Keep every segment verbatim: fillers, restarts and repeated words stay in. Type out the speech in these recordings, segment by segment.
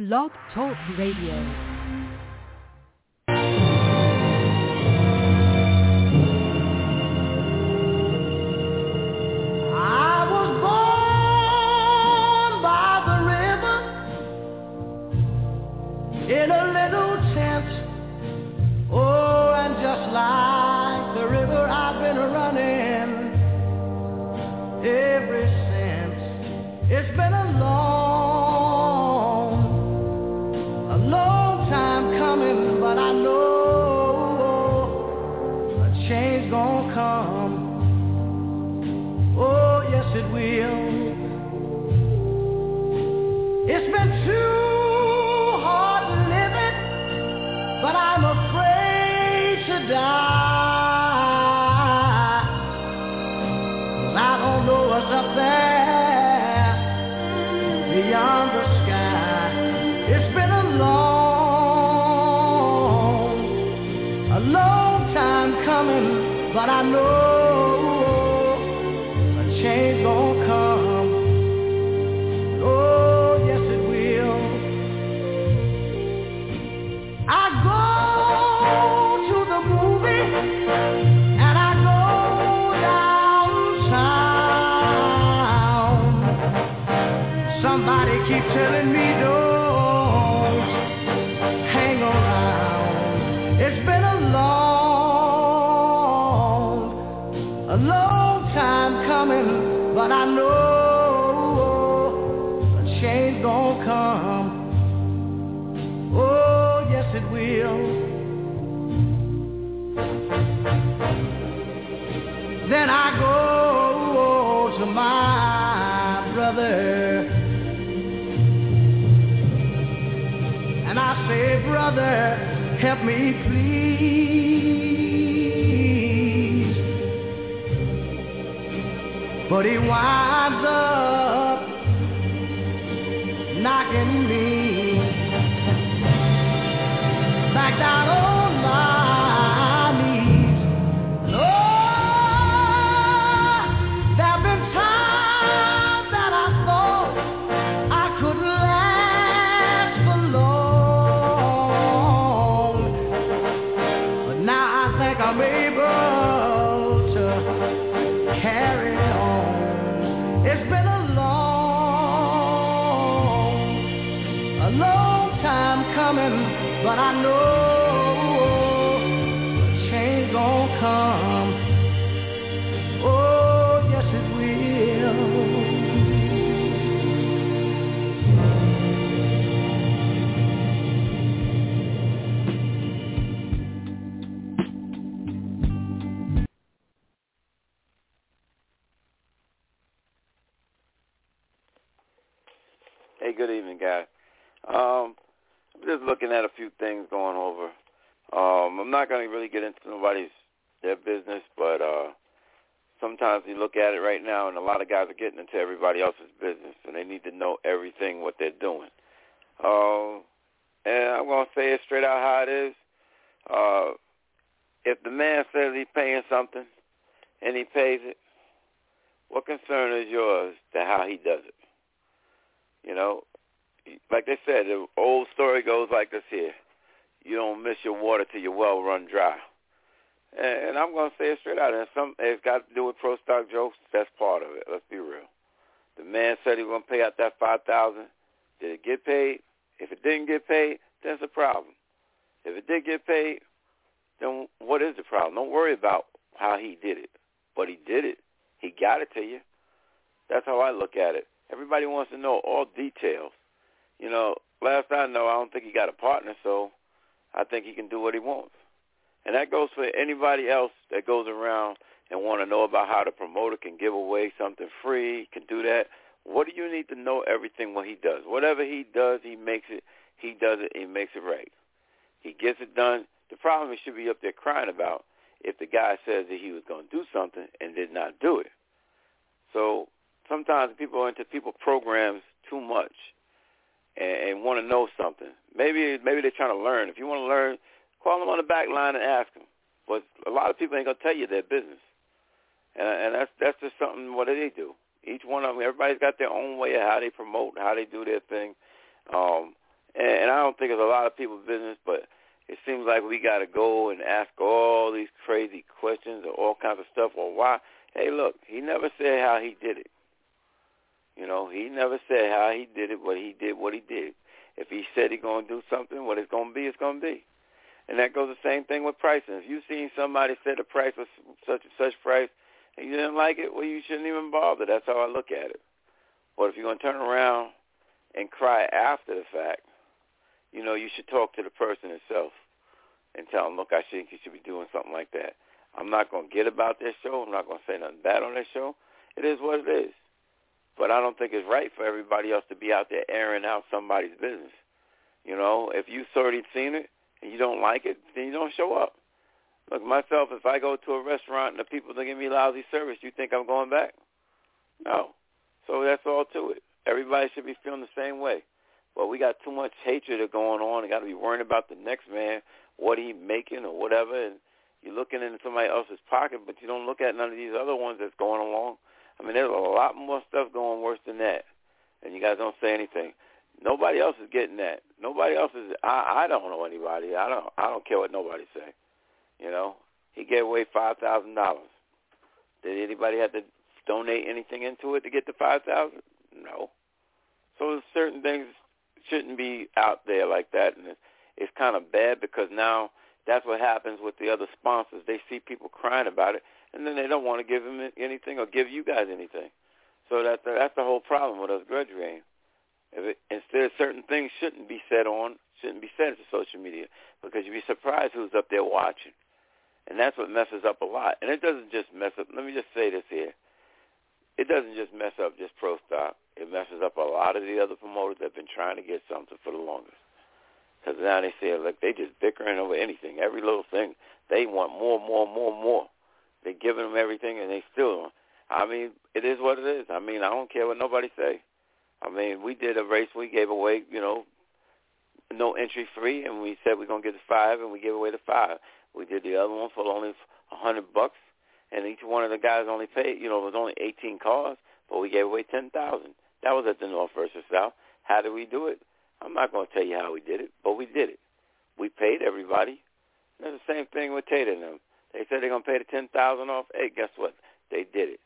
Blog Talk Radio. In a little tent, oh, and just like the river I've been running ever since. It's been a long, a long time coming, but I know a change gonna come. Oh, yes it will. It's been too but I'm afraid to die, 'cause I don't know what's up there beyond the sky. It's been a long, a long time coming, but I know a change gonna come. Oh, yes it will. I go to the movie and I go downtown. Somebody keep telling me don't hang around. It's been a long, a long time coming, but I know a change gonna come. Oh, yes it will. Then I go to my brother and I say, brother, help me please. But he winds up knocking me back down on my knees. And oh, there have been times that I thought I couldn't last for long, but now I think I'm able to carry on. It's been a long, a long time coming, but I know a change gon' come. Oh, yes it will. Hey, good evening, guys. Um, I'm just looking at a few things going over. Um, I'm not going to really get into nobody's their business, but uh, sometimes you look at it right now, and a lot of guys are getting into everybody else's business, and they need to know everything what they're doing. Uh, and I'm going to say it straight out how it is. Uh, if the man says he's paying something and he pays it, what concern is yours to how he does it? You know, like they said, the old story goes like this here. You don't miss your water till your well run dry. And, and I'm going to say it straight out. And some, it's got to do with pro stock jokes. That's part of it. Let's be real. The man said he was going to pay out that five thousand dollars. Did it get paid? If it didn't get paid, then it's a problem. If it did get paid, then what is the problem? Don't worry about how he did it. But he did it. He got it to you. That's how I look at it. Everybody wants to know all details. You know, last I know, I don't think he got a partner, so I think he can do what he wants. And that goes for anybody else that goes around and want to know about how the promoter can give away something free, can do that. What do you need to know everything what he does? Whatever he does, he makes it, he does it, he makes it right. He gets it done. The problem he should be up there crying about if the guy says that he was going to do something and did not do it. So sometimes people are into people programs too much and, and want to know something. Maybe maybe they're trying to learn. If you want to learn, call them on the back line and ask them. But a lot of people ain't going to tell you their business. And, and that's that's just something what they do. Each one of them, everybody's got their own way of how they promote, how they do their thing. Um, And, and I don't think it's a lot of people's business, but it seems like we got to go and ask all these crazy questions or all kinds of stuff. Or why? Hey, look, he never said how he did it. You know, he never said how he did it, but he did what he did. If he said he's going to do something, what it's going to be, it's going to be. And that goes the same thing with pricing. If you've seen somebody say the price was such and such price and you didn't like it, well, you shouldn't even bother. That's how I look at it. But if you're going to turn around and cry after the fact, you know, you should talk to the person itself and tell them, look, I think you should be doing something like that. I'm not going to get about their show. I'm not going to say nothing bad on their show. It is what it is. But I don't think it's right for everybody else to be out there airing out somebody's business. You know, if you've already seen it and you don't like it, then you don't show up. Look, myself, if I go to a restaurant and the people don't give me lousy service, you think I'm going back? No. So that's all to it. Everybody should be feeling the same way. But we got too much hatred going on. You got to be worrying about the next man, what he making or whatever, and you're looking into somebody else's pocket, but you don't look at none of these other ones that's going along. I mean, there's a lot more stuff going worse than that, and you guys don't say anything. Nobody else is getting that. Nobody else is. I, I don't know anybody. I don't. I don't care what nobody say. You know, he gave away five thousand dollars. Did anybody have to donate anything into it to get the five thousand? No. So there's certain things shouldn't be out there like that, and it's, it's kind of bad because now that's what happens with the other sponsors. They see people crying about it, and then they don't want to give them anything or give you guys anything. So that's the, that's the whole problem with us grudge raiding. If it, instead of certain things shouldn't be said on, shouldn't be said to social media, because you'd be surprised who's up there watching. And that's what messes up a lot. And it doesn't just mess up. Let me just say this here. It doesn't just mess up just Pro Stock. It messes up a lot of the other promoters that have been trying to get something for the longest. Because now they say, look, they just bickering over anything. Every little thing. They want more, more, more, more. They're giving them everything, and they still don't. I mean, it is what it is. I mean, I don't care what nobody say. I mean, we did a race. We gave away, you know, no entry free, and we said we're going to get the five, and we gave away the five. We did the other one for only a hundred bucks, and each one of the guys only paid, you know, it was only eighteen cars, but we gave away ten thousand. That was at the North versus South. How did we do it? I'm not going to tell you how we did it, but we did it. We paid everybody. And it's the same thing with Tater and them. They said they're going to pay the ten thousand off. Hey, guess what? They did it.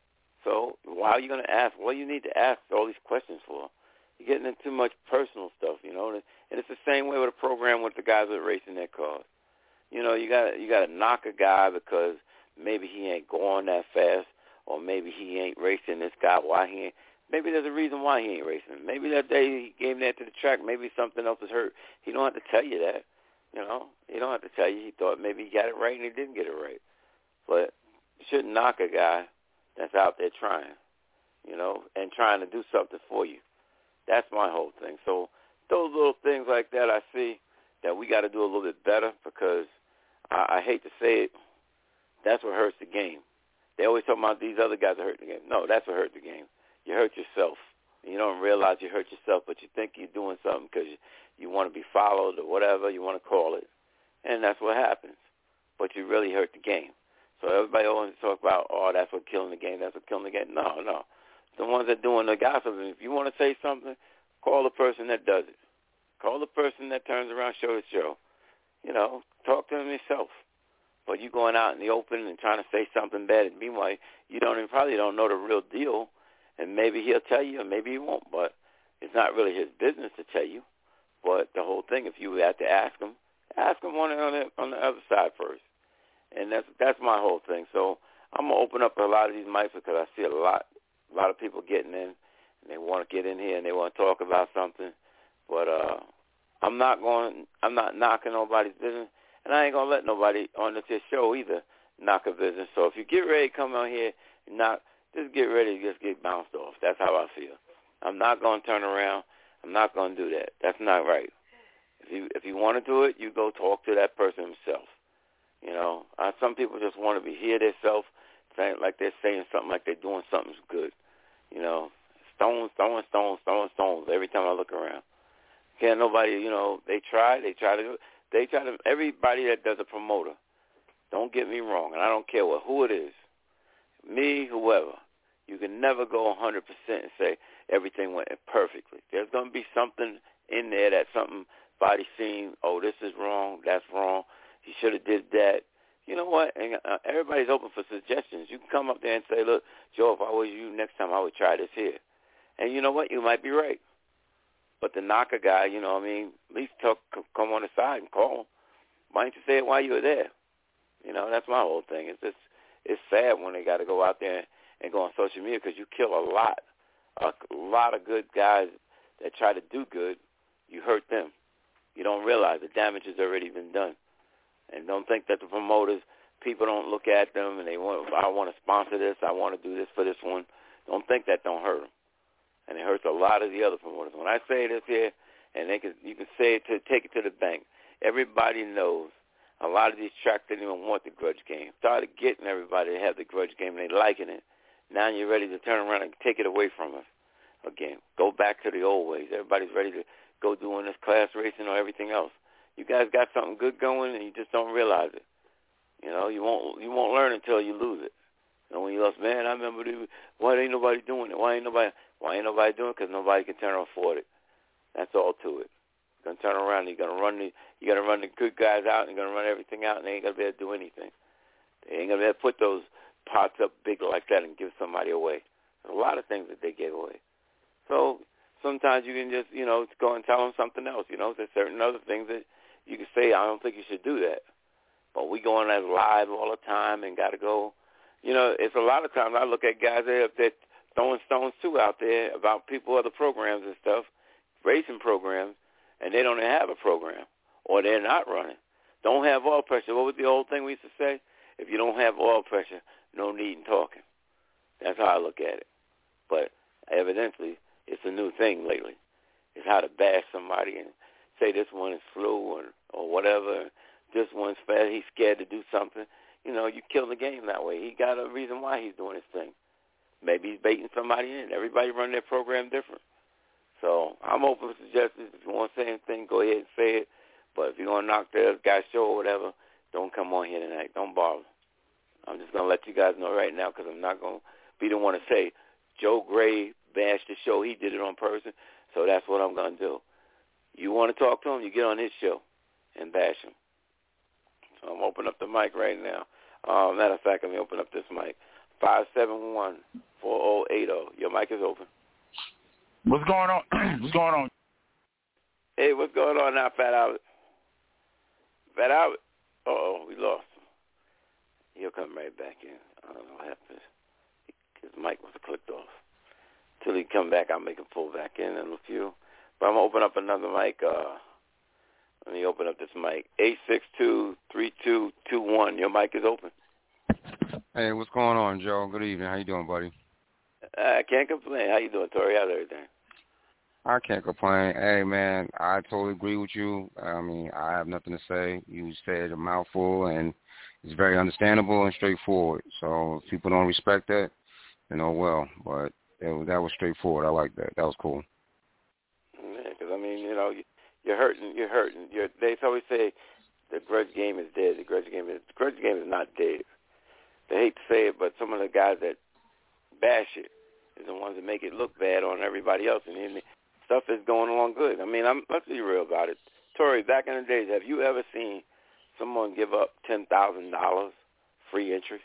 So why are you going to ask? What do you need to ask all these questions for? You're getting into too much personal stuff, you know. And it's the same way with a program with the guys that are racing their cars. You know, you got you got to knock a guy because maybe he ain't going that fast, or maybe he ain't racing this guy. Why he ain't? Maybe there's a reason why he ain't racing. Maybe that day he gave that to the track. Maybe something else is hurt. He don't have to tell you that. You know, he don't have to tell you. He thought maybe he got it right and he didn't get it right. But you shouldn't knock a guy that's out there trying, you know, and trying to do something for you. That's my whole thing. So those little things like that I see that we got to do a little bit better because I, I hate to say it, that's what hurts the game. They always talk about these other guys that hurt the game. No, that's what hurt the game. You hurt yourself. You don't realize you hurt yourself, but you think you're doing something because you, you want to be followed or whatever you want to call it, and that's what happens. But you really hurt the game. So everybody always talk about, oh, that's what killing the game, that's what killing the game. No, no. The ones that doing the gossiping, if you want to say something, call the person that does it. Call the person that turns around, show the show. You know, talk to them yourself. But you going out in the open and trying to say something bad, and meanwhile, you don't even, probably don't know the real deal, and maybe he'll tell you, and maybe he won't, but it's not really his business to tell you. But the whole thing, if you have to ask him, ask him on the, on the, on the other side first. And that's that's my whole thing. So I'm gonna open up a lot of these mics because I see a lot, a lot of people getting in, and they want to get in here and they want to talk about something. But uh, I'm not going, I'm not knocking nobody's business, and I ain't gonna let nobody on this show either knock a business. So if you get ready to come on here and knock, just get ready to just get bounced off. That's how I feel. I'm not gonna turn around. I'm not gonna do that. That's not right. If you if you want to do it, you go talk to that person himself. You know, uh, some people just want to be hear themselves, saying like they're saying something like they're doing something good. You know, stones, throwing stones, throwing stones every time I look around. Can't nobody, you know, they try, they try to do, they try to, everybody that does a promoter, don't get me wrong, and I don't care what, who it is, me, whoever, you can never go one hundred percent and say everything went perfectly. There's going to be something in there that somebody seen, oh, this is wrong, that's wrong, he should have did that. You know what? And uh, everybody's open for suggestions. You can come up there and say, look, Joe, if I was you next time, I would try this here. And you know what? You might be right. But the knocker guy, you know what I mean, at least talk, come on the side and call him. Why didn't you say it while you were there? You know, that's my whole thing. It's just, it's sad when they got to go out there and go on social media because you kill a lot, a lot of good guys that try to do good. You hurt them. You don't realize the damage has already been done. And don't think that the promoters, people don't look at them and they want, I want to sponsor this, I want to do this for this one. Don't think that don't hurt them. And it hurts a lot of the other promoters. When I say this here, and they can, you can say it to take it to the bank, everybody knows a lot of these tracks didn't even want the grudge game. Started getting everybody to have the grudge game and they liking it. Now you're ready to turn around and take it away from us again. Go back to the old ways. Everybody's ready to go doing this class racing or everything else. You guys got something good going and you just don't realize it. You know, you won't you won't learn until you lose it. And when you lost, man, I remember the, why ain't nobody doing it? Why ain't nobody why ain't nobody doing it? Because nobody can turn or afford it. That's all to it. You're gonna turn around and you're gonna run the you gotta run the good guys out and you're gonna run everything out and they ain't gonna be able to do anything. They ain't gonna be able to put those pots up big like that and give somebody away. There's a lot of things that they gave away. So sometimes you can just, you know, go and tell them something else. You know, there's certain other things that you can say, I don't think you should do that. But we go on as live all the time and got to go. You know, it's a lot of times I look at guys that that throwing stones, too, out there about people, other programs and stuff, racing programs, and they don't have a program or they're not running. Don't have oil pressure. What was the old thing we used to say? If you don't have oil pressure, no need in talking. That's how I look at it. But evidently, it's a new thing lately. It's how to bash somebody and say this one is slow or, or whatever. This one's fast. He's scared to do something. You know, you kill the game that way. He got a reason why he's doing his thing. Maybe he's baiting somebody in. Everybody run their program different. So I'm open for suggestions. If you want to say anything, go ahead and say it. But if you're going to knock the guy's show or whatever, don't come on here tonight. Don't bother. I'm just going to let you guys know right now because I'm not going to be the one to say Joe Gray bashed the show. He did it on purpose, so that's what I'm going to do. You want to talk to him, you get on his show and bash him. So I'm opening up the mic right now. Um, matter of fact, let me open up this mic. five seven one, four oh eight oh. Your mic is open. What's going on? What's going on? Hey, what's going on now, Fat Albert? Fat Albert? Uh-oh, we lost him. He'll come right back in. I don't know what happened. His mic was clicked off. Till he come back, I'll make him pull back in in a few. But I'm going to open up another mic. Uh, let me open up this mic. eight six two, three two two one. Your mic is open. Hey, what's going on, Joe? Good evening. How you doing, buddy? I can't complain. How you doing, Tori? How's everything? I can't complain. Hey, man, I totally agree with you. I mean, I have nothing to say. You said a mouthful, and it's very understandable and straightforward. So if people don't respect that, you know, well, but it was, that was straightforward. I like that. That was cool. Yeah, because, I mean, you know, you're hurting. You're hurting. You're, they always say the grudge game is dead. The grudge game is, the grudge game is not dead. They hate to say it, but some of the guys that bash it is the ones that make it look bad on everybody else, and then stuff is going along good. I mean, I'm, let's be real about it. Tori, back in the days, have you ever seen someone give up ten thousand dollars free entry?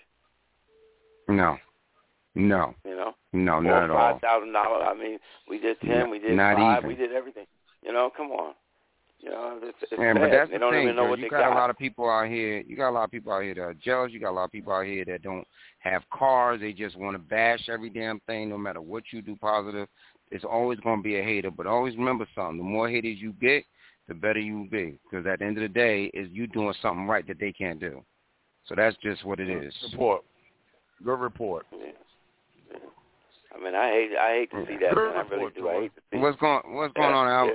No. No. You know? No, or not at all. five thousand dollars. I mean, we did ten, no, we did not five, even. we did everything. You know, come on. You know, it's, it's yeah, sad. but that's they the don't thing, even know Joe. what You they got, got. a lot of people out here. You got a lot of people out here that are jealous. You got a lot of people out here that don't have cars. They just want to bash every damn thing, no matter what you do positive. It's always going to be a hater. But always remember something: the more haters you get, the better you will be. Because at the end of the day, is you doing something right that they can't do. So that's just what it is. Report. Good report. Yeah. Yeah. I mean, I hate, I hate to see that. Man. I really do. I hate to see. What's going, what's going yeah, on, Al? Yeah.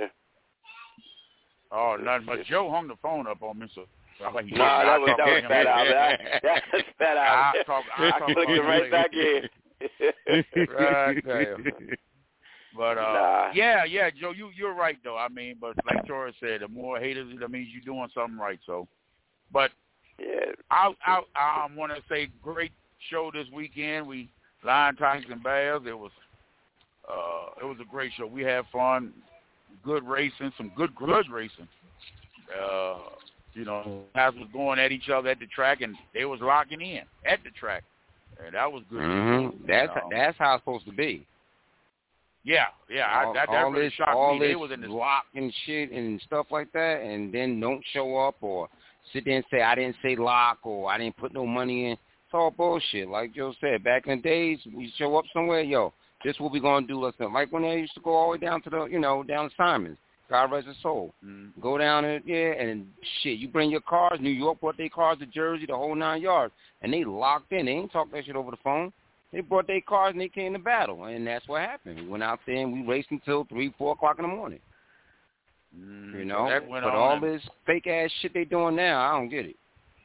Oh, nothing. But Joe hung the phone up on me, so. No, nah, that was that was Fat Albert. That was Fat Albert. I talk. I, I clicked it right back in. Right there. But uh, nah. yeah, yeah, Joe, you you're right though. I mean, but like Tori said, the more haters, that means you're doing something right. So, but yeah, I I I want to say great show this weekend. We Lion, Tigers, and Bears. It was uh it was a great show. We had fun. good racing, some good grudge racing. Uh, you know, guys was going at each other at the track, and they was locking in at the track, and that was good. Mm-hmm. That's you know. that's how it's supposed to be. Yeah, yeah, all, I, that, that all really this, shocked all me. this They was in this lock and shit and stuff like that, and then don't show up or sit there and say I didn't say lock or I didn't put no money in. It's all bullshit. Like Joe said, back in the days, we show up somewhere, yo, this is what we gonna do. Listen, like when they used to go all the way down to the, you know, down to Simon's. God rest his soul. Mm-hmm. Go down there, yeah, and shit, you bring your cars. New York brought their cars to Jersey, the whole nine yards, and they locked in. They ain't talk that shit over the phone. They brought their cars and they came to battle, and that's what happened. We went out there and we raced until three, four o'clock in the morning. Mm-hmm. You know, that went but on all this fake ass shit they doing now, I don't get it.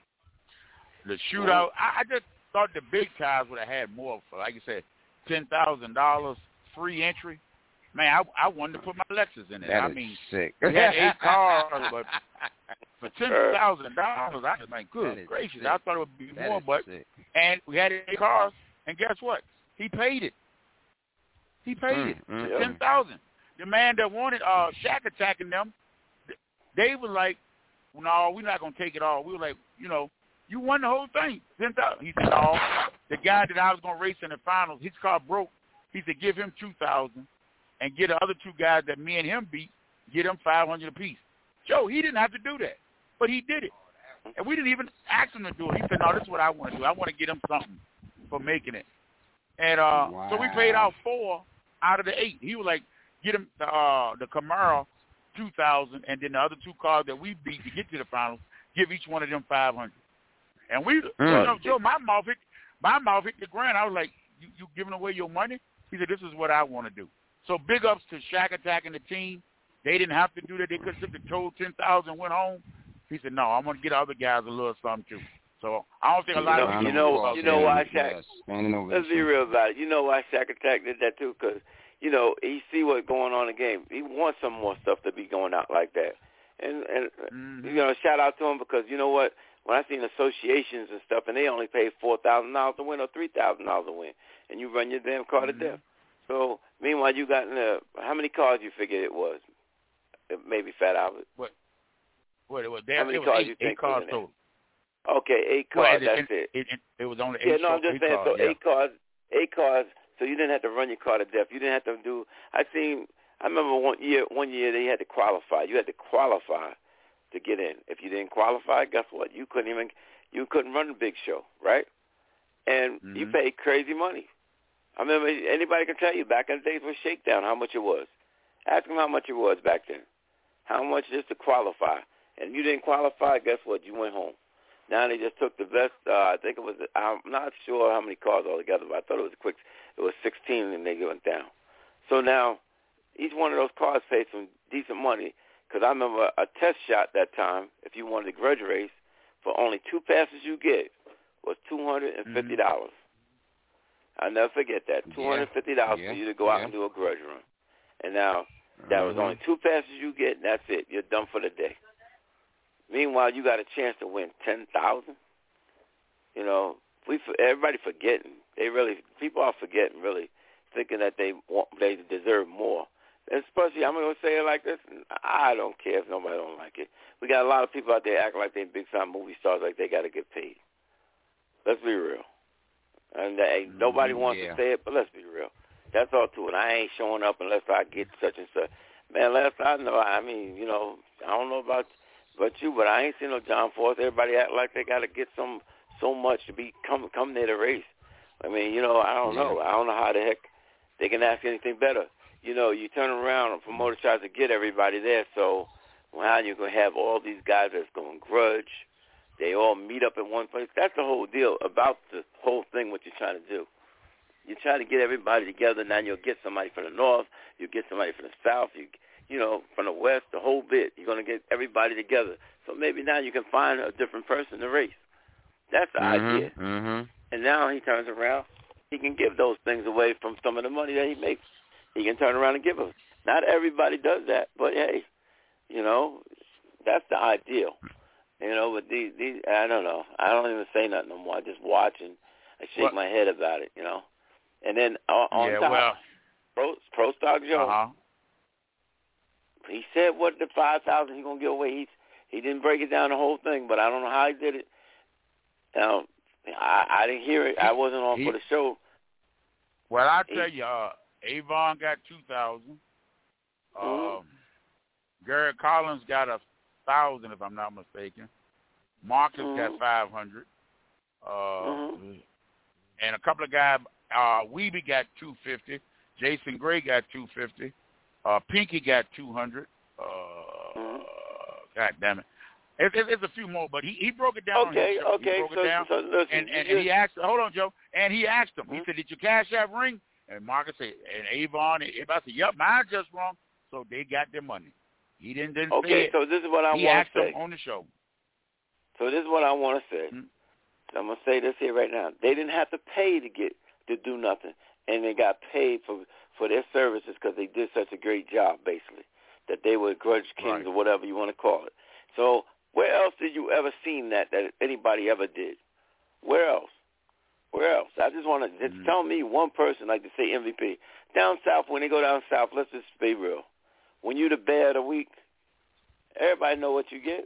The shootout, I, I just thought the big guys would have had more for, like you said, ten thousand dollars free entry. Man, I, I wanted to put my Lexus in it. That I is mean, sick. we had eight cars, but for ten thousand dollars, I was like, good gracious, sick. I thought it would be that more, but sick. and we had eight cars, and guess what? He paid it. He paid mm, it. Mm, ten thousand. The man that wanted uh, Shaq attacking them, they were like, no, we're not gonna take it all. We were like, you know, you won the whole thing. ten thousand. He said, no. The guy that I was gonna race in the finals, his car broke. He said, give him two thousand. And get the other two guys that me and him beat, get them five hundred apiece. Joe, he didn't have to do that, but he did it. And we didn't even ask him to do it. He said, no, this is what I want to do. I want to get him something for making it. And uh, wow. so we paid out four out of the eight. He was like, get him the, uh, the Camaro two thousand, and then the other two cars that we beat to get to the finals, give each one of them five hundred. And we, mm. you know, Joe, my mouth hit, my mouth hit the ground. I was like, you, you giving away your money? He said, this is what I want to do. So big ups to Shaq attacking the team. They didn't have to do that. They could have simply told ten thousand and went home. He said, no, I'm going to get other guys a little something too. So I don't think a lot you of know, people you know, you know why Shaq. Yes. Let's be real about it. You know why Shaq Attack did that too? Because you know he see what's going on in the game. He wants some more stuff to be going out like that. And and mm-hmm. you know, shout out to him because you know what? When I seen associations and stuff, and they only pay four thousand dollars to win or three thousand dollars to win, and you run your damn car mm-hmm. to death. So, meanwhile, you got in the, how many cars you figured it was? Maybe Fat Albert. What? What? It was, there, how many it was cars eight, you think eight cars total. Okay, eight cars, well, it, that's it, it. It, it. it was only yeah, eight no, I'm just eight saying, cars, so yeah. eight cars, eight cars, so you didn't have to run your car to death. You didn't have to do, I seen, I remember one year, one year they had to qualify. You had to qualify to get in. If you didn't qualify, guess what? You couldn't even, you couldn't run the big show, right? And mm-hmm. you paid crazy money. I remember anybody can tell you back in the days with Shakedown how much it was. Ask them how much it was back then. How much just to qualify. And if you didn't qualify, guess what? You went home. Now they just took the best, uh, I think it was, I'm not sure how many cars altogether, but I thought it was a quick, it was sixteen and they went down. So now each one of those cars paid some decent money because I remember a test shot that time, if you wanted to grudge race, for only two passes you get was two hundred fifty dollars. Mm-hmm. I'll never forget that. two hundred fifty dollars yeah. for you to go yeah. out and do a grudge run. And now, that mm-hmm. was only two passes you get, and that's it. You're done for the day. Meanwhile, you got a chance to win ten thousand dollars. You know, we everybody forgetting. They really, people are forgetting, really, thinking that they want, they deserve more. And especially, I'm going to say it like this, I don't care if nobody don't like it. We got a lot of people out there acting like they're big-time movie stars, like they got to get paid. Let's be real. And uh, nobody wants yeah. to say it, but let's be real. That's all to it. I ain't showing up unless I get such and such. Man, last I know, I mean, you know, I don't know about about you, but I ain't seen no John Force. Everybody act like they got to get some so much to be come come near the race. I mean, you know, I don't yeah. know. I don't know how the heck they can ask anything better. You know, you turn around and promoter tries to get everybody there, so how you going to have all these guys that's going to grudge? They all meet up in one place. That's the whole deal about the whole thing, what you're trying to do. You're trying to get everybody together. Now you'll get somebody from the north. You'll get somebody from the south. You you know, from the west, the whole bit. You're going to get everybody together. So maybe now you can find a different person to race. That's the mm-hmm, idea. Mm-hmm. And now he turns around. He can give those things away from some of the money that he makes. He can turn around and give them. Not everybody does that, but, hey, you know, that's the ideal. You know, but these, these, I don't know. I don't even say nothing no more. I just watch and I shake well, my head about it, you know. And then uh, on yeah, top, well, Pro, Pro Stock Joe, uh-huh. he said what the five thousand he gonna give away. He he didn't break it down the whole thing, but I don't know how he did it. Now I, I didn't hear it. I wasn't on he, for the show. Well, I'll tell he, you, uh, Avon got two thousand. Mm-hmm. Um, Gary Collins got a thousand, if I'm not mistaken. Marcus mm-hmm. got five hundred. Uh, mm-hmm. and a couple of guys. Uh, Weeby got two fifty. Jason Gray got two fifty. Uh, Pinky got two hundred. Uh, mm-hmm. God damn it. It's, it's, it's a few more, but he, he broke it down. Okay, on his show. okay. He broke so, it down, so listen, and, and, just, and he asked. Hold on, Joe. And he asked him. mm-hmm. He said, "Did your Cash App ring?" And Marcus said, and Avon, everybody said, "Yep, mine just wrong." So they got their money. He didn't didn't okay, say it. so this is what I he want asked to say. them on the show. So this is what I want to say. Mm-hmm. I'm gonna say this here right now. They didn't have to pay to get to do nothing, and they got paid for for their services because they did such a great job, basically. That they were grudge kings Right. or whatever you want to call it. So where else did you ever seen that that anybody ever did? Where else? Where else? I just want to Mm-hmm. tell me one person, like to say M V P. Down south, when they go down south, let's just be real. When you the bear of the week, everybody know what you get.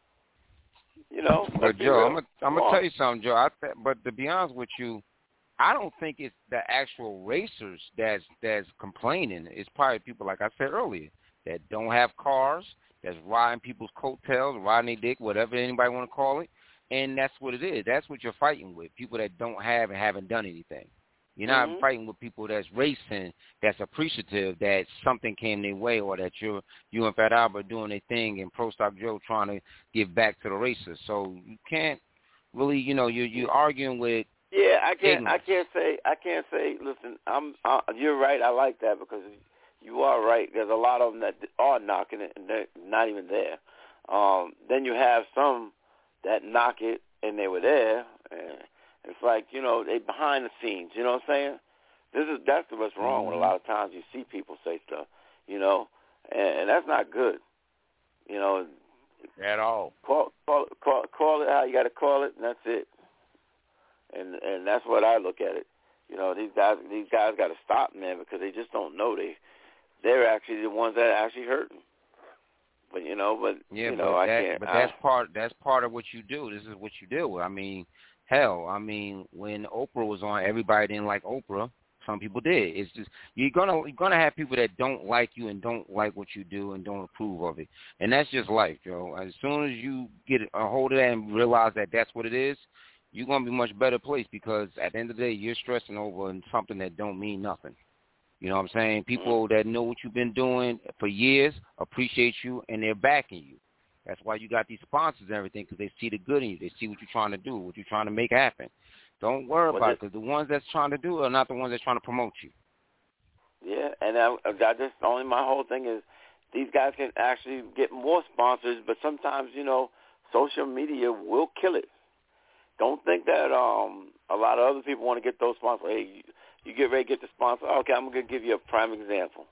You know. But Joe, real. I'm gonna I'm gonna tell you something, Joe. I th- but to be honest with you, I don't think it's the actual racers that's that's complaining. It's probably people, like I said earlier, that don't have cars, that's riding people's coattails, riding their dick, whatever anybody want to call it, and that's what it is. That's what you're fighting with, people that don't have and haven't done anything. You're not mm-hmm. fighting with people that's racing, that's appreciative that something came their way, or that you're, you and Fat Albert doing their thing and Pro Stock Joe trying to give back to the racers. So you can't really, you know, you're, you're arguing with Yeah, I can't. ignorance. I can't say. I can't say. Listen, I'm. Uh, you're right. I like that because you are right. There's a lot of them that are knocking it, and they're not even there. Um, then you have some that knock it, and they were there. And it's like, you know, they behind the scenes. You know what I'm saying? This is that's what's wrong. Mm-hmm. With a lot of times you see people say stuff, you know, and, and that's not good. You know, At all. call call call, call it how you got to call it, and that's it. And and that's what I look at it. You know, these guys these guys got to stop, man, because they just don't know they they're actually the ones that are actually hurting. But you know, but yeah, you know, but I that, can't. but I, that's part that's part of what you do. This is what you deal with. I mean, hell, I mean, when Oprah was on, everybody didn't like Oprah. Some people did. It's just you're gonna you're gonna have people that don't like you and don't like what you do and don't approve of it, and that's just life, Joe. As soon as you get a hold of that and realize that that's what it is, you're gonna be much better placed, because at the end of the day, you're stressing over something that don't mean nothing. You know what I'm saying? People that know what you've been doing for years appreciate you, and they're backing you. That's why you got these sponsors and everything, because they see the good in you. They see what you're trying to do, what you're trying to make happen. Don't worry well, about it, this, because the ones that's trying to do it are not the ones that's trying to promote you. Yeah, and I, I just only my whole thing is these guys can actually get more sponsors, but sometimes, you know, social media will kill it. Don't think that um, a lot of other people want to get those sponsors. Hey, you, you get ready to get the sponsor. Okay, I'm going to give you a prime example.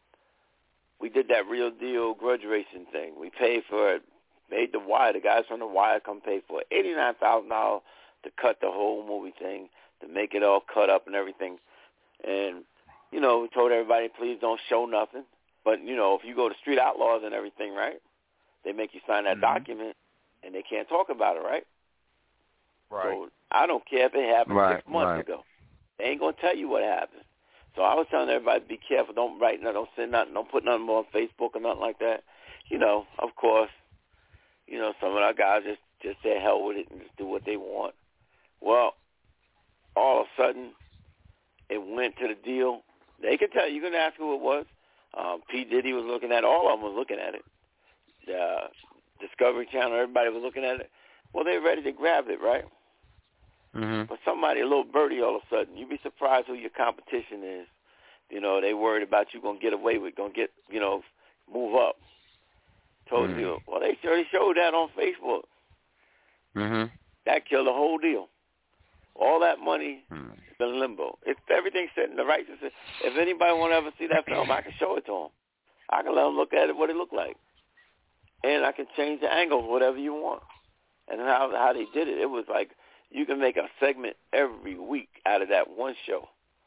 We did that Real Deal grudge racing thing. We paid for it, made the Wire, the guys from the Wire come pay for it, eighty-nine thousand dollars to cut the whole movie thing, to make it all cut up and everything. And, you know, we told everybody, please don't show nothing. But, you know, if you go to Street Outlaws and everything, right, they make you sign that mm-hmm. document, and they can't talk about it, right? Right. So I don't care if it happened right, six months right. ago. They ain't going to tell you what happened. So I was telling everybody, be careful. Don't write nothing. Don't send nothing. Don't put nothing more on Facebook or nothing like that. You know, of course, you know, some of our guys just, just say hell with it and just do what they want. Well, all of a sudden, it went to the deal. They could tell you. You can ask who it was. Um, P. Diddy was looking at it. All of them was looking at it. The Discovery Channel, everybody was looking at it. Well, they're ready to grab it, right? Mm-hmm. But somebody, a little birdie, all of a sudden, you'd be surprised who your competition is. You know, they worried about you going to get away with, going to get, you know, move up. Told Mm-hmm. you, well, they already showed that on Facebook. Mm-hmm. That killed the whole deal. All that money Mm-hmm. is in limbo. If everything's set in the right, if anybody want to ever see that film, I can show it to them. I can let them look at it, what it looked like. And I can change the angles, whatever you want. And how how they did it, it was like you can make a segment every week out of that one show.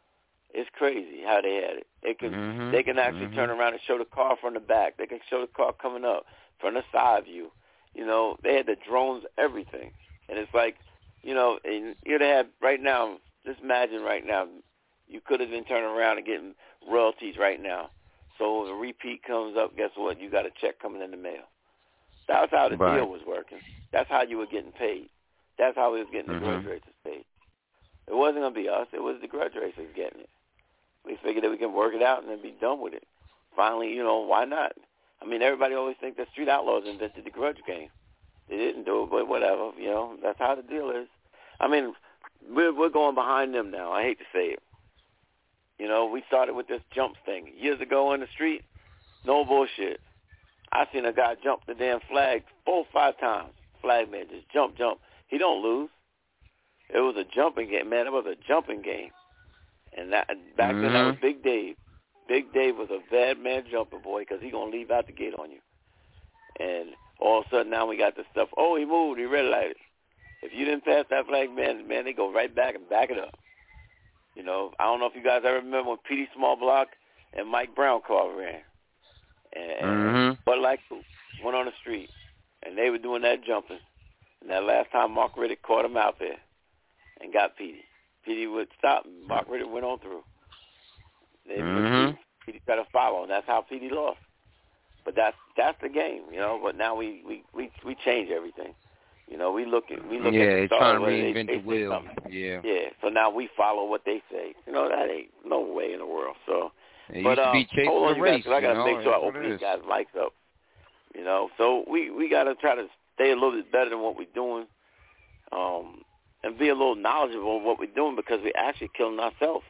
It's crazy how they had it. It could, mm-hmm. they can actually mm-hmm. turn around and show the car from the back. They can show the car coming up from the side view. You know, they had the drones, everything. And it's like, you know, and you'd have right now, just imagine right now, you could have been turning around and getting royalties right now. So if a repeat comes up, guess what? You got a check coming in the mail. That's how the right. deal was working. That's how you were getting paid. That's how we was getting the mm-hmm. grudge racers paid. It wasn't going to be us. It was the grudge racers getting it. We figured that we can work it out and then be done with it. Finally, you know, why not? I mean, everybody always thinks that Street Outlaws invented the grudge game. They didn't do it, but whatever. You know, that's how the deal is. I mean, we're, we're going behind them now. I hate to say it. You know, we started with this jump thing. Years ago in the street, no bullshit. I seen a guy jump the damn flag four or five times. Flag man just jump, jump. He don't lose. It was a jumping game, man. It was a jumping game. And that, back mm-hmm. then, that was Big Dave. Big Dave was a bad man jumping boy because he going to leave out the gate on you. And all of a sudden now we got this stuff. Oh, he moved. He red lighted. If you didn't pass that flag, man, man, they go right back and back it up. You know, I don't know if you guys ever remember when Petey Smallblock and Mike Brown car ran. And mm-hmm. Bud Light went on the street, and they were doing that jumping. And that last time Mark Riddick caught him out there and got Petey. Petey would stop, and Mark Riddick went on through. They mm-hmm. Petey tried to follow, and that's how Petey lost. But that's that's the game, you know. But now we we we, we change everything. You know, we look at we look yeah, at the they're stars, trying to reinvent they, they the wheel. something. Yeah, yeah. So now we follow what they say. You know, that ain't no way in the world. So, it but used to um, be chasing hold on, the you race. guys, I gotta you know? make sure I That's open what it these is. guys' mics up. You know, so we we gotta try to stay a little bit better than what we're doing, um, and be a little knowledgeable of what we're doing because we're actually killing ourselves.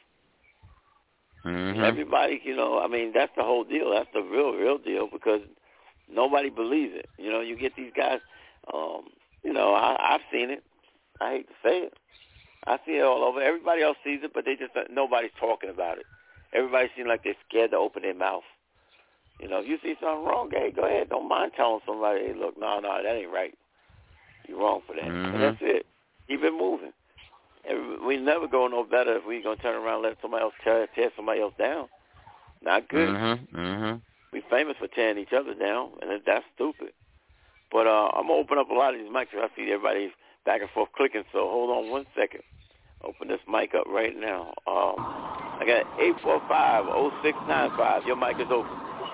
Mm-hmm. Everybody, you know, I mean, that's the whole deal. That's the real, real deal because nobody believes it. You know, you get these guys, um, you know, I, I've seen it. I hate to say it. I see it all over. Everybody else sees it, but they just, nobody's talking about it. Everybody seems like they're scared to open their mouth. You know, if you see something wrong, hey, go ahead. Don't mind telling somebody, hey, look, no, no, that ain't right. You're wrong for that. Mm-hmm. And that's it. Keep it moving. Every, we never go no better if we're going to turn around and let somebody else tear, tear somebody else down. Not good. Mm-hmm. Mm-hmm. We're famous for tearing each other down, and that's stupid. But uh, I'm going to open up a lot of these mics. I see everybody back and forth clicking, so hold on one second. Open this mic up right now. Um, I got eight four five, oh six nine five. Your mic is open.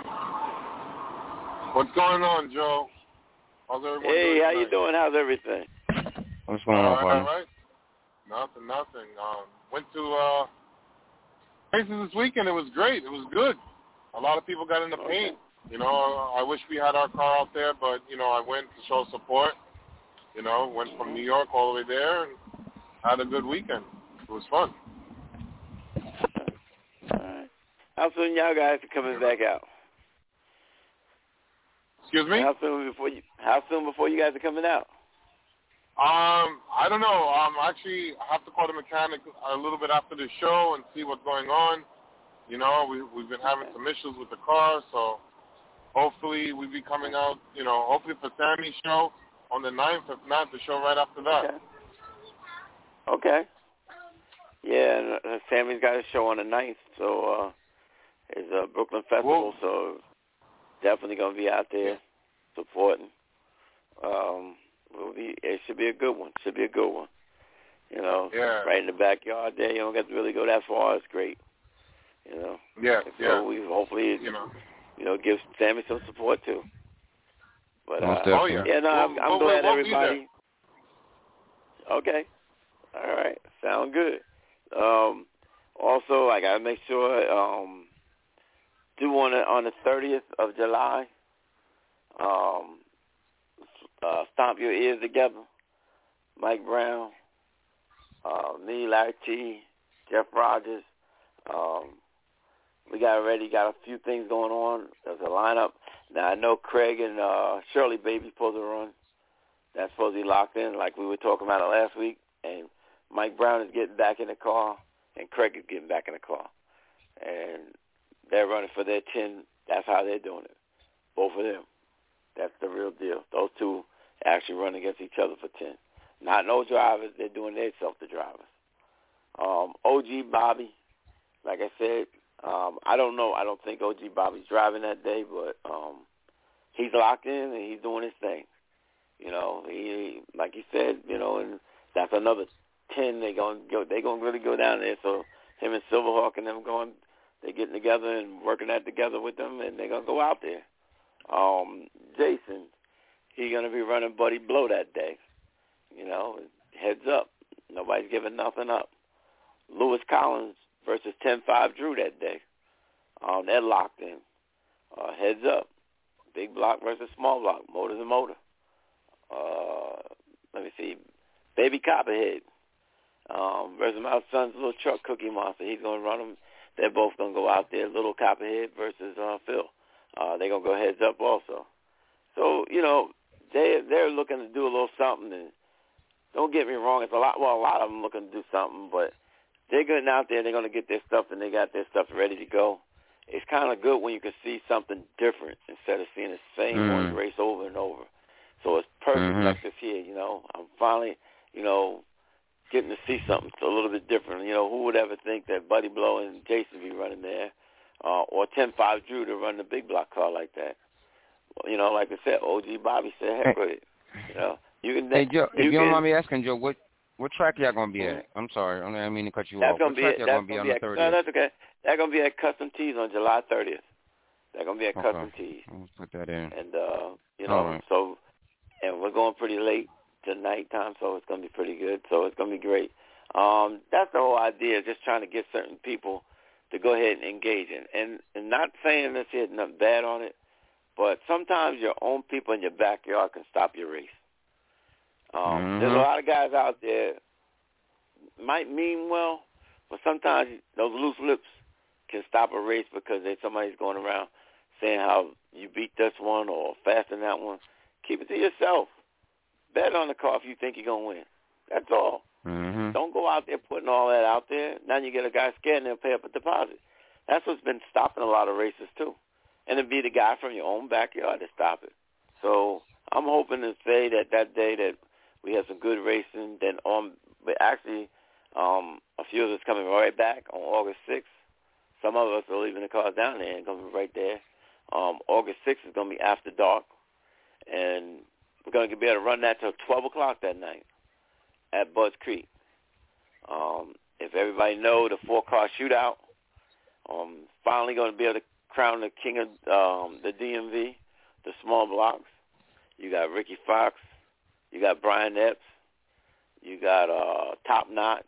What's going on, Joe? How's everyone hey, doing how tonight? you doing? How's everything? What's going all on, right, partner? all right. Nothing, nothing. Um, went to uh, races this weekend. It was great. It was good. A lot of people got in the Okay. paint. You know, I wish we had our car out there, but, you know, I went to show support. You know, went from New York all the way there and had a good weekend. It was fun. All right. How soon y'all guys are coming back out? Excuse me? How soon before you? How soon before you guys are coming out? Um, I don't know. Um, actually, I have to call the mechanic a little bit after the show and see what's going on. You know, we, we've been having some issues with the car, so hopefully we'll be coming out, you know, hopefully for Sammy's show on the ninth, if not, the show right after that. Okay. Okay. Yeah, and, uh, Sammy's got a show on the ninth, so uh, it's a Brooklyn Festival, Whoa. so definitely going to be out there supporting. Um, we'll be, it should be a good one. Should be a good one. You know, yeah. right in the backyard there. You don't get to really go that far. It's great. You know. Yeah, so yeah. we hopefully, you know, you know, give Sammy some support too. But uh, Most oh yeah, yeah, no, I'm, we'll, I'm we'll, glad we'll everybody. Okay. All right. Sound good. Um, also, I gotta make sure um, do on the, on the thirtieth of July. Um, uh, Stomp Your Ears Together. Mike Brown, uh, me, Larry T, Jeff Rogers. Um, we got already got a few things going on. There's a lineup. Now, I know Craig and uh, Shirley Baby's supposed to run. That's supposed to be locked in like we were talking about it last week. And Mike Brown is getting back in the car, and Craig is getting back in the car. And they're running for their ten. That's how they're doing it. Both of them. That's the real deal. Those two actually run against each other for ten. Not no drivers. They're doing themselves the drivers. Um, O G Bobby, like I said, um, I don't know. I don't think O G Bobby's driving that day, but um, he's locked in and he's doing his thing. You know, he like he said, you know, and that's another ten. They gonna go. They gonna really go down there. So him and Silverhawk and them going, they getting together and working that together with them, and they're gonna go out there. Um, Jason, he's gonna be running Buddy Blow that day. You know, heads up. Nobody's giving nothing up. Lewis Collins versus ten five Drew that day. Um, they're locked in. Uh, heads up. Big block versus small block. Motor to motor. Uh, let me see. Baby Copperhead um, versus my son's little truck Cookie Monster. He's going to run them. They're both going to go out there. Little Copperhead versus uh, Phil. Uh, they're going to go heads up also. So, you know, they, they're looking to do a little something. And don't get me wrong. It's a lot. Well, a lot of them looking to do something, but they're getting out there. They're going to get their stuff, and they got their stuff ready to go. It's kind of good when you can see something different instead of seeing the same mm. one race over and over. So it's perfect mm-hmm. like this here, you know. I'm finally, you know, getting to see something a little bit different. You know, who would ever think that Buddy Blow and Jason be running there, uh, or ten five Drew to run the big block car like that? Well, you know, like I said, O G Bobby said, heck with it. You know, you can. Hey Joe, you if you can, don't mind me asking, Joe, what what track y'all gonna be at? I'm sorry, I didn't mean to cut you that's off. Gonna what be track at, y'all that's gonna be gonna on be the at, thirtieth? No, that's okay. They're gonna be at Custom Tees on July thirtieth. They're gonna be at okay. Custom Tees. Let's put that in. And uh, you know, right. so. And we're going pretty late to nighttime, so it's going to be pretty good. So it's going to be great. Um, that's the whole idea, just trying to get certain people to go ahead and engage in. And, and not saying this here nothing bad on it, but sometimes your own people in your backyard can stop your race. Um, mm-hmm. There's a lot of guys out there might mean well, but sometimes those loose lips can stop a race because they, somebody's going around saying how you beat this one or faster than that one. Keep it to yourself. Bet on the car if you think you're going to win. That's all. Mm-hmm. Don't go out there putting all that out there. Now you get a guy scared and they'll pay up a deposit. That's what's been stopping a lot of races too. And it'd be the guy from your own backyard to stop it. So I'm hoping to say that that day that we have some good racing. Then on, but actually, um, a few of us coming right back on August sixth. Some of us are leaving the cars down there and coming right there. Um, August sixth is going to be after dark. And we're going to be able to run that till twelve o'clock that night at Budds Creek. Um, if everybody know the four-car shootout, um, finally going to be able to crown the king of um, the D M V, the small blocks. You got Ricky Fox. You got Brian Epps. You got uh, Top Notch.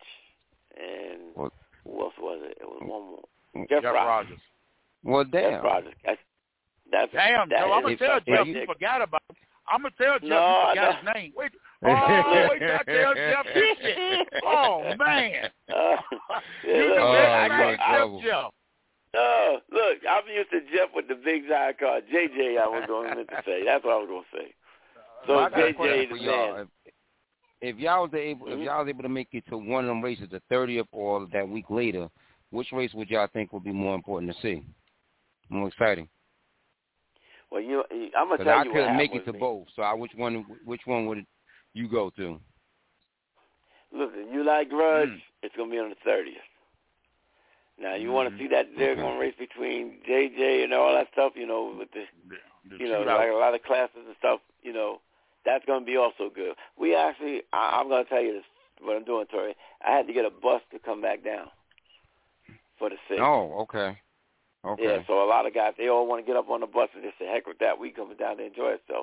And what? Who else was it? It was one more. Jeff, Jeff Rogers. Rogers. Well, damn. Jeff Rogers. That's, that's, damn, that Joe, I'm going to tell Jeff you you forgot about him. I'm going to tell Jeff no, you forgot no. his name. Wait. Oh, wait till I tell Jeff this shit. Oh, man. Uh, you yeah, know oh, that I Jeff, Jeff. No, look, I'm used to Jeff with the big side car. J J, I was going to say. That's what I was going to say. So well, J J, the y'all. man. If, if y'all was able, mm-hmm. if y'all was able to make it to one of them races, the thirtieth or that week later, which race would y'all think would be more important to see, more exciting? Well, you, I'm gonna tell I you couldn't what make it to me. both. So, I, which one? Which one would you go to? Listen, you like Grudge? Mm. It's gonna be on the thirtieth. Now, you mm. want to see Mm-hmm. that they're okay. gonna race between J J and all that stuff, you know, with the, the, the you know, shootout. like a lot of classes and stuff, you know. That's gonna be also good. We actually, I, I'm gonna tell you this. What I'm doing, Tori. I had to get a bus to come back down for the sixth. Oh, okay. Okay. Yeah, so a lot of guys, they all want to get up on the bus and just say, heck with that. We coming down to enjoy ourselves.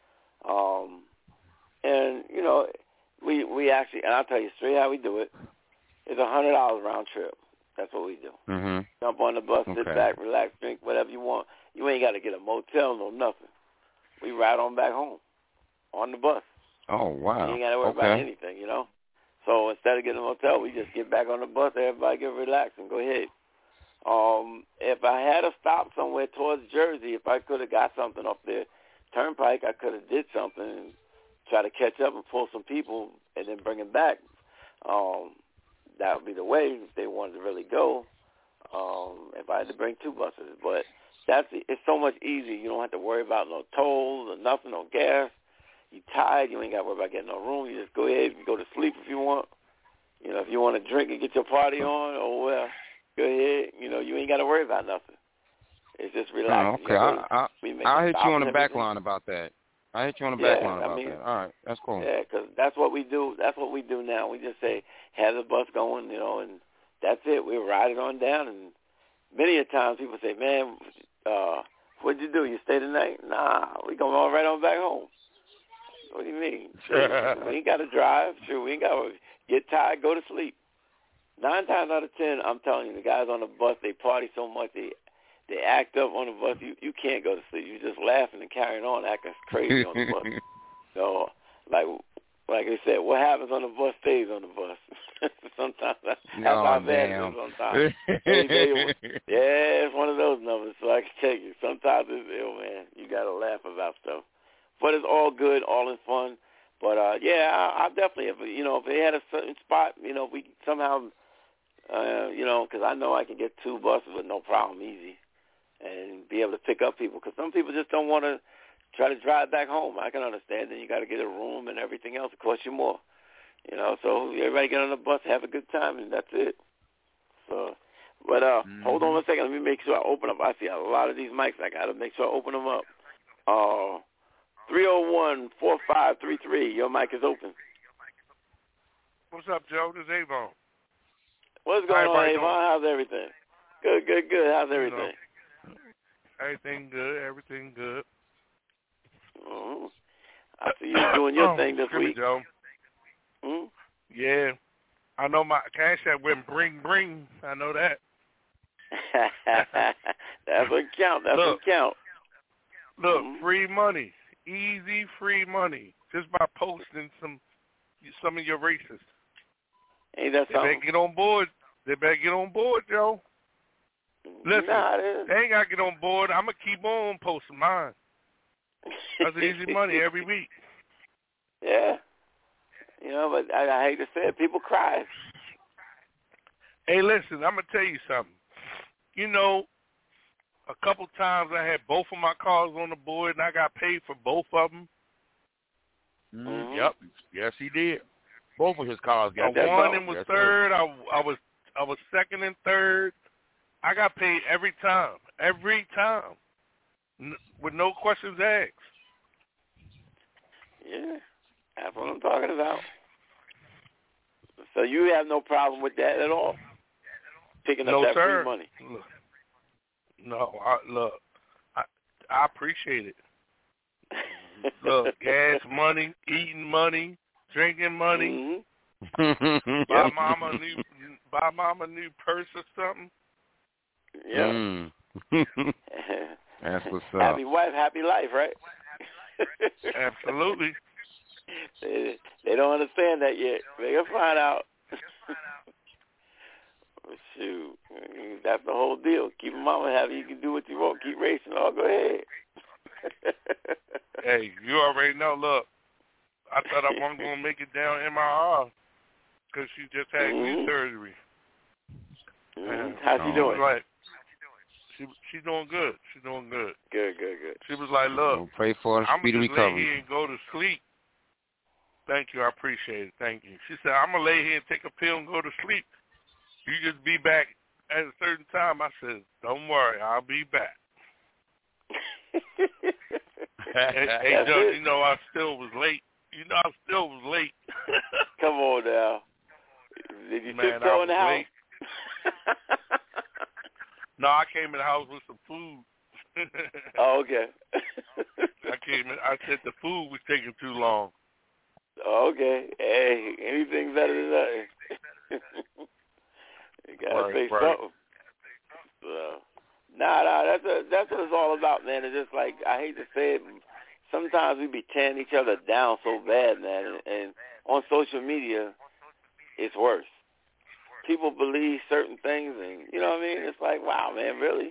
Um, and, you know, we we actually, and I'll tell you straight how we do it. It's a one hundred dollars round trip. That's what we do. Mm-hmm. Jump on the bus, okay. sit back, relax, drink, whatever you want. You ain't got to get a motel, no nothing. We ride on back home on the bus. Oh, wow. You ain't got to worry okay. about anything, you know. So instead of getting a motel, we just get back on the bus, everybody get relaxed and go ahead. Um, if I had to stop somewhere towards Jersey, if I could have got something up there, Turnpike, I could have did something and try to catch up and pull some people and then bring them back. Um, that would be the way if they wanted to really go. Um, if I had to bring two buses, but that's it's so much easier. You don't have to worry about no tolls or nothing, no gas. You tired, you ain't got to worry about getting no room. You just go ahead and go to sleep if you want. You know, if you want to drink and get your party on, oh well. go ahead. You know, you ain't got to worry about nothing. It's just relax. Oh, okay, I, I, I'll hit you on the back everything. line about that. I'll hit you on the back yeah, line about I mean, that. All right, that's cool. Yeah, because that's what we do. That's what we do now. We just say, have the bus going, you know, and that's it. We ride it on down. And many a times people say, man, uh, what'd you do? You stay the night? Nah, we going all right on back home. What do you mean? Sure, we ain't got to drive. Sure, we ain't got to get tired, go to sleep. Nine times out of ten, I'm telling you, the guys on the bus, they party so much, they they act up on the bus. You you can't go to sleep. You're just laughing and carrying on, acting crazy on the bus. So, like like I said, what happens on the bus stays on the bus. Sometimes that's no, how bad it damn. is sometimes. they, they, yeah, it's one of those numbers. So I can tell you, sometimes it's ill, man. You got to laugh about stuff. But it's all good, all in fun. But, uh, yeah, I, I definitely, if, you know, if they had a certain spot, you know, if we somehow, uh, you know, because I know I can get two buses with no problem, easy, and be able to pick up people. Because some people just don't want to try to drive back home. I can understand. Then you got to get a room and everything else. It costs you more. You know, so everybody get on the bus, have a good time, and that's it. So, but uh, mm-hmm. hold on a second. Let me make sure I open up. I see a lot of these mics. I got to make sure I open them up. Uh, three oh one, four five three three. Your mic is open. What's up, Joe? This is Avon. What's going on, Avon? How's everything? Good, good, good. How's everything? You know, everything good. Everything good. Mm-hmm. I see you doing your oh, thing this week. Me, Joe. Hmm? Yeah. I know my cash app went bring, bring. I know that. That's what count. That's look, what count. Look, mm-hmm. free money. Easy free money. Just by posting some some of your races. Ain't that they something? better get on board. They better get on board, Joe. Listen, nah, they ain't got to get on board. I'm going to keep on posting mine. That's easy money every week. Yeah. You know, but I, I hate to say it, people cry. Hey, listen, I'm going to tell you something. You know, a couple times I had both of my cars on the board, and I got paid for both of them. Mm-hmm. Yep. Yes, he did. Both of his cars got I won and was yes, third. I, I was I was second and third. I got paid every time. Every time. N- with no questions asked. Yeah. That's what I'm talking about. So you have no problem with that at all? Picking up no, that sir. free money? Look, no, I, look, I, I appreciate it. Look, gas money, eating money, drinking money, mm-hmm. buy yep. mama a new, buy mama a new purse or something. Yeah. Mm. That's what's up. Happy wife, happy life, right? Absolutely. They, they don't understand that yet. They'll find out. Shoot, that's the whole deal. Keep your mama happy. You can do what you want. Keep racing. Oh, go ahead. Hey, you already know. Look, I thought I wasn't going to make it down M R R because she just had mm-hmm. knee surgery. Mm-hmm. How's she she doing? Was like, she she's doing good. She's doing good. Good, good, good. She was like, look, we'll pray for a I'm speedy going to recovery. lay here and go to sleep. Thank you. I appreciate it. Thank you. She said, I'm going to lay here and take a pill and go to sleep. You just be back at a certain time. I said, don't worry. I'll be back. hey, hey Judge, you know I still was late. You know I still was late. Come on now. Did you Man, tiptoe in the house? Late. No, I came in the house with some food. Oh, okay. I came in. I said the food was taking too long. Okay. Hey, anything better than nothing. You gotta right, say right. something. So, nah, nah, that's a, that's what it's all about, man. It's just like, I hate to say it, sometimes we be tearing each other down so bad, man. And, and on social media, it's worse. People believe certain things, and you know what I mean. It's like, wow, man, really?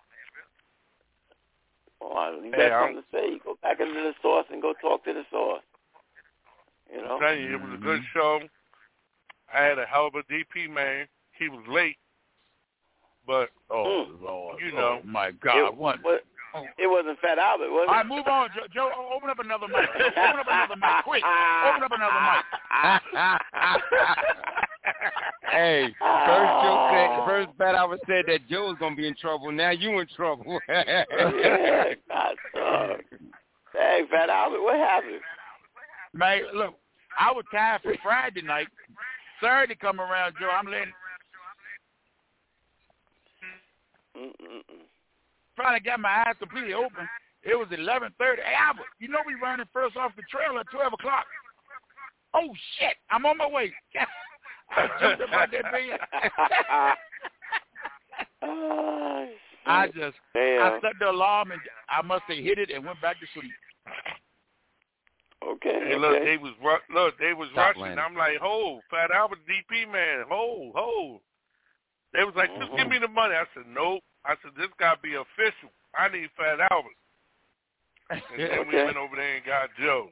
Well, you got hey, something to say. You go back into the source and go talk to the source. You know. I'm telling you, it was a good show. I had a hell of a D P, man. He was late, but oh mm. Lord, you know, oh, my God, it, what? But it wasn't Fat Albert, was it? All right, move on, Joe. Joe open up another mic. Joe. Open up another mic, quick. Open up another mic. Hey, first Joe said, first Fat Albert said that Joe was gonna be in trouble. Now you in trouble. Yeah, God, uh, hey, Fat Albert, what happened? Man, look, I was tired for Friday night. Saturday come around, Joe. I'm letting. Mm-mm-mm. Finally got my eyes completely open. It was eleven thirty. Hey, Albert, you know we running first off the trail at twelve o'clock. Oh, shit. I'm on my way. I jumped up out that bed. Oh, I just, Damn. I set the alarm and I must have hit it and went back to sleep. Okay. Hey, okay. look, they was ru- look, they was Stop rushing. landing. I'm like, ho, Fat Albert, D P man, ho, ho. They was like, just Mm-hmm. give me the money. I said, nope. I said, this got to be official. I need Fat Albert. And then Okay. we went over there and got Joe.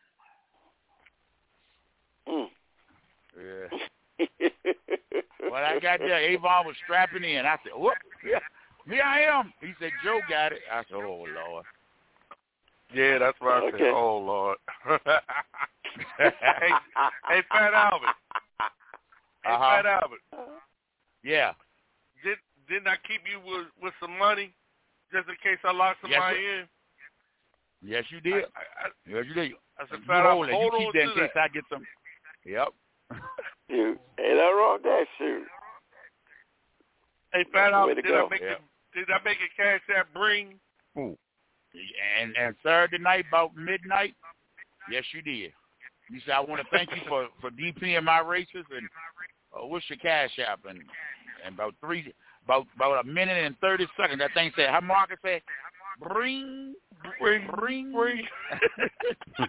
Mm. Yeah. When I got there, Avon was strapping in. I said, whoop, yeah, here I am. He said, Joe got it. I said, oh, Lord. Yeah, that's what I Okay. said. Oh, Lord. hey, hey, Fat Albert. Hey, Uh-huh. Fat Albert. Yeah. Did, didn't I keep you with, with some money just in case I locked Yes, somebody sir. in? Yes, you did. I, I, Yes, you did. I said, You Fat hold Albert, it. You hold keep on that to in case that. I get some. Yep. Shoot. Ain't that wrong with that? Shoot. Hey, That's Fat the way Albert, to did go. I make Yeah. it? Did I make a cash app bring? Ooh. And and Saturday night about midnight, yes, you did. You said I want to thank you for for DPing my races and uh, what's your cash app and and about three about about a minute and thirty seconds that thing said how Marcus said bring bring bring bring. That's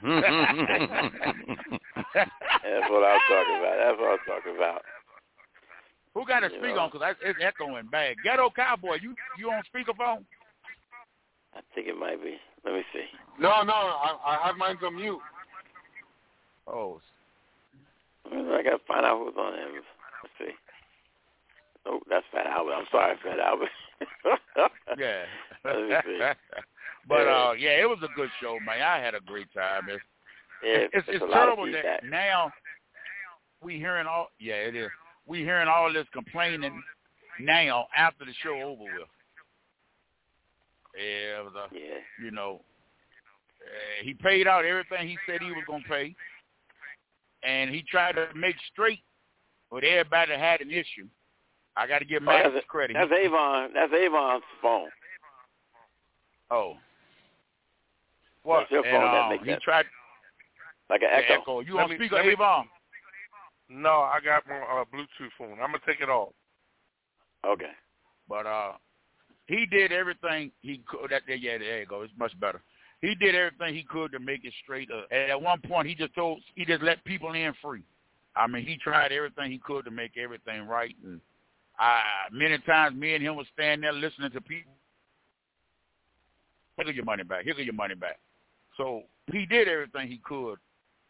what I'm talking about. That's what I'm talking about. Who got a You speaker know. on? Because it's echoing bad. Ghetto Cowboy, you you on speakerphone? I think it might be. Let me see. No, no, I, I have mine on mute. Oh, I got to find out who's on him. Let's see. Oh, that's Fat Albert. I'm sorry, Fat Albert. yeah. Let me see. But Yeah. uh, yeah, it was a good show, man. I had a great time. It's Yeah, it's, it's, it's it's a lot of terrible feedback. that now we hearing all yeah it is we hearing all this complaining now after the show over with. Yeah, it was a, Yeah. you know, uh, he paid out everything he said he was gonna pay, and he tried to make straight with everybody that had an issue. I got to give Oh, Max that's, credit. that's He- Avon. That's Avon's phone. oh, what? That's your And, phone that um, makes he that. tried Like an to echo. echo. You Let on me- speaker, let me- Avon? No, I got my uh, Bluetooth phone. I'm going to take it off. Okay. But uh, he did everything he could. That yeah, there you go. It's much better. He did everything he could to make it straight. Uh, and at one point, he just told he just let people in free. I mean, he tried everything he could to make everything right. And I many times, me and him was standing there listening to people. Here, get your money back. Here, get your money back. So he did everything he could.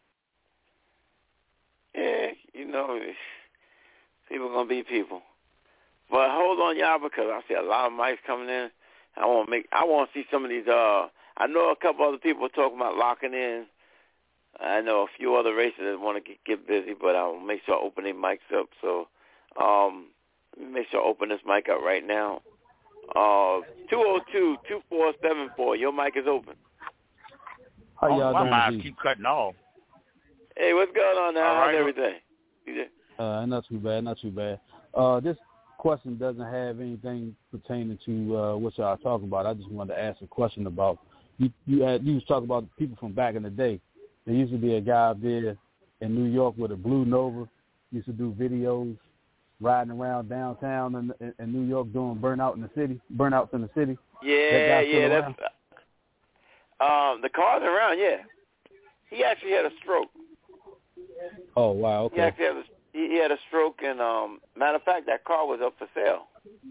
Yeah, you know, people gonna be people. But hold on, y'all, because I see a lot of mics coming in. I want to make. I want to see some of these. Uh, I know a couple other people talking about locking in. I know a few other races that want to get, get busy, but I'll make sure I open their mics up. So, um, let me make sure I open this mic up right now. Uh, two oh two, two four seven four. Your mic is open. How y'all Oh, my doing? mind G? keep cutting off. Hey, what's going on now? All How's right. everything? You there? Uh, not too bad, not too bad. Uh, this question doesn't have anything pertaining to uh, what y'all talking about. I just wanted to ask a question about you. You, had, you was talking about people from back in the day. There used to be a guy up there in New York with a blue Nova. Used to do videos riding around downtown in, in, in New York doing burnout in the city, burnouts in the city. Yeah, That guy still yeah. around? That's um the car's around. Yeah, he actually had a stroke. Oh wow, He okay. actually had a, he, he had a stroke, and um, matter of fact, that car was up for sale.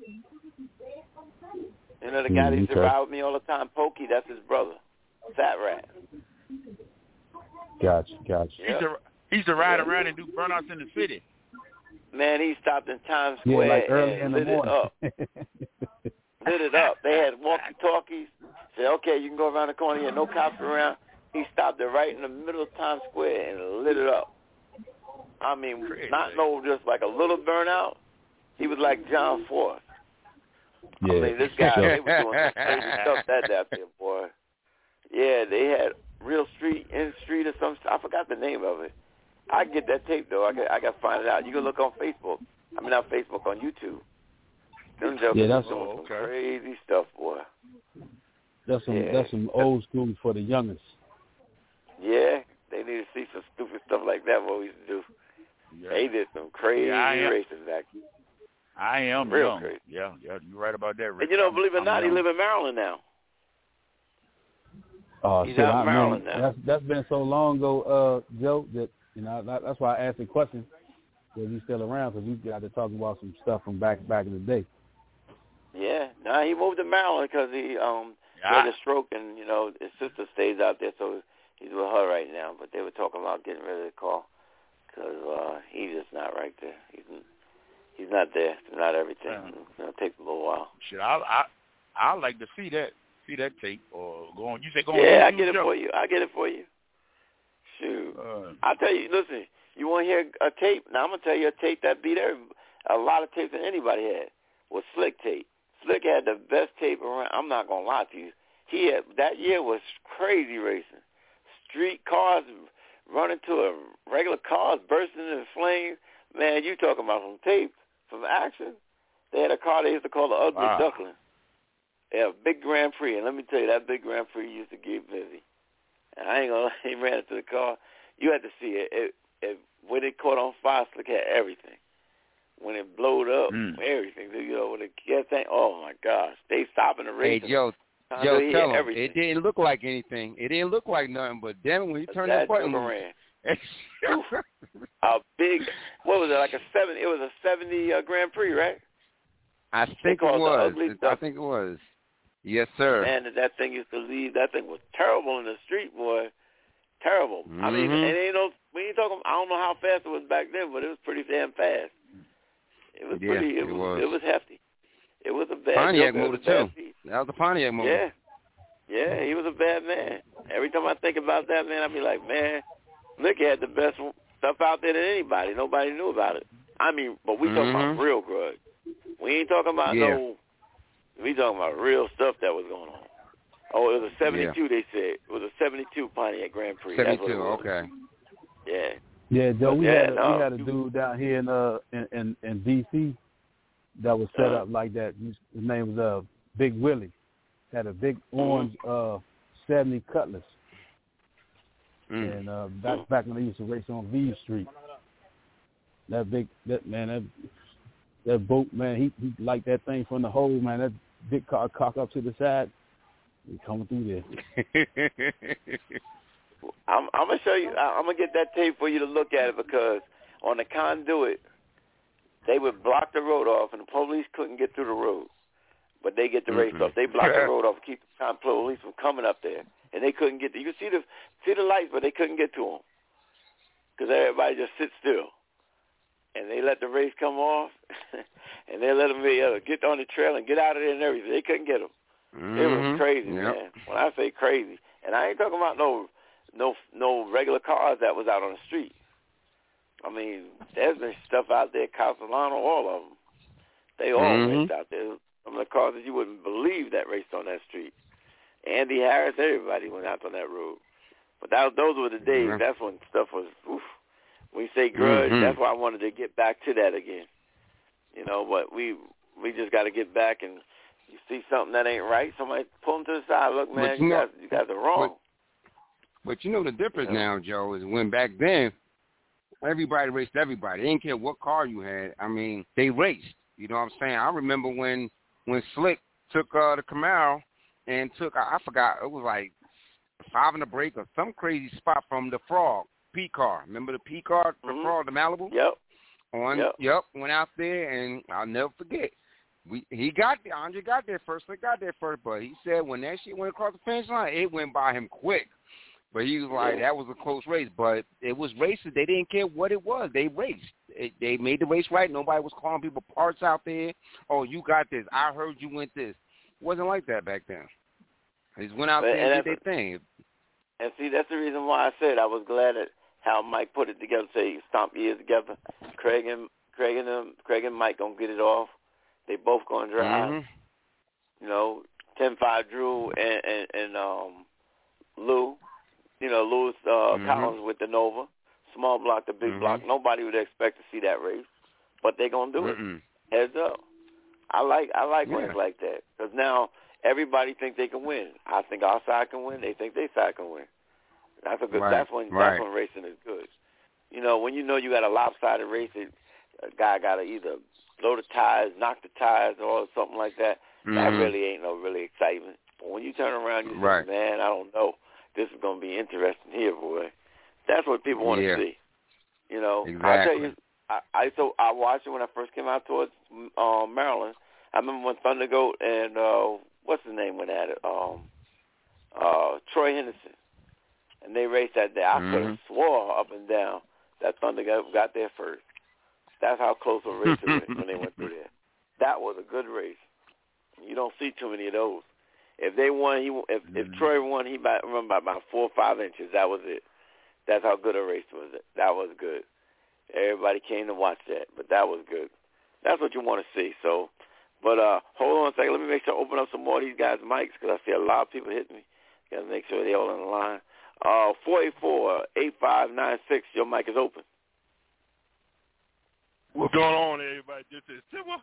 You know the guy that Mm, used to okay. ride with me all the time, Pokey. That's his brother, Fat Rat. Gotcha, gotcha. He Yeah. used to, he used to ride around and do burnouts in the city. Man, he stopped in Times Yeah, Square like early and in the lit it morning. up. Lit it up. They had walkie-talkies. Said, okay, you can go around the corner here. No cops around. He stopped it right in the middle of Times Square and lit it up. I mean, Crazy. not no just like a little burnout. He was like John Force. Yeah. I mean, this guy, they were doing some crazy stuff that out there, boy. Yeah, they had Real Street, In Street or some I forgot the name of it. I can get that tape, though. I got I got to find it out. You can look on Facebook. I mean, not Facebook, on YouTube. Them jokers Yeah, that's doing oh, some okay. crazy stuff, boy. That's some Yeah. that's some old school for the youngest. Yeah, they need to see some stupid stuff like that, what we used to do. Yeah. They did some crazy Yeah, I am. races back then. I am Real young. crazy. Yeah, yeah, you're right about that, Rick. And you know, I'm- believe it or I'm not, he young. live in Maryland now. Uh, He's shit, out in I, Maryland man, now. that's that's been so long ago, uh, Joe. That you know that, that's why I asked the question. Was he still around? Because we got to talk about some stuff from back back in the day. Yeah, nah, he moved to Maryland because he um Yeah. had a stroke, and you know his sister stays out there, so he's with her right now. But they were talking about getting rid of the car because uh, he's just not right there. He's he's not there. It's not everything. Yeah. It's gonna take a little while. Shit, I I I like to see that see that tape or go on. You say go on. Yeah, I YouTube, get it Joe? for you. I get it for you. Shoot, Uh, I'll tell you. Listen, you want to hear a tape? Now I'm gonna tell you a tape that beat every, a lot of tapes that anybody had was Slick tape. Slick had the best tape around. I'm not gonna lie to you. He had that year was crazy racing. Street cars running to a regular cars bursting into flames. Man, you talking about some tape, some action. They had a car they used to call the Ugly Wow. Duckling. They had a big Grand Prix, and let me tell you, that big Grand Prix used to get busy. And I ain't gonna lie, he ran into the car. You had to see it. It, it when it caught on fire, Slick had everything. When it blowed up, Mm. everything. You know, when it get thing, oh my gosh, they stopping the Hey, race. Joe, Time Joe, to hear tell him everything. it didn't look like anything. It didn't look like nothing. But then when you turn that that button, joker loose, ran. A big, what was it, like a seven, it was a seventy uh, Grand Prix, right? I They think it call it the was. Ugly I Duck. think it was. Yes, sir. Man, that, that thing used to leave, that thing was terrible in the street, boy. Terrible. I mean, Mhm. and ain't no, we ain't talking, I don't know how fast it was back then, but it was pretty damn fast. It was Yeah, pretty, it, it was, was. it was hefty. It was a bad Pontiac joker. It was motor a bad too. piece. That was the Pontiac motor. Yeah. Yeah, he was a bad man. Every time I think about that, man, I be like, man, Nick had the best stuff out there than anybody. Nobody knew about it. I mean, but we talking Mhm. about real grudge. We ain't talking about Yeah. no, we talking about real stuff that was going on. Oh, it was a seventy-two, Yeah. they said. It was a seventy-two Pontiac Grand Prix. That's what it seventy-two, was. okay. Yeah. Yeah, Joe, we Yeah, had a, no. we had a dude down here in uh in in, in D C that was set Uh-huh. up like that. His name was uh Big Willie. Had a big orange uh seventy Cutlass, Mm. and uh back back when they used to race on V Street. That big that man that that boat man he he liked that thing from the hole, man. That big car cock up to the side, he coming through there. I'm, I'm gonna show you. I'm gonna get that tape for you to look at it because on the conduit, they would block the road off, and the police couldn't get through the road, but they get the race Mm-mm. off. They blocked the road off, to keep the police from coming up there, and they couldn't get. To, you could see the see the lights, but they couldn't get to them because everybody just sit still, and they let the race come off, and they let them be able to get on the trail and get out of there and everything. They couldn't get them. Mhm. It was crazy, Yep. man. When I say crazy, and I ain't talking about no. No, no regular cars that was out on the street. I mean, there's been stuff out there, Castellano, all of them. They all Mhm. raced out there. Some of the cars that you wouldn't believe that raced on that street. Andy Harris, everybody went out on that road. But that, those were the days. Mhm. That's when stuff was, oof. When you say grudge, Mhm. that's why I wanted to get back to that again. You know, but we we just got to get back, and you see something that ain't right, somebody pull them to the side. Look, man, But you you, know- guys, you guys are wrong. but- But you know the difference Yeah. now, Joe, is when back then everybody raced everybody. They didn't care what car you had. I mean, they raced. You know what I'm saying? I remember when when Slick took uh, the Camaro and took I, I forgot it was like five in the break or some crazy spot from the Frog P car. Remember the P car, the Mhm. Frog, the Malibu? Yep. On Yep. yep, went out there and I'll never forget. We he got there. Andre got there first. Slick got there first, but he said when that shit went across the finish line, it went by him quick. But he was like, Yeah. that was a close race. But it was racing. They didn't care what it was. They raced. It, they made the race right. Nobody was calling people parts out there. Oh, you got this. I heard you went this. It wasn't like that back then. They just went out But- there and and did their thing. And see, that's the reason why I said I was glad that how Mike put it together, say stomp years together. Craig and Craig and them, Craig and Mike gonna get it off. They both gonna drive. Mm-hmm. You know, ten five Drew and, and, and um Lou. You know, Lewis uh, mm-hmm. Collins with the Nova. Small block to big mm-hmm. block. Nobody would expect to see that race, but they gonna do Mm-mm. it. Heads up. I like I like Yeah. when it's like that because now everybody thinks they can win. I think our side can win. They think their side can win. That's a good. Right. That's when right. that's when racing is good. You know, when you know you got a lopsided race, it, a guy got to either blow the tires, knock the tires, or something like that. Mm-hmm. That really ain't no really excitement. But when you turn around, you right. say, "Man, I don't know. This is gonna be interesting here, boy." That's what people want to yeah. see. You know, exactly. I tell you, I, I so I watched it when I first came out towards um, Maryland. I remember when Thunder Goat and uh, what's his name went at it, um, uh, Troy Henderson, and they raced that day. I mm-hmm. could have swore up and down that Thunder Goat got there first. That's how close a race it was when they went through there. That was a good race. You don't see too many of those. If they won, he if, mm-hmm. if Troy won, he might run by about four or five inches. That was it. That's how good a race was. That was good. Everybody came to watch that, but that was good. That's what you want to see. So, but uh, hold on a second. Let me make sure I open up some more of these guys' mics because I see a lot of people hitting me. Got to make sure they're all on the line. Uh, four eight four, eight five nine six. Your mic is open. What's going on, everybody? This is Civil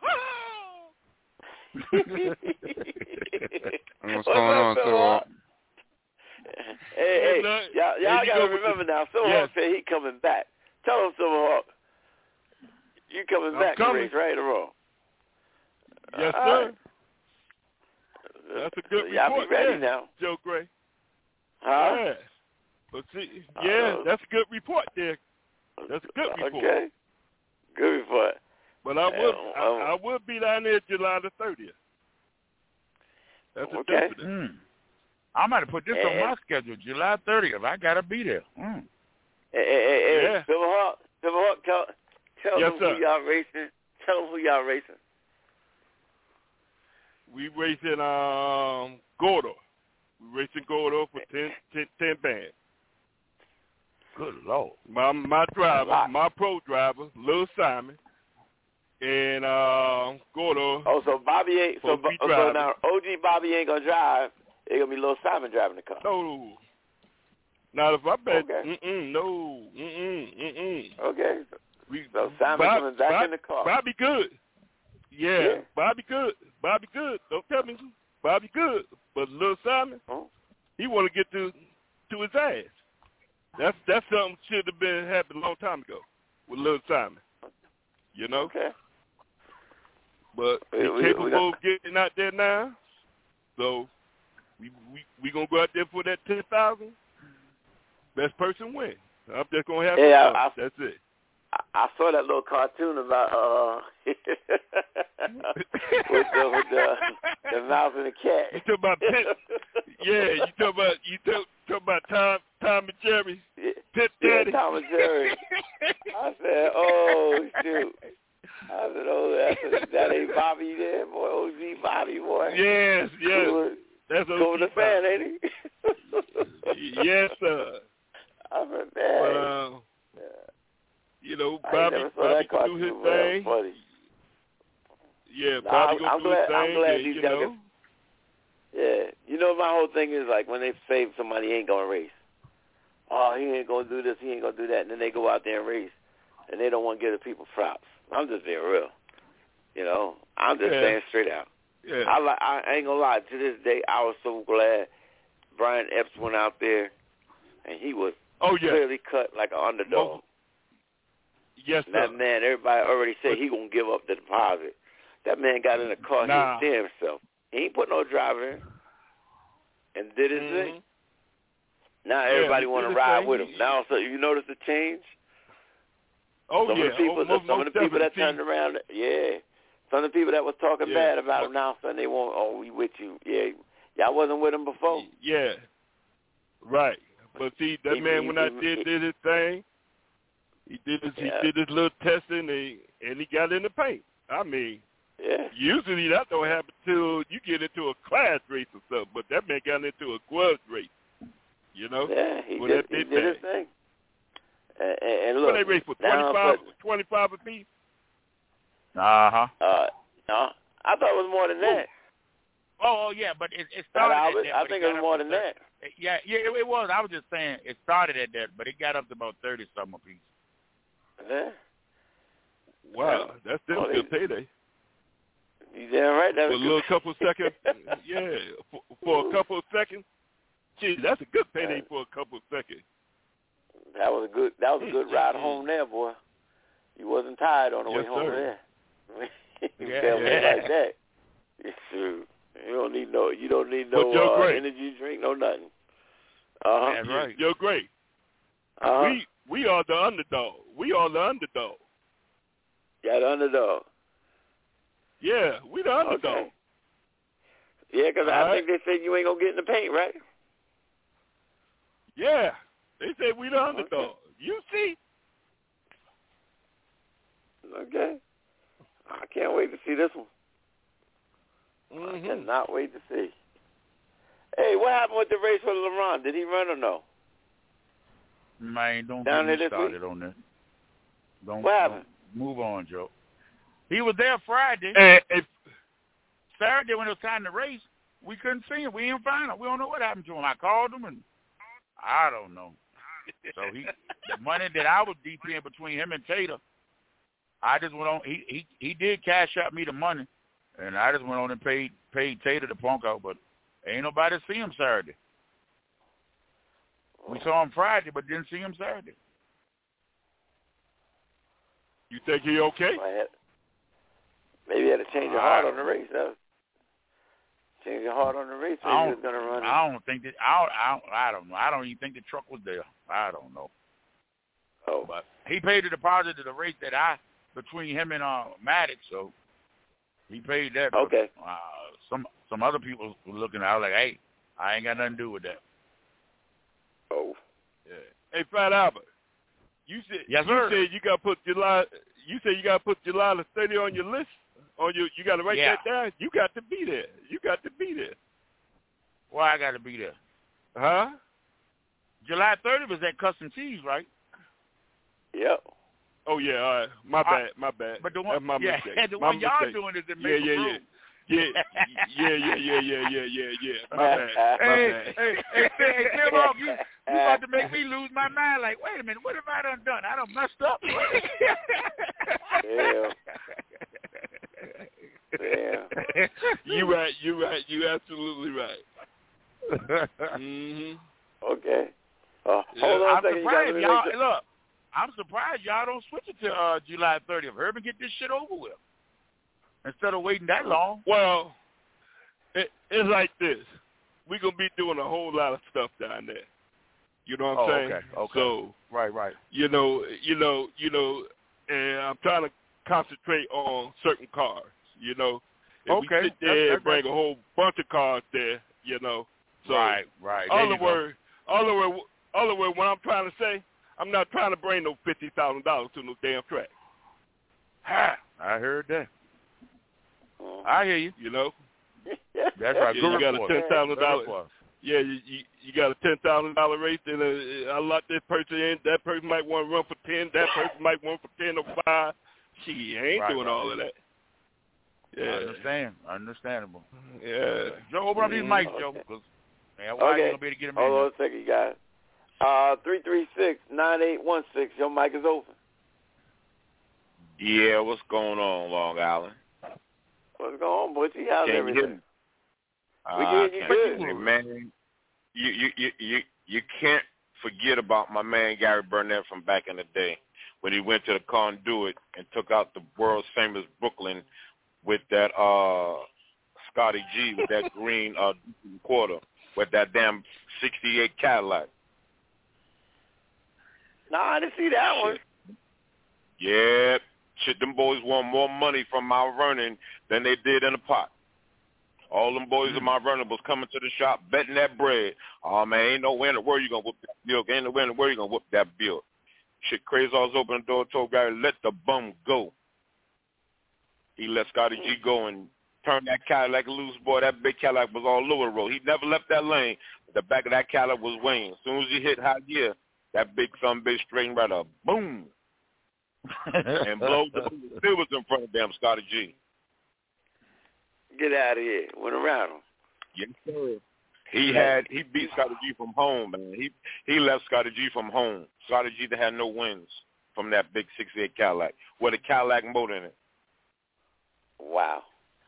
What's going on, Silver? Hey, hey, look, y'all, y'all hey, got to go remember the, now, Silverhawk yes. said he coming back. Tell him, Silverhawk, you coming I'm back coming. to race, right or wrong? Yes, All sir. right. That's a good so y'all report be ready there, now. Joe Gray. Huh? Yeah. But see, yeah, Uh, that's a good report there. That's a good report. Okay. Good report. But I will, Uh, I, I will be down there July the thirtieth. That's a okay. definite. Mm. I'm going to put this And, on my schedule, July thirtieth. I got to be there. Mm. Hey, hey, hey, Yeah. Silverhawk, Silverhawk, tell, tell Yes, them sir. who y'all racing. Tell them who y'all racing. We racing um Gordo. We racing Gordo for ten, ten, ten bands. Good Lord. My my driver, my pro driver, Lil Simon, and um Gordo. Oh, so Bobby ain't so, Supposed to be so driving. now O G Bobby ain't gonna drive. It's gonna be Lil Simon driving the car. No. Now if I bet, Okay. mm-mm, no, mm-mm, mm-mm. Okay. We, So Simon Bob, coming back Bob, in the car. Bobby good. Yeah, Yeah. Bobby good. Bobby good. Don't tell me Bobby good. But Lil Simon, Oh. he want to get to to his ass. That's that's something should have been happened a long time ago with Lil Simon. You know. Okay. But We- he's we- capable we got- of getting out there now. So we we we gonna go out there for that ten thousand. Best person win. I'm just gonna have Yeah, some fun. I- That's it. I, I saw that little cartoon about uh with the with the, the mouse and the cat. You talk about pit, yeah. You talk about you talk, talk about Tom Tom and Jerry. Yeah, Pit yeah, Daddy. Tom and Jerry. I said, oh shoot. I said, oh, that's, that ain't Bobby there, boy. O G Bobby, boy. Yes, yes. Cool, That's cool O G the fan, ain't he? he? Yes, sir. I said, But man. uh, Yeah. you know, I Bobby, never saw Bobby that can do his cartoon, but that was thing. funny. Yeah, No, Bobby I'm- gonna I'm do glad- his thing. I'm glad and, these you guys know. Yeah. You know, my whole thing is like when they say somebody ain't going to race. Oh, he ain't going to do this, he ain't going to do that. And then they go out there and race. And they don't want to give the people props. I'm just being real. You know, I'm just Yeah. saying straight out. Yeah. I, li- I ain't going to lie. To this day, I was so glad Brian Epps went out there. And he was Oh yeah. clearly cut like an underdog. Most, yes, And sir. that man, everybody already said he going to give up the deposit. That man got in the car, Nah. he was damn himself. He ain't put no driver in. And did his Mhm. thing. Now Yeah, everybody he want to did his ride thing. with him. Now, so you notice the change? Oh some yeah. of the people, oh, most, some most of the people that definitely. turned around, yeah. Some of the people that was talking Yeah. bad about him now, son, they want, oh, we with you. Yeah, y'all wasn't with him before. Yeah. Right. But see, that He- man he- when I he- did he- did his thing, he did his Yeah. he did his little testing and and he got in the paint. I mean, Yeah. usually that don't happen till you get into a class race or something, but that man got into a grudge race. You know? Yeah, he Well, did, that he big did his bag. thing. And, and, and look, what they race for twenty-five, twenty-five apiece? Uh-huh. Uh, no, I thought it was more than that. Oh, oh yeah, but it, it started I, at was, that. I think it was more than that. Yeah, yeah, it, it was. I was just saying it started at that, but it got up to about thirty something a piece. Yeah. Wow, that's still oh, a good payday. You damn right. That for was a little good. couple seconds, yeah, for, for a couple of seconds. Gee, that's a good payday for a couple of seconds. That was a good. That was a good ride home there, boy. You wasn't tired on the yes, way home sir. there. you yeah, can't yeah. like that. You don't need no. You don't need no uh, energy drink, no nothing. Uh huh. That's right. You're great. Uh-huh. We we are the underdog. We are the underdog. Yeah, the underdog. Yeah, we the underdog. Okay. Yeah, because I right. think they said you ain't gonna get in the paint, right? Yeah, they said we the underdog. Okay. You see? Okay. I can't wait to see this one. Mm-hmm. I cannot wait to see. Hey, what happened with the race for LeBron? Did he run or no? Man, don't Down get me there started week? on this. Don't, what happened? Don't move on, Joe. He was there Friday. And if, Saturday when it was time to race, we couldn't see him. We didn't find him. We don't know what happened to him. I called him, and I don't know. So he, the money that I was deep in between him and Tater, I just went on. He he he did cash out me the money, and I just went on and paid paid Tater the punk out. But ain't nobody see him Saturday. We saw him Friday, but didn't see him Saturday. You think he okay? Maybe he had to change your heart on the race. Though. Change your heart on the race. So he was gonna run. I don't think that. I don't, I don't. I don't know. I don't even think the truck was there. I don't know. Oh, but he paid the deposit to the race that I between him and uh Maddox, so he paid that. Okay. But, uh, some some other people were looking. I was like, hey, I ain't got nothing to do with that. Oh. Yeah. Hey, Fat Albert. You said yes, you sir. said you got to put July. You said you got to put July the thirtieth on your list. On your, you got to write yeah. that down. You got to be there. You got to be there. Well, I got to be there. Huh? July thirtieth was at Custom Tees, right? Yep. Oh yeah. All right. My bad. My bad. But the one, That's my yeah, mistake. the my one y'all mistake. doing is in yeah, Maple yeah, Grove. yeah. Yeah, yeah, yeah, yeah, yeah, yeah, yeah, yeah. My bad. My hey, bad. hey, hey, hey, Tim, off, you, you about to make me lose my mind. Like, wait a minute, what have I done done? I done messed up. yeah. Yeah. You right. You right. You absolutely right. mhm. Okay. Uh, yeah. Hold on I'm a second. surprised you y'all. sure. Look, I'm surprised y'all don't switch it to uh, July thirtieth. Herb and get this shit over with instead of waiting that long. Well, it, it's like this. We're going to be doing a whole lot of stuff down there. You know what I'm oh, saying? Okay, okay. So, right, right. You know, you know, you know, and I'm trying to concentrate on certain cars, you know. If okay. we sit there that's, and bring that's, a whole bunch of cars there, you know. So, right, right. Other word, other word, other word, what I'm trying to say, I'm not trying to bring no fifty thousand dollars to no damn track. Ha! I heard that. I hear you. You know. That's right. Yeah, Good you got report. a ten thousand dollars. Report. Yeah, you, you you got a ten thousand dollar race, and uh, I lock this person in. That person might want to run for ten. That person might want for ten or five. She ain't right, doing right. all of that. Yeah, I understand. Understandable. Yeah. Joe, open up these mics, okay. Joe. Cause, man, why okay. you gonna be able to get him Hold in? on a second, you guys. Uh, three three six nine eight one six. Your mic is open. Yeah, what's going on, Long Island? What's going on, Butchie? How's Can everything? you hear me? We uh, can hear you good. Say, man, you, you you you you can't forget about my man Gary Burnett from back in the day when he went to the Conduit and took out the world's famous Brooklyn with that uh Scotty G with that green uh quarter with that damn sixty-eight Cadillac. No, I didn't see that one. Yeah, shit, them boys want more money from Mount Vernon than they did in the pot. All them boys mm. in Mount Vernon was coming to the shop betting that bread. Oh, man, ain't no way in the world you going to whoop that bill. Ain't no way in the world you going to whoop that bill. Shit, crazy. I was opening the door, told Gary, let the bum go. He let Scotty G go and turn that Cadillac loose, boy. That big Cadillac was all over the road. He never left that lane. The back of that Cadillac was weighing. As soon as he hit high gear, that big son bitch straight right up, boom, and blow the silvers in front of damn Scotty G. Get out of here. Went around him. Yes, sir. He had he beat Scotty G from home, man. He he left Scotty G from home. Scotty G had no wins from that big sixty-eight Cadillac with a Cadillac motor in it. Wow.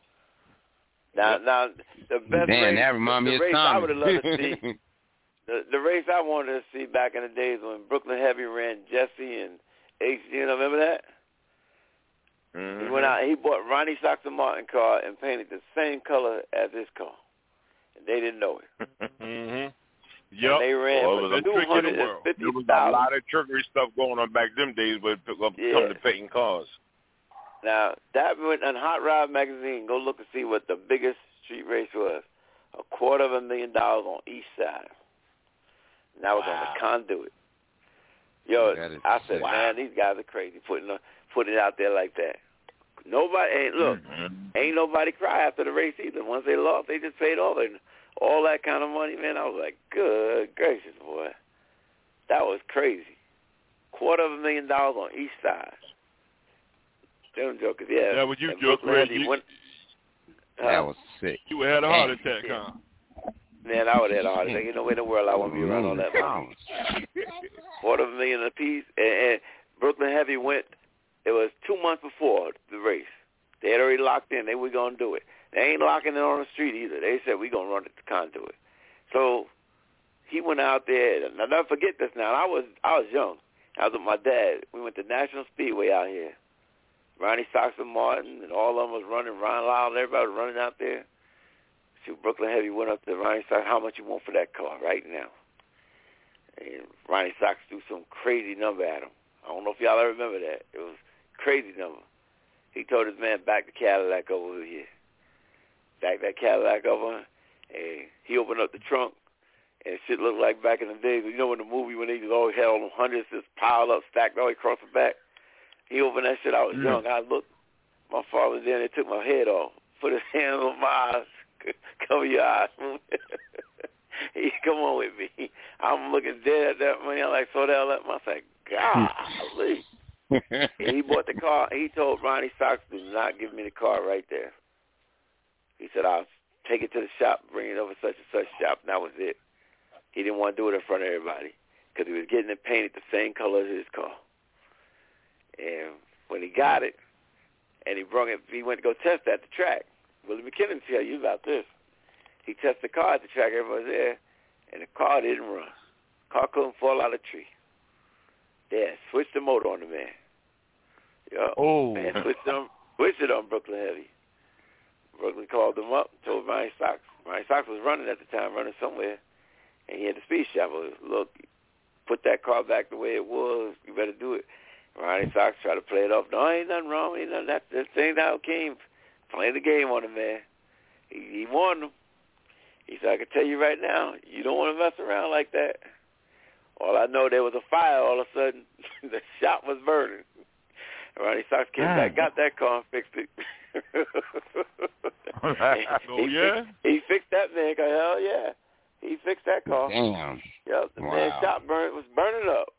Now, now the best Man, race, that remind the, me the of race I Tommy. would have loved to see. the, the race I wanted to see back in the days when Brooklyn Heavy ran Jesse and H G. You know, remember that? Mm-hmm. He went out. He bought Ronnie Sox and Martin car and painted the same color as his car, and they didn't know it. mm-hmm. Yep. And they ran well, for two hundred and fifty there was dollars. a lot of trickery stuff going on back them days with come yeah. to painting cars. Now, that went on Hot Rod magazine. Go look and see what the biggest street race was. A quarter of a million dollars on each side. And that was wow. on the Conduit. Yo, I said, wow. man, these guys are crazy putting putting it out there like that. Nobody, ain't look, mm-hmm. ain't nobody cry after the race either. Once they lost, they just paid off. And all that kind of money, man, I was like, good gracious, boy. That was crazy. Quarter of a million dollars on each side. Them jokers, yeah. That was you, Joker. You, went, uh, that was sick. You would have had a heart attack, huh? Man, I would have had a heart attack. You know, in the world, I wouldn't be around all that money. Quarter of a million apiece. And, and Brooklyn Heavy went, it was two months before the race. They had already locked in. They were going to do it. They ain't locking it on the street either. They said, we're going to run it to Conduit. So he went out there. And I'll never forget this now. I was I was young. I was with my dad. We went to National Speedway out here. Ronnie Sox and Martin and all of them was running. Ron Lyle and everybody was running out there. So Brooklyn Heavy went up to Ronnie Sox, how much you want for that car right now? And Ronnie Sox threw some crazy number at him. I don't know if y'all ever remember that. It was a crazy number. He told his man, back the Cadillac over here. Back that Cadillac over, and he opened up the trunk, and shit looked like back in the days. You know in the movie when they just always had all them hundreds just piled up, stacked all across the back? He opened that shit. I was mm. young. I looked. My father was there, and they took my head off. Put his hand on my eyes. Cover your eyes. He come on with me. I'm looking dead at that money. I'm like, so the hell up. I said, golly. And he bought the car. He told Ronnie Sox to not give me the car right there. He said, I'll take it to the shop, bring it over such and such shop, and that was it. He didn't want to do it in front of everybody because he was getting it painted the same color as his car. And when he got it, and he brought it, he went to go test at the track. Willie McKinnon tell you about this. He tested the car at the track, everybody was there, and the car didn't run. The car couldn't fall out of the tree. Yeah, switched the motor on the man. Yeah, oh. Man, switched it on, switched it on Brooklyn Heavy. Brooklyn called him up, told Ronnie Sox. Ronnie Sox was running at the time, running somewhere, and he had the speed shop. Look, put that car back the way it was. You better do it. Ronnie Sox tried to play it off. No, ain't nothing wrong. Ain't nothing. That, that ain't how it came. Playing the game on him, man. He, he warned him. He said, I can tell you right now, you don't want to mess around like that. All I know, there was a fire all of a sudden. The shop was burning. Ronnie Sox came back, got that car and fixed it. Oh, he, yeah? Fixed, he fixed that man. Hell, yeah. He fixed that car. Damn. Yep, the wow. man's shop burn, was burning up.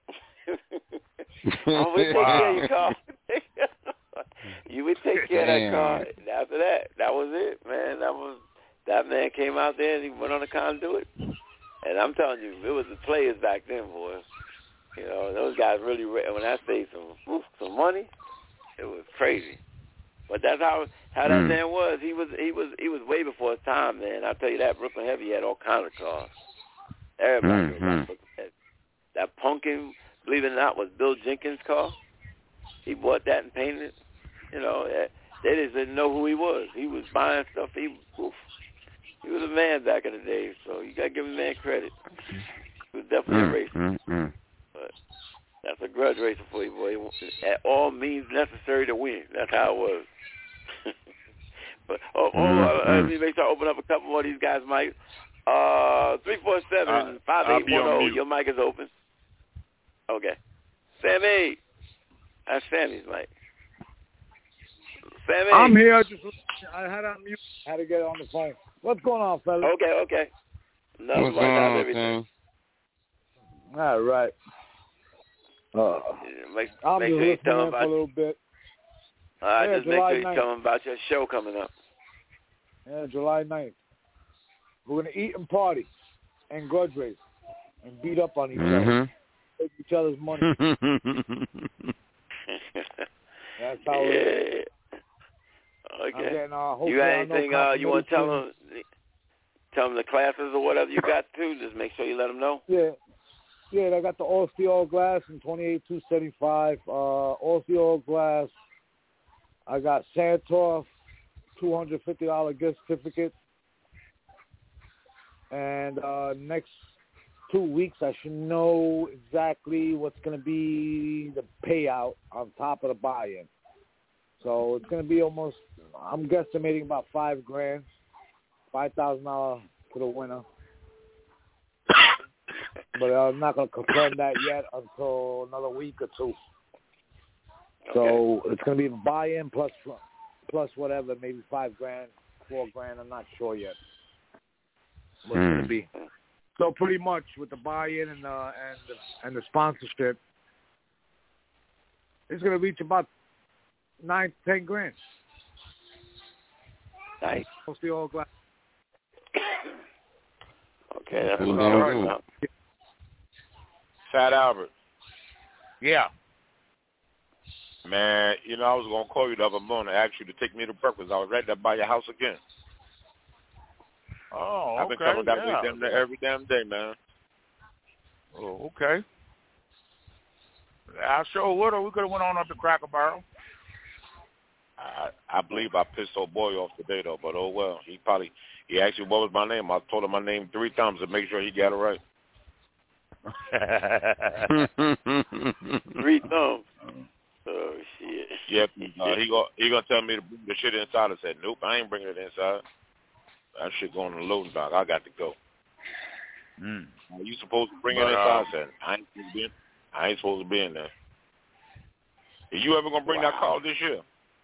I would take care of your car. You would take care Damn. of that car. And after that, that was it, man. That was that man came out there and he went on the Conduit. And I'm telling you, it was the players back then, boy. You know, those guys really. When I say some oof, some money, it was crazy. But that's how how that mm. man was. He was he was he was way before his time, man. I'll tell you that. Brooklyn Heavy had all kinds of cars. Everybody knew about Brooklyn Heavy. That Pumpkin, believe it or not, was Bill Jenkins' car. He bought that and painted it. You know, they just didn't know who he was. He was buying stuff. He oof, he was a man back in the day, so you got to give him man credit. He was definitely mm, a racer. Mm, mm. But that's a grudge racer for you, boy. At all means necessary to win. That's how it was. But oh, oh mm, uh, mm. let me make sure I open up a couple more of these guys' mics. Uh, three four seven five eight one zero. Your mic is open. Okay, Sammy. That's Sammy's mic. Sammy. I'm here. Just I had on mute. I had to get on the phone. What's going on, fellas? Okay, okay. Nothing What's like going that, on, everything. Sam? All right. Uh, make I'm make just sure you listening tell them in for a about. little bit. Uh, Yeah, just make July sure you ninth. tell them about your show coming up. Yeah, July ninth. We're going to eat and party and grudge race and beat up on each Mm-hmm. other. Take each other's money. That's how yeah. it is. Okay. I'm getting, uh, You got hopefully anything I know uh, you want to tell confirmation. them? Tell them the classes or whatever you got too. Just make sure you let them know. Yeah. Yeah, I got the All-Steel Glass in twenty-eight two seventy-five. Uh, All-Steel Glass. I got Santor, two hundred fifty dollars gift certificate. And uh, next two weeks, I should know exactly what's going to be the payout on top of the buy-in. So it's going to be almost, I'm guesstimating about five grand, five thousand dollars to the winner. But I'm not going to confirm that yet until another week or two. Okay. So it's going to be buy-in plus plus whatever, maybe five grand, four grand. I'm not sure yet what it's going to be. So pretty much with the buy-in and uh, and the, and the sponsorship, it's going to reach about nine, ten grand. Nice. What's the old glass? Okay, that's Cool, what damn I'm talking good. about. Fat Albert. Yeah. Man, you know, I was going to call you the other morning to ask you to take me to breakfast. I was right there by your house again. Oh, okay. I've been coming down yeah. there damn near every damn day, man. Oh, okay. I sure would have. We could have went on up to Cracker Barrel. I, I believe I pissed old boy off today, though, but oh well. He probably, he asked me what was my name. I told him my name three times to make sure he got it right. Three thumbs. Oh, shit. Yep. Uh, he go, he going to tell me to bring the shit inside. I said, nope, I ain't bringing it inside. That shit going in the loading dock. I got to go. Mm. Are you supposed to bring But, it inside? um, I said, I ain't supposed to be in, I ain't supposed to be in there. Are you ever going to bring Wow. that car this year?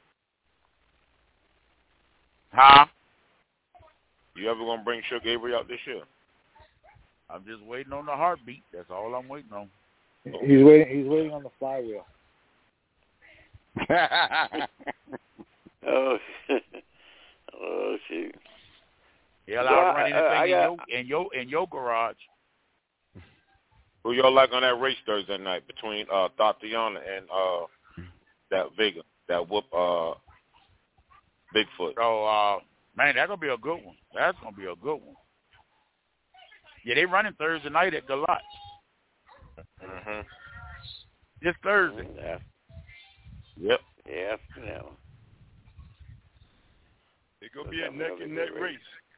Huh? You ever going to bring Sugar Avery out this year? I'm just waiting on the heartbeat. That's all I'm waiting on. He's waiting. He's waiting on the flywheel. Oh, oh, shoot. Hell, So I'll I- run anything I- I in, got- your, in your in your garage. Who y'all like on that race Thursday night between uh, Tatiana and uh, that Vega, that whoop uh, Bigfoot? So, uh, man, that's gonna be a good one. That's gonna be a good one. Yeah, they running Thursday night at Galot. Mm-hmm. This Thursday. Yeah. Yep. Yeah, yeah. It's going to be a neck and neck race.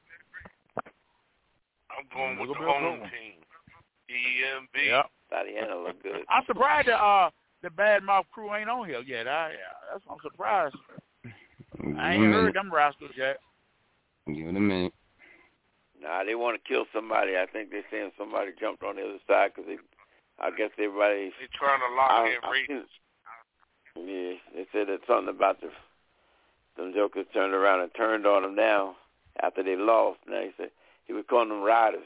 I'm going with It'll the be a good home one. team. E M B. Yep. Tatiana look good. I'm surprised that uh the Bad Mouth crew ain't on here yet. I that's I'm surprised. I ain't heard them rascals yet. Give it a minute. Nah, they want to kill somebody. I think they're saying somebody jumped on the other side because they, I guess everybody. They're trying to lock I- in I races. Yeah, they said that something about the them jokers turned around and turned on them now after they lost. Now he said he was calling them riders.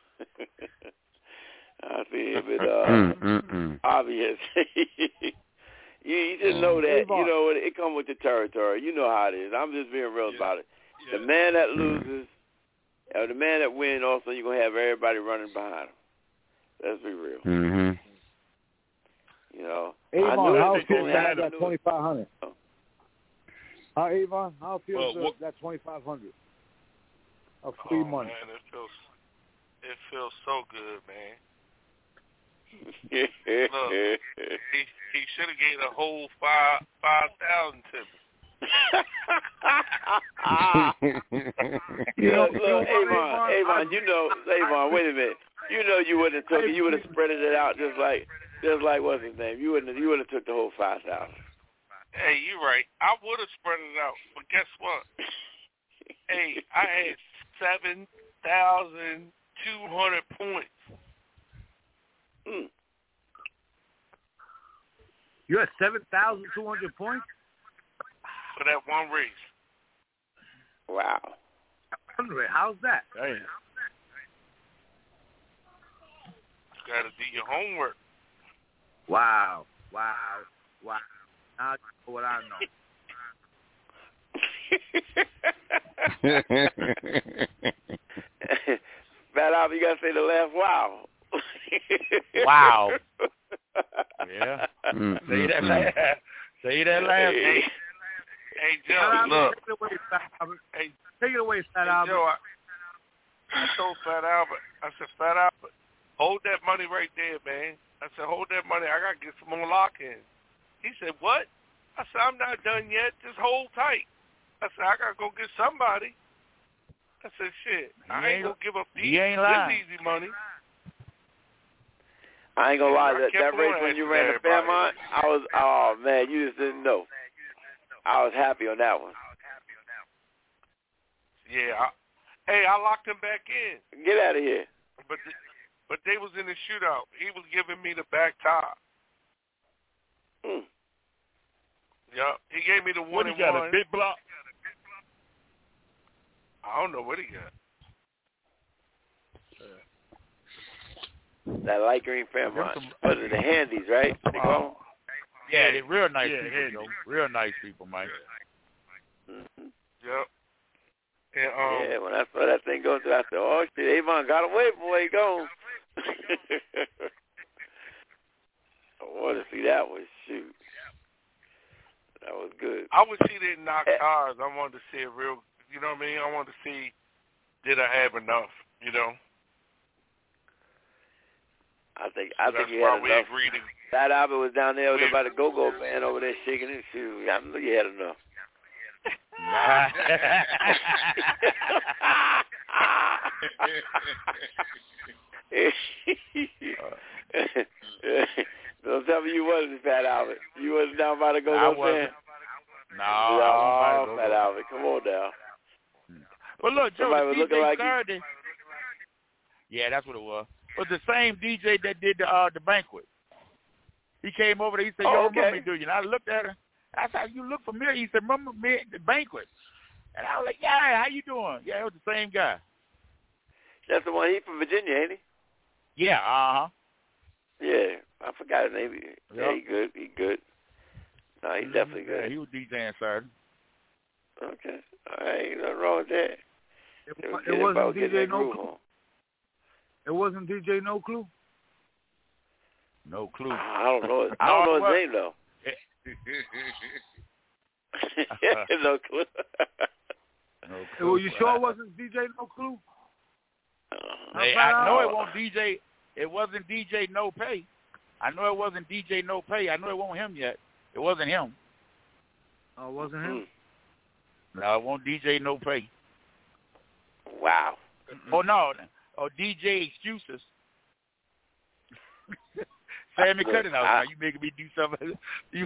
I see a bit uh, Mm, mm, mm. obvious. you, you just know that. You know, it, it comes with the territory. You know how it is. I'm just being real Yeah. about it. Yeah. The man that loses, or the man that wins, also you're gonna have everybody running behind him. Let's be real. Mm-hmm. You know, Avon, I knew how it it feels was to gonna have that happen. twenty-five hundred? Huh, Avon? How it feels Well, to what- that twenty-five hundred of free oh, money? Man, it feels, it feels so good, man. Look, he he should have gave a whole five five thousand to me. you know, look, Avon, Avon, you know, Avon, wait a minute. You know, you wouldn't have took it. You would have spread it out just like, just like what's his name. You wouldn't. You would have took the whole five thousand. Hey, you're right. I would have spread it out, but guess what? Hey, I had seven thousand two hundred points. Mm. You had seven thousand two hundred points? For that one race. Wow. How's that? Hey. You got to do your homework. Wow, wow, wow. Now you know what I know. Fat Albert, you gotta say the last wow. Wow. Yeah. Mm, Say mm, that mm. last. Say that last. Hey, hey Joe, Fat look. Albert, take it away, Fat Albert. Hey, Take it away, Fat hey, Albert. Joe, I, I told Fat Albert, I said, Fat Albert, hold that money right there, man. I said, hold that money. I got to get some more lock-ins. He said, what? I said, I'm not done yet. Just hold tight. I said, I got to go get somebody. I said, shit, He I ain't ain't- going to give up he these, ain't this lying. easy money. I ain't gonna lie, I that, kept that race on when you asking ran to everybody. Fairmont, I was, oh man, you just didn't know. I was happy on that one. Yeah. I, hey, I locked him back in. Get out of here. But th- but they was in the shootout. He was giving me the back top. Hmm. Yep. He gave me the What one he and got, one. a big block? I don't know what he got. That light green Fairmont. What are the handies, right? They call 'em? Yeah, they're real nice Yeah, people, handy. Joe. Real nice people, man. Mm-hmm. Yep. And, um, Yeah, when I saw that thing go through, I said, oh, shit, Avon got away, boy, he gone. I want to see that one, shoot. That was good. I wish he didn't knock cars. I wanted to see it real, you know what I mean? I wanted to see, did I have enough, you know? I think I So think that's you why had we enough. agreed to, Fat Albert was down there with we- about a go-go band over there shaking his shoes. I know you had enough. Don't tell me you wasn't, Fat Albert. You wasn't down by the go-go I band? wasn't. No, No, I wasn't by the go-go. Fat Albert, come on now. But look, Joe, Somebody the was D looking J like you. Saturday. Yeah, that's what it was. It was the same D J that did the uh, the banquet. He came over there. He said, Oh, "You don't okay. remember me, do you?" And I looked at him. I said, "You look familiar." He said, "Remember me at the banquet?" And I was like, "Yeah, how you doing?" Yeah, it was the same guy. That's the one. He from Virginia, ain't he? Yeah, uh huh. Yeah, I forgot his name. Yeah, Yep. he good. He good. No, he's definitely Yeah, good. he was DJing Saturday. Okay. All right, ain't nothing wrong with that. It, They were it getting wasn't about D getting J that No groove Clue. on. It wasn't D J No Clue. No clue. I don't know. His, I don't know his what? name though. no clue. No Well, you sure it wasn't D J No Clue? Hey, I know it wasn't D J. It wasn't D J No Pay. I know it wasn't D J No Pay. I know it wasn't him yet. It wasn't him. Oh, it wasn't him? No, it wasn't D J No Pay. Wow. Oh no. Oh, D J Excuses. Sammy, cut it out now. You making me do something. You.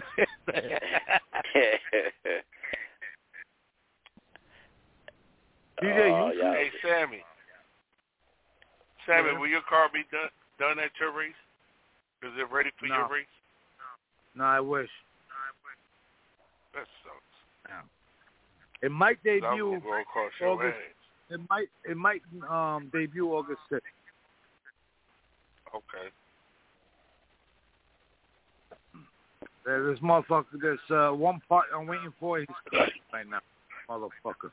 D J, Oh, you yeah. hey, Sammy. Sammy, Yeah. will your car be done done at your race? Is it ready for No. your race? No, I wish. That sucks. It might 'Cause I was debut gonna go across your August. ass. It might. It might um debut August sixth. Okay. There's this motherfucker. There's uh, one part I'm waiting for. He's cut right now, motherfucker.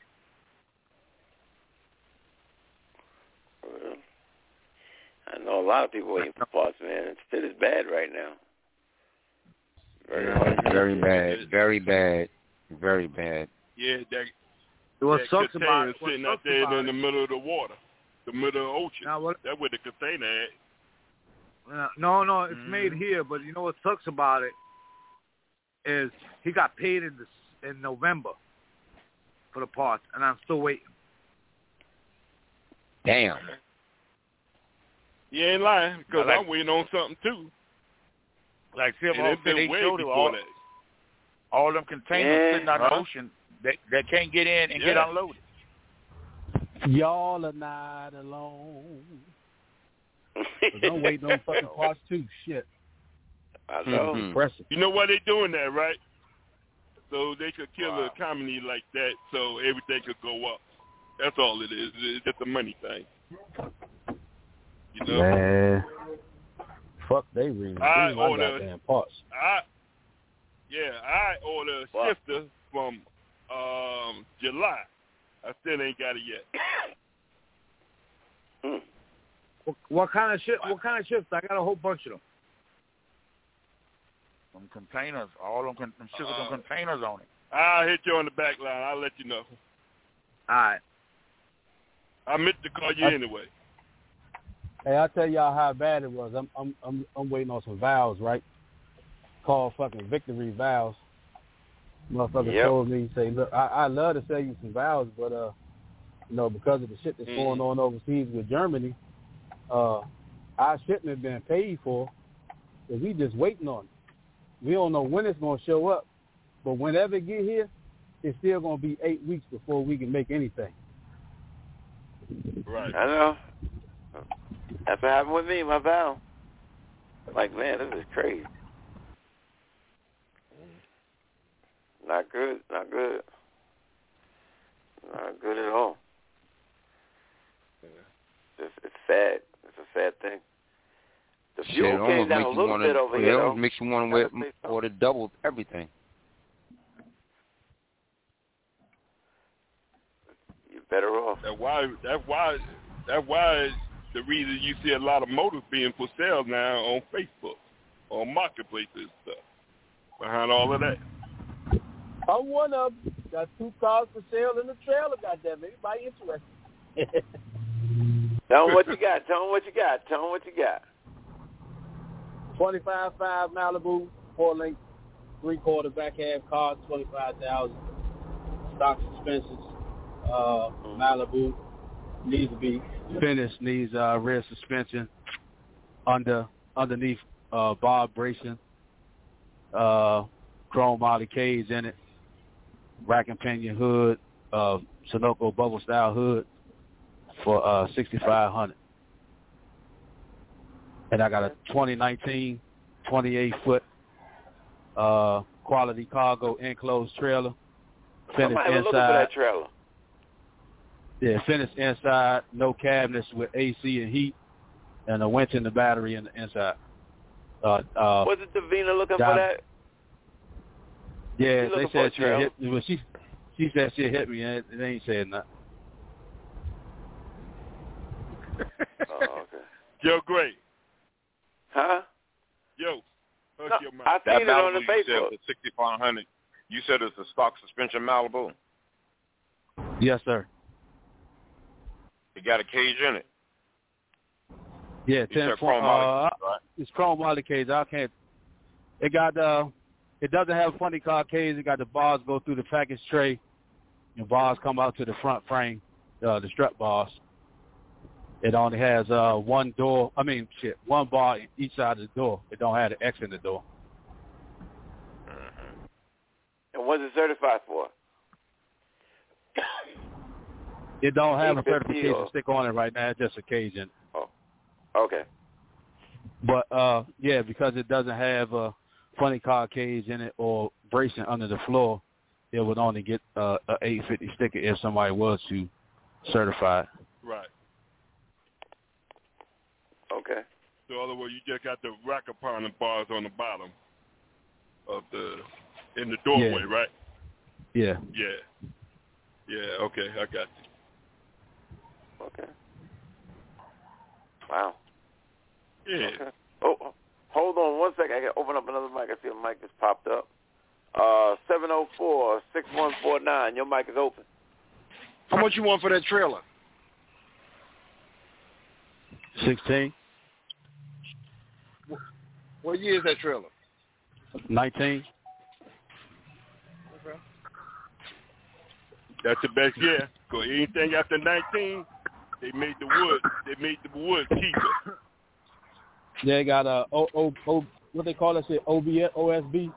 Well, I know a lot of people waiting for parts, man. It's shit is bad right now. Very hard. Very bad. Very bad. Very bad. Yeah, that, What that sucks container about it? What sitting out sucks there about in the it? middle of the water, the middle of the ocean. Now what? That's where the container at. Uh, no, no, it's Mm. made here. But you know what sucks about it is he got paid in this, in November for the parts, and I'm still waiting. Damn. You ain't lying, because I like- I'm waiting on something too. Like Silver And Hawk it's said, they been way showed it before all. that. All them containers Yeah. sitting out in the Huh? ocean that that can't get in and get Yeah. unloaded. Y'all are not alone. 'Cause I'm waiting on fucking parts too. Shit. I know. Mhm. Impressive. You know why they doing that, right? So they could kill the Wow. economy like that, so everything could go up. That's all it is. It's just a money thing. You know? Man. Fuck, they read I my order goddamn parts. I yeah, I ordered a Wow. shifter from um July. I still ain't got it yet. Hmm. What, what kind of shit? What kind of shifts? I got a whole bunch of them. Some containers, all them, con- them shit with Uh, them containers on it. I'll hit you on the back line. I'll let you know. All right. I meant to call you I- anyway. Hey, I'll tell y'all how bad it was. I'm I'm I'm I'm waiting on some valves, right? Called fucking Victory Valves. Motherfucker Yep. told me, say, look, I I love to sell you some valves, but uh, you know, because of the shit that's Mm. going on overseas with Germany, uh, our shipment have been paid for, and we just waiting on it. We don't know when it's gonna show up, but whenever it get here, it's still gonna be eight weeks before we can make anything. Right. I know. That's what happened with me, my valve. Like, man, this is crazy. Not good. Not good. Not good at all. It's, it's sad. It's a sad thing. The Shit, fuel it came almost down make a you little wanna, bit over it here, almost though. makes you want Gotta to say something. order double everything. You're better off. That's why. That's why. That's why the reason you see a lot of motors being for sale now on Facebook, on marketplaces and stuff. Behind all of that. I'm one of them. Got two cars for sale in the trailer. Goddamn it, anybody interested? Tell them what you got. Tell them what you got. Tell them what you got. twenty-five five Malibu, four link, three quarter back half car, twenty-five thousand. Stock suspensions, uh, Malibu needs to be finished. Needs uh, rear suspension under underneath uh, bar bracing, uh, chrome molly cage in it, rack and pinion hood, uh, Sunoco bubble style hood for uh, sixty-five hundred. And I got a twenty nineteen twenty-eight foot uh, quality cargo enclosed trailer. Finished Somebody was looking for inside. that trailer. Yeah, finished inside, no cabinets with A C and heat, and a winch in the battery in the inside. Uh, uh, Was it Davina looking down- for that? Yeah, She they looking for a said she trailer? hit me. Well, she she said she hit me, and they ain't said nothing. Oh, okay. Yo, Gray. Huh? Yo. Hush No, your mouth. I That seen it on Malibu the you said Facebook. for sixty-five hundred. You said it's a stock suspension Malibu. Yes, sir. It got a cage in it. Yeah, You ten said four. chrome Uh, molly, right? it's chrome molly cage. I can't. It got uh, it doesn't have funny car cage. It got the bars go through the package tray, and bars come out to the front frame, uh, the strut bars. It only has uh one door. I mean, shit, one bar each side of the door. It don't have the X in the door. And what's it certified for? It don't have a eight fifty certification or- stick on it right now. It's just a cage in it. Okay. But uh, yeah, because it doesn't have a funny car cage in it or bracing under the floor, it would only get uh, a eight fifty sticker if somebody was to certify it. Right. Okay. So, in other words, you just got the rack upon the bars on the bottom of the in the doorway, Yeah. right? Yeah. Yeah. Yeah. Okay, I got you. Okay. Wow. Yeah. Okay. Oh, oh, hold on one second. I can open up another mic. I see a mic just popped up. Uh, seven oh four, six one four nine. Your mic is open. How much you want for that trailer? Sixteen. What year is that trailer? Nineteen. Okay. That's the best year. Because anything after nineteen, they made the wood. They made the wood cheaper. Yeah, they got a o, o, o, what they call that shit, O B S, O S B.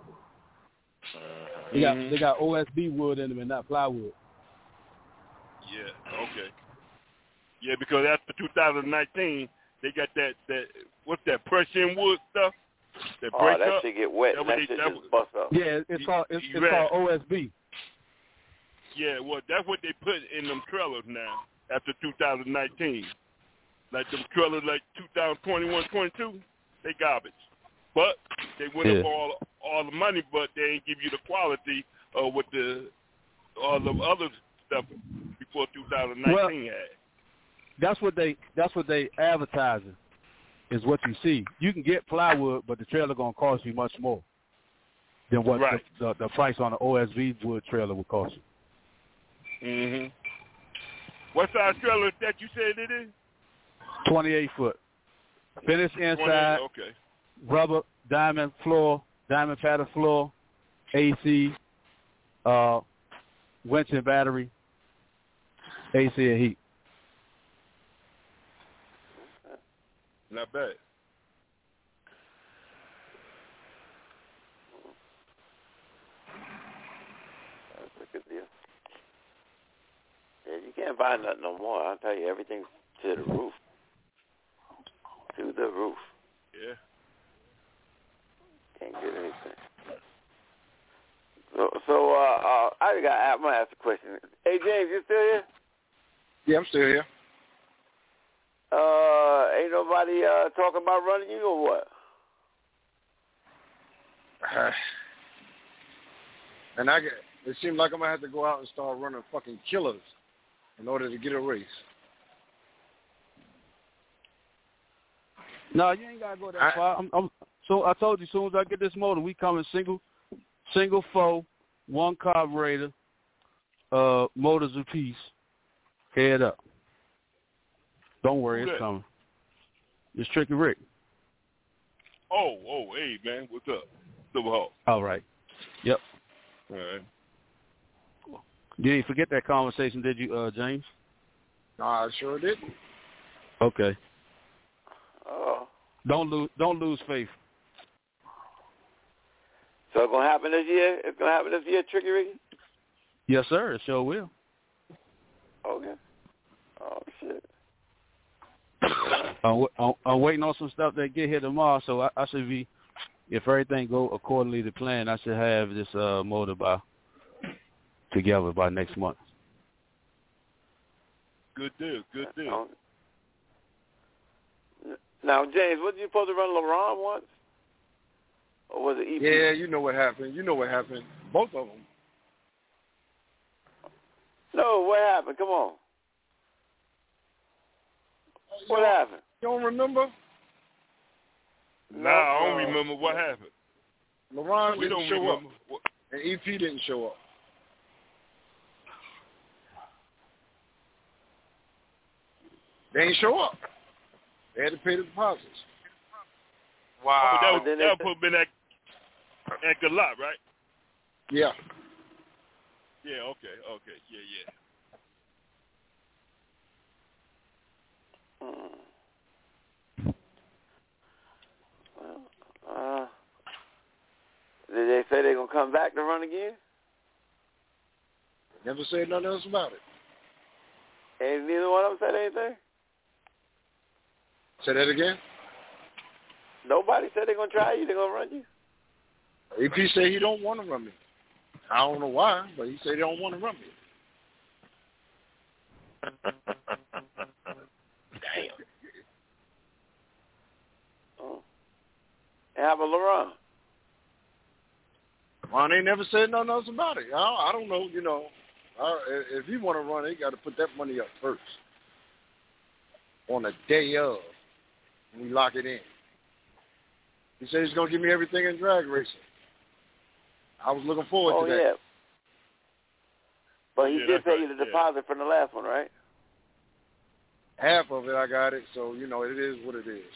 They got Mhm. they got O S B wood in them and not plywood. Yeah. Okay. Yeah, because after two thousand nineteen, they got that that what's that Prussian wood stuff? That Oh, break that up. shit get wet. That and what That they- shit that just what- bust up. Yeah, it's called it's, it's Right. called O S B. Yeah, well, that's what they put in them trailers now after two thousand nineteen. Like them trailers, like two thousand twenty-one, twenty-two, they garbage. But they went Yeah. up all all the money, but they ain't give you the quality of what the all the other stuff before two thousand nineteen Well, had. That's what they that's what they advertising is what you see. You can get plywood, but the trailer gonna cost you much more than what Right. the, the, the price on the O S V wood trailer would cost you. Mhm. What size trailer that you said it is? Twenty-eight foot, finished inside, Okay. rubber, diamond floor, diamond pattern floor, A C, uh, winch and battery, A C and heat. Not bad. That's a good deal. Yeah, you can't buy nothing no more. I'll tell you, everything's to the roof. To the roof. Yeah. Can't get anything. So, so uh, uh, I got. I'm gonna ask a question. Hey, James, you still here? Yeah, I'm still here. Uh, ain't nobody uh talking about running you or what? And I get. It seems like I'm gonna have to go out and start running fucking killers in order to get a race. No, you ain't gotta go that I, far. I'm, I'm, so I told you, as soon as I get this motor, we coming single, single four, one carburetor, uh, motors a piece, head up. Don't worry, Who it's that? coming. It's Tricky Rick. Oh, oh, hey man, what's up? Silver Hawk. All right. Yep. All right. You didn't forget that conversation, did you, uh, James? no, I sure didn't. Okay. Oh, Don't lose. Don't lose faith. so it's gonna happen this year? It's gonna happen this year, Tricky Ricky? Yes, sir. It sure will. Okay. Oh shit. I'm, I'm, I'm waiting on some stuff that get here tomorrow, so I, I should be, if everything go accordingly to plan, I should have this uh, motor by together by next month. Good deal. Good deal. Oh. Now, James, wasn't you supposed to run LeBron once? Or was it E P? Yeah, you know what happened. You know what happened. Both of them. No, what happened? Come on. What you happened? You don't remember? Nah, I don't remember what happened. LeBron We didn't don't show remember. up, and E P didn't show up. They ain't show up. They had to pay the deposits. Wow. Oh, that was, then that they- was been at, at Good Lot, right? Yeah. Yeah, okay, okay, yeah, yeah. Hmm. Well, uh, did they say they're going to come back to run again? Never said nothing else about it. And neither one of them said anything? Say that again? Nobody said they're going to try you, they're going to run you? E P said he don't want to run me. I don't know why, but he said he don't want to run me. Damn. Oh. And how about LeBron? Ron ain't never said nothing else about it. I don't, I don't know, you know. I, if he want to run, he got to put that money up first. On the day of, when we lock it in. He said he's going to give me everything in drag racing. I was looking forward Oh, to that. yeah. But he Yeah, did that's pay right, you the yeah. deposit from the last one, right? Half of it I got it, so, you know, it is what it is.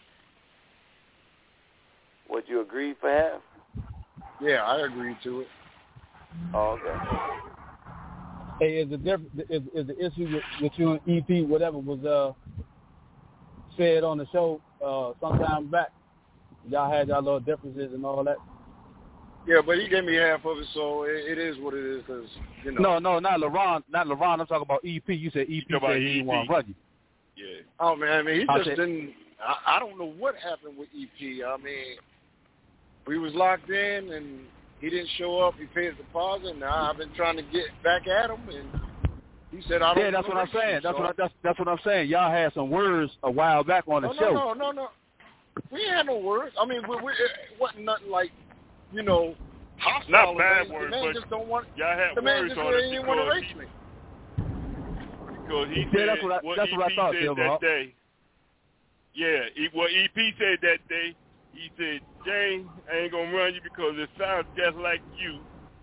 Would you agree for half? Yeah, I agreed to it. Oh, okay. Hey, is the diff- is, is the issue with, with you and E P, whatever was uh said on the show uh sometime back? Y'all had y'all little differences and all that. Yeah, but he gave me half of it, so it, it is what it is, because, you know. No, no, not LeBron, not LeBron. I'm talking about E P. You said E P You talking said about he E P? didn't want to run you. Yeah. Oh, man, I mean, he I just said- didn't, I, I don't know what happened with E P. I mean, we was locked in, and he didn't show up. He paid his deposit, and now I've been trying to get back at him, and he said, I don't Yeah, that's what I'm wanna race saying. you, That's so what I, that's that's what I'm saying. Y'all had some words a while back on the no, show. no, no, no, no. We ain't had no words. I mean, we, we, it wasn't nothing like, you know, hostile. Not bad things. words, the man but just don't want, y'all had the man words just on really it didn't want to because race he, me. because he Yeah, said that's what I- what that's E P what I thought, said Silverhawk. that day. Yeah, he, what E P said that day, he said, Jane, I ain't going to run you because it sounds just like you.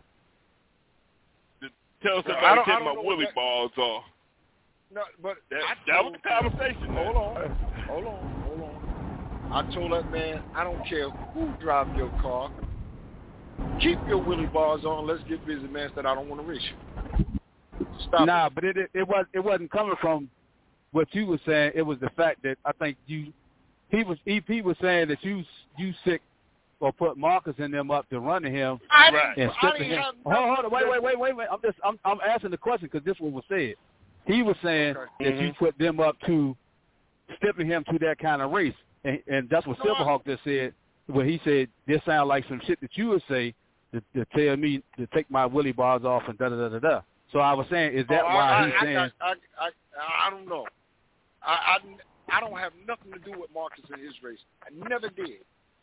To tell somebody I to don't- I take don't my know what willy that- balls off. No, but That, I that was told the him- conversation. Hold on, hold on, hold on. I told that man, I don't care who drives your car. Keep your willy bars on. Let's get busy, man. Said I don't want to race you. Stop. Nah, it. but it, it it was it wasn't coming from what you were saying. It was the fact that I think you he was E P was saying that you you sick or put Marcus and them up to run to him I Right. didn't, and I stripping didn't him. have Hold, hold on, wait, nothing wait, wait, wait, wait. I'm just I'm I'm asking the question because this one was said. He was saying Okay. that you Mhm. put them up to stepping him to that kind of race, and, and that's what No, I- Silverhawk just said. When he said this sounds like some shit that you would say to, to tell me to take my willy bars off and da da da da da. So I was saying, is that Oh, why I, he's I, saying? I, I, I, I don't know. I, I, I don't have nothing to do with Marcus and his race. I never did.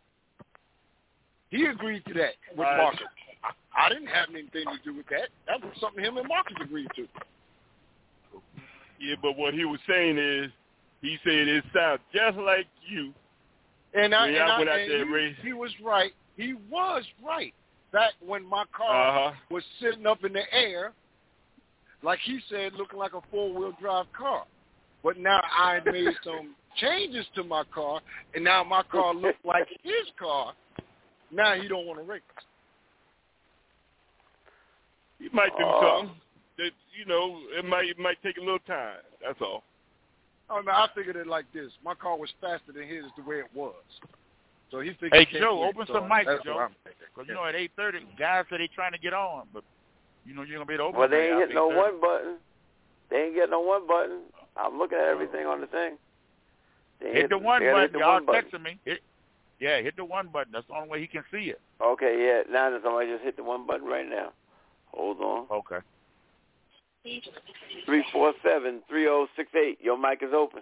He agreed to that with Right. Marcus. I, I didn't have anything to do with that. That was something him and Marcus agreed to. Yeah, but what he was saying is, he said it sounds just like you. And I, When and y'all I went out and there he, race. he was right. He was right. Back when my car Uh-huh. was sitting up in the air, like he said, looking like a four-wheel drive car. But now I made some changes to my car, and now my car looks like his car. Now he don't want to race. He might do Oh. something that, you know, it might it might take a little time. That's all. I mean, I figured it like this. My car was faster than his the way it was. So he figured Hey, he can't Joe, win. open So some mics, that's Joe. what I'm thinking. Because, you know, at eight thirty, guys say they trying to get on, but, you know, you're going to be able to open Well, they it ain't after hit no eight thirty. one button. They ain't getting no one button. I'm looking at everything on the thing. They Hit the one they gotta hit button. the Y'all one button. texting me. Hit, yeah, hit the one button. That's the only way he can see it. Okay, yeah. Now that somebody just hit the one button right now. Hold on. Okay. Three four seven three zero six eight. Your mic is open.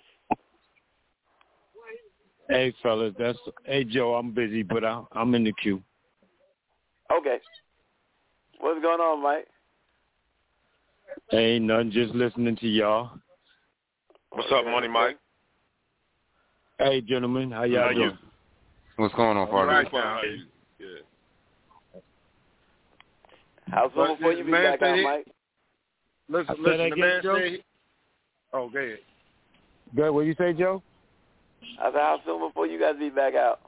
Hey, fellas, that's hey Joe. I'm busy, but I, I'm in the queue. Okay. What's going on, Mike? Ain't nothing. Just listening to y'all. What's up, Money Mike? Hey, gentlemen, how y'all How doing? you? What's going on, Father? Right. How you? Yeah. How soon But before the you be man back said out, he- Mike? Listen, I said listen. that The man again, Joe? said he, oh, go ahead. Good. What you say, Joe? I said, how soon before you guys be back out?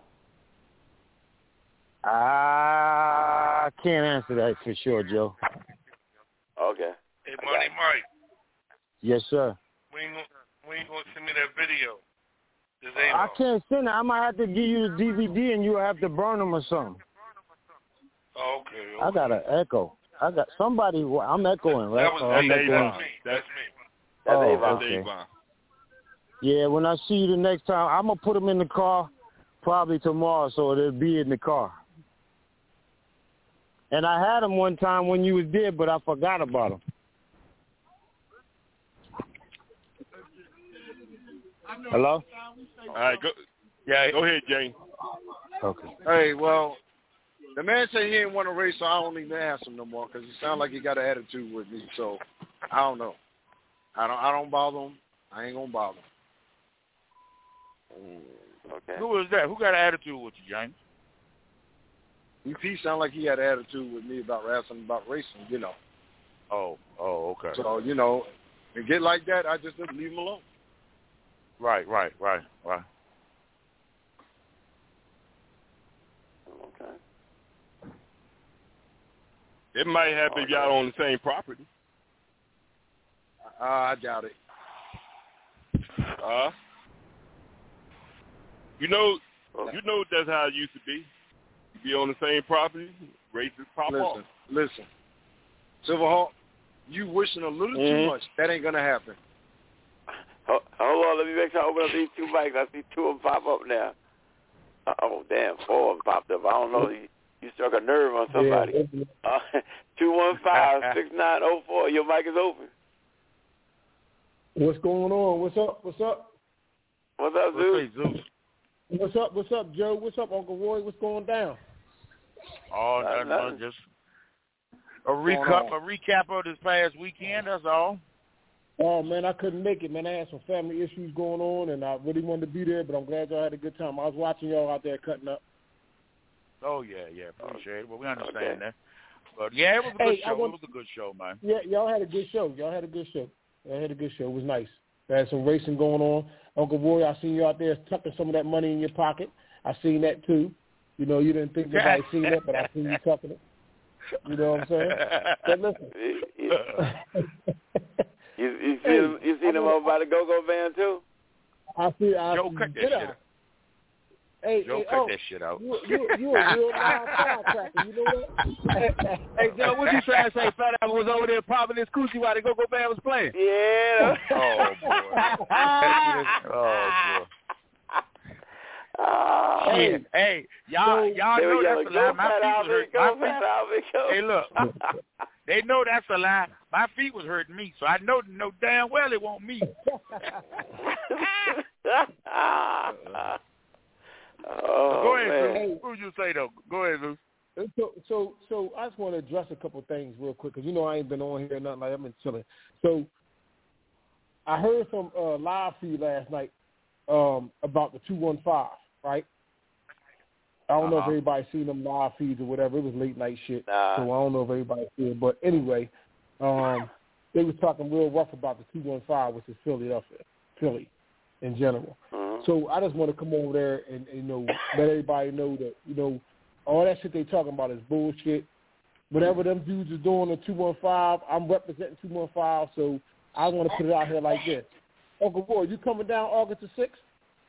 I can't answer that for sure, Joe. Okay. Hey, Money Mike, Yes, sir. when you, when you going to send me that video? This I ain't can't send it. I might have to give you the D V D and you'll have to burn them or something. Oh, okay, okay. I got an echo. I got somebody. I'm echoing, right? That was Oh, me. I'm That's echoing. That's me. That's me. That's Oh, Avon. That's okay. Avon. Yeah, when I see you the next time, I'm gonna put them in the car, probably tomorrow, so they'll be in the car. And I had them one time when you was there, but I forgot about them. Hello? All right, go. Yeah. Go ahead, Jane. Okay. Hey, well, the man said he didn't want to race, so I don't even ask him no more because he sounds like he got an attitude with me. So I don't know. I don't. I don't bother him. I ain't gonna bother him. Okay. Who is that? Who got an attitude with you, James? E P sound like he had an attitude with me about asking about racing. You know. Oh, oh, okay. So you know, and get like that, I just leave him alone. Right, right, right, right. Okay. It might happen if y'all on the same property. Uh, I doubt it. Uh, you know, you know that's how it used to be. You be on the same property, races pop Listen, off. listen. Silverhawk, you wishing a little Mhm. too much. That ain't gonna happen. Ho- Hold on, let me make sure I open up these two mics. I see two of them pop up now. Uh, oh, damn, four of them popped up. I don't know. You, you struck a nerve on somebody. Uh, two one five six nine zero four. Your mic is open. What's going on? What's up? What's up? What's up, Let's Zeus? say Zeus. What's up? What's up, Joe? What's up, Uncle Roy? What's going down? Oh, Uh, nothing, nothing. nothing. Just a recap, a recap of this past weekend. That's all. Oh man, I couldn't make it, man. I had some family issues going on, and I really wanted to be there. But I'm glad y'all had a good time. I was watching y'all out there cutting up. Oh yeah, yeah, appreciate it. Well, we understand Okay. that. But yeah, it was a good Hey, I show. want- It was a good show, man. Yeah, y'all had a good show. Y'all had a good show. Y'all had a good show. It was nice. They had some racing going on. Uncle Roy, I seen you out there tucking some of that money in your pocket. I seen that too. You know, you didn't think nobody seen that, but I seen you tucking it. You know what I'm saying? But listen. You you see Hey, them you see them over by the go-go van too? I see. I Joe, see, cut that did shit I? out. Hey, Joe, hey, cut oh, that shit out. You, you, you a real live firecracker. You know that? Hey, Joe, what you trying to say? Fat Albert was over there popping his coochie while the Go-Go Band was playing. Yeah. Oh boy. Oh boy. Oh, Shit. Hey, y'all, y'all they were know yelling, that's a lie. "Go My Fat feet was Albert, hurt. go My Fat feet. Albert, go." Hey, look. They know that's a lie. My feet was hurting me, so I know know damn well it won't me. Oh, Go ahead, man. Zeus. What would you say though? Go ahead, Zeus. So, so, so I just want to address a couple things real quick because you know I ain't been on here or nothing like that. I've been chilling. So, I heard some uh, live feed last night um, about the two one five, right? I don't Uh-huh. know if everybody seen them live feeds or whatever. It was late night shit, Nah. so I don't know if everybody seen it. But anyway, um, they was talking real rough about the two one five, which is Philadelphia, Philly in general. Mhm. So I just want to come over there and, and you know let everybody know that you know all that shit they talking about is bullshit. Whatever them dudes is doing in two one five, I'm representing two one five, so I want to put it out here like this. Uncle Roy, you coming down August the sixth?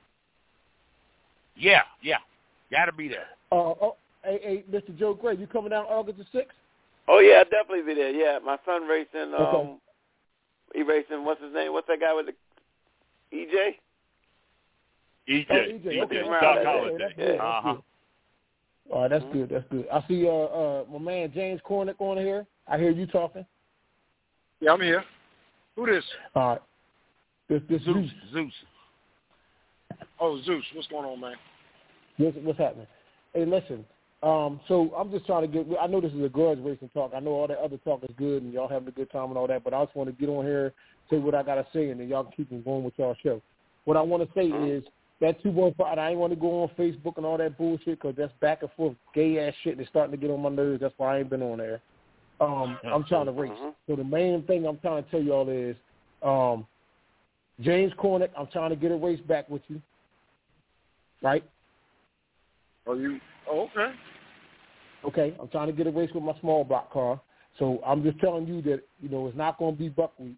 Yeah, yeah. Gotta be there. Uh, oh, hey, hey, Mister Joe Gray, you coming down August the sixth? Oh yeah, I'll definitely be there. Yeah, my son racing. Um, Okay. he racing. What's his name? What's that guy with the E J? E J. Oh, E J, okay. Around Doc that day. Holliday. That's good. That's Uh-huh. good. All right, that's good. That's good. I see uh, uh, my man James Cornick on here. I hear you talking. Yeah, I'm here. Who this? All right. This this Zeus, Zeus. Zeus. Oh, Zeus. What's going on, man? What's, what's happening? Hey, listen. Um, so I'm just trying to get. I know this is a grudge racing talk. I know all that other talk is good and y'all having a good time and all that. But I just want to get on here, say what I gotta say, and then y'all can keep on going with y'all show. What I want to say is that two one five. I ain't want to go on Facebook and all that bullshit because that's back and forth gay ass shit. And it's starting to get on my nerves. That's why I ain't been on there. Um, I'm trying to race. So the main thing I'm trying to tell y'all is, um, James Cornick, I'm trying to get a race back with you. Right? Oh, you? Oh, okay. Okay, I'm trying to get a race with my small block car. So I'm just telling you that, you know, it's not going to be buckwheat.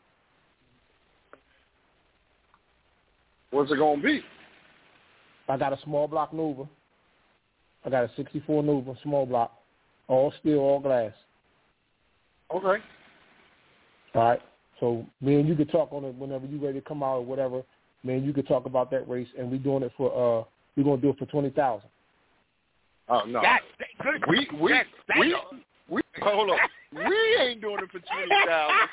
What's it gonna be? I got a small block Nova. I got a sixty-four Nova, small block, all steel, all glass. Okay. All right. So me and you could talk on it whenever you ready to come out or whatever. Me and you could talk about that race, and we doing it for uh, we're gonna do it for twenty thousand. Oh no. That, good. We we That, that, we we hold on. We ain't doing it for twenty thousand.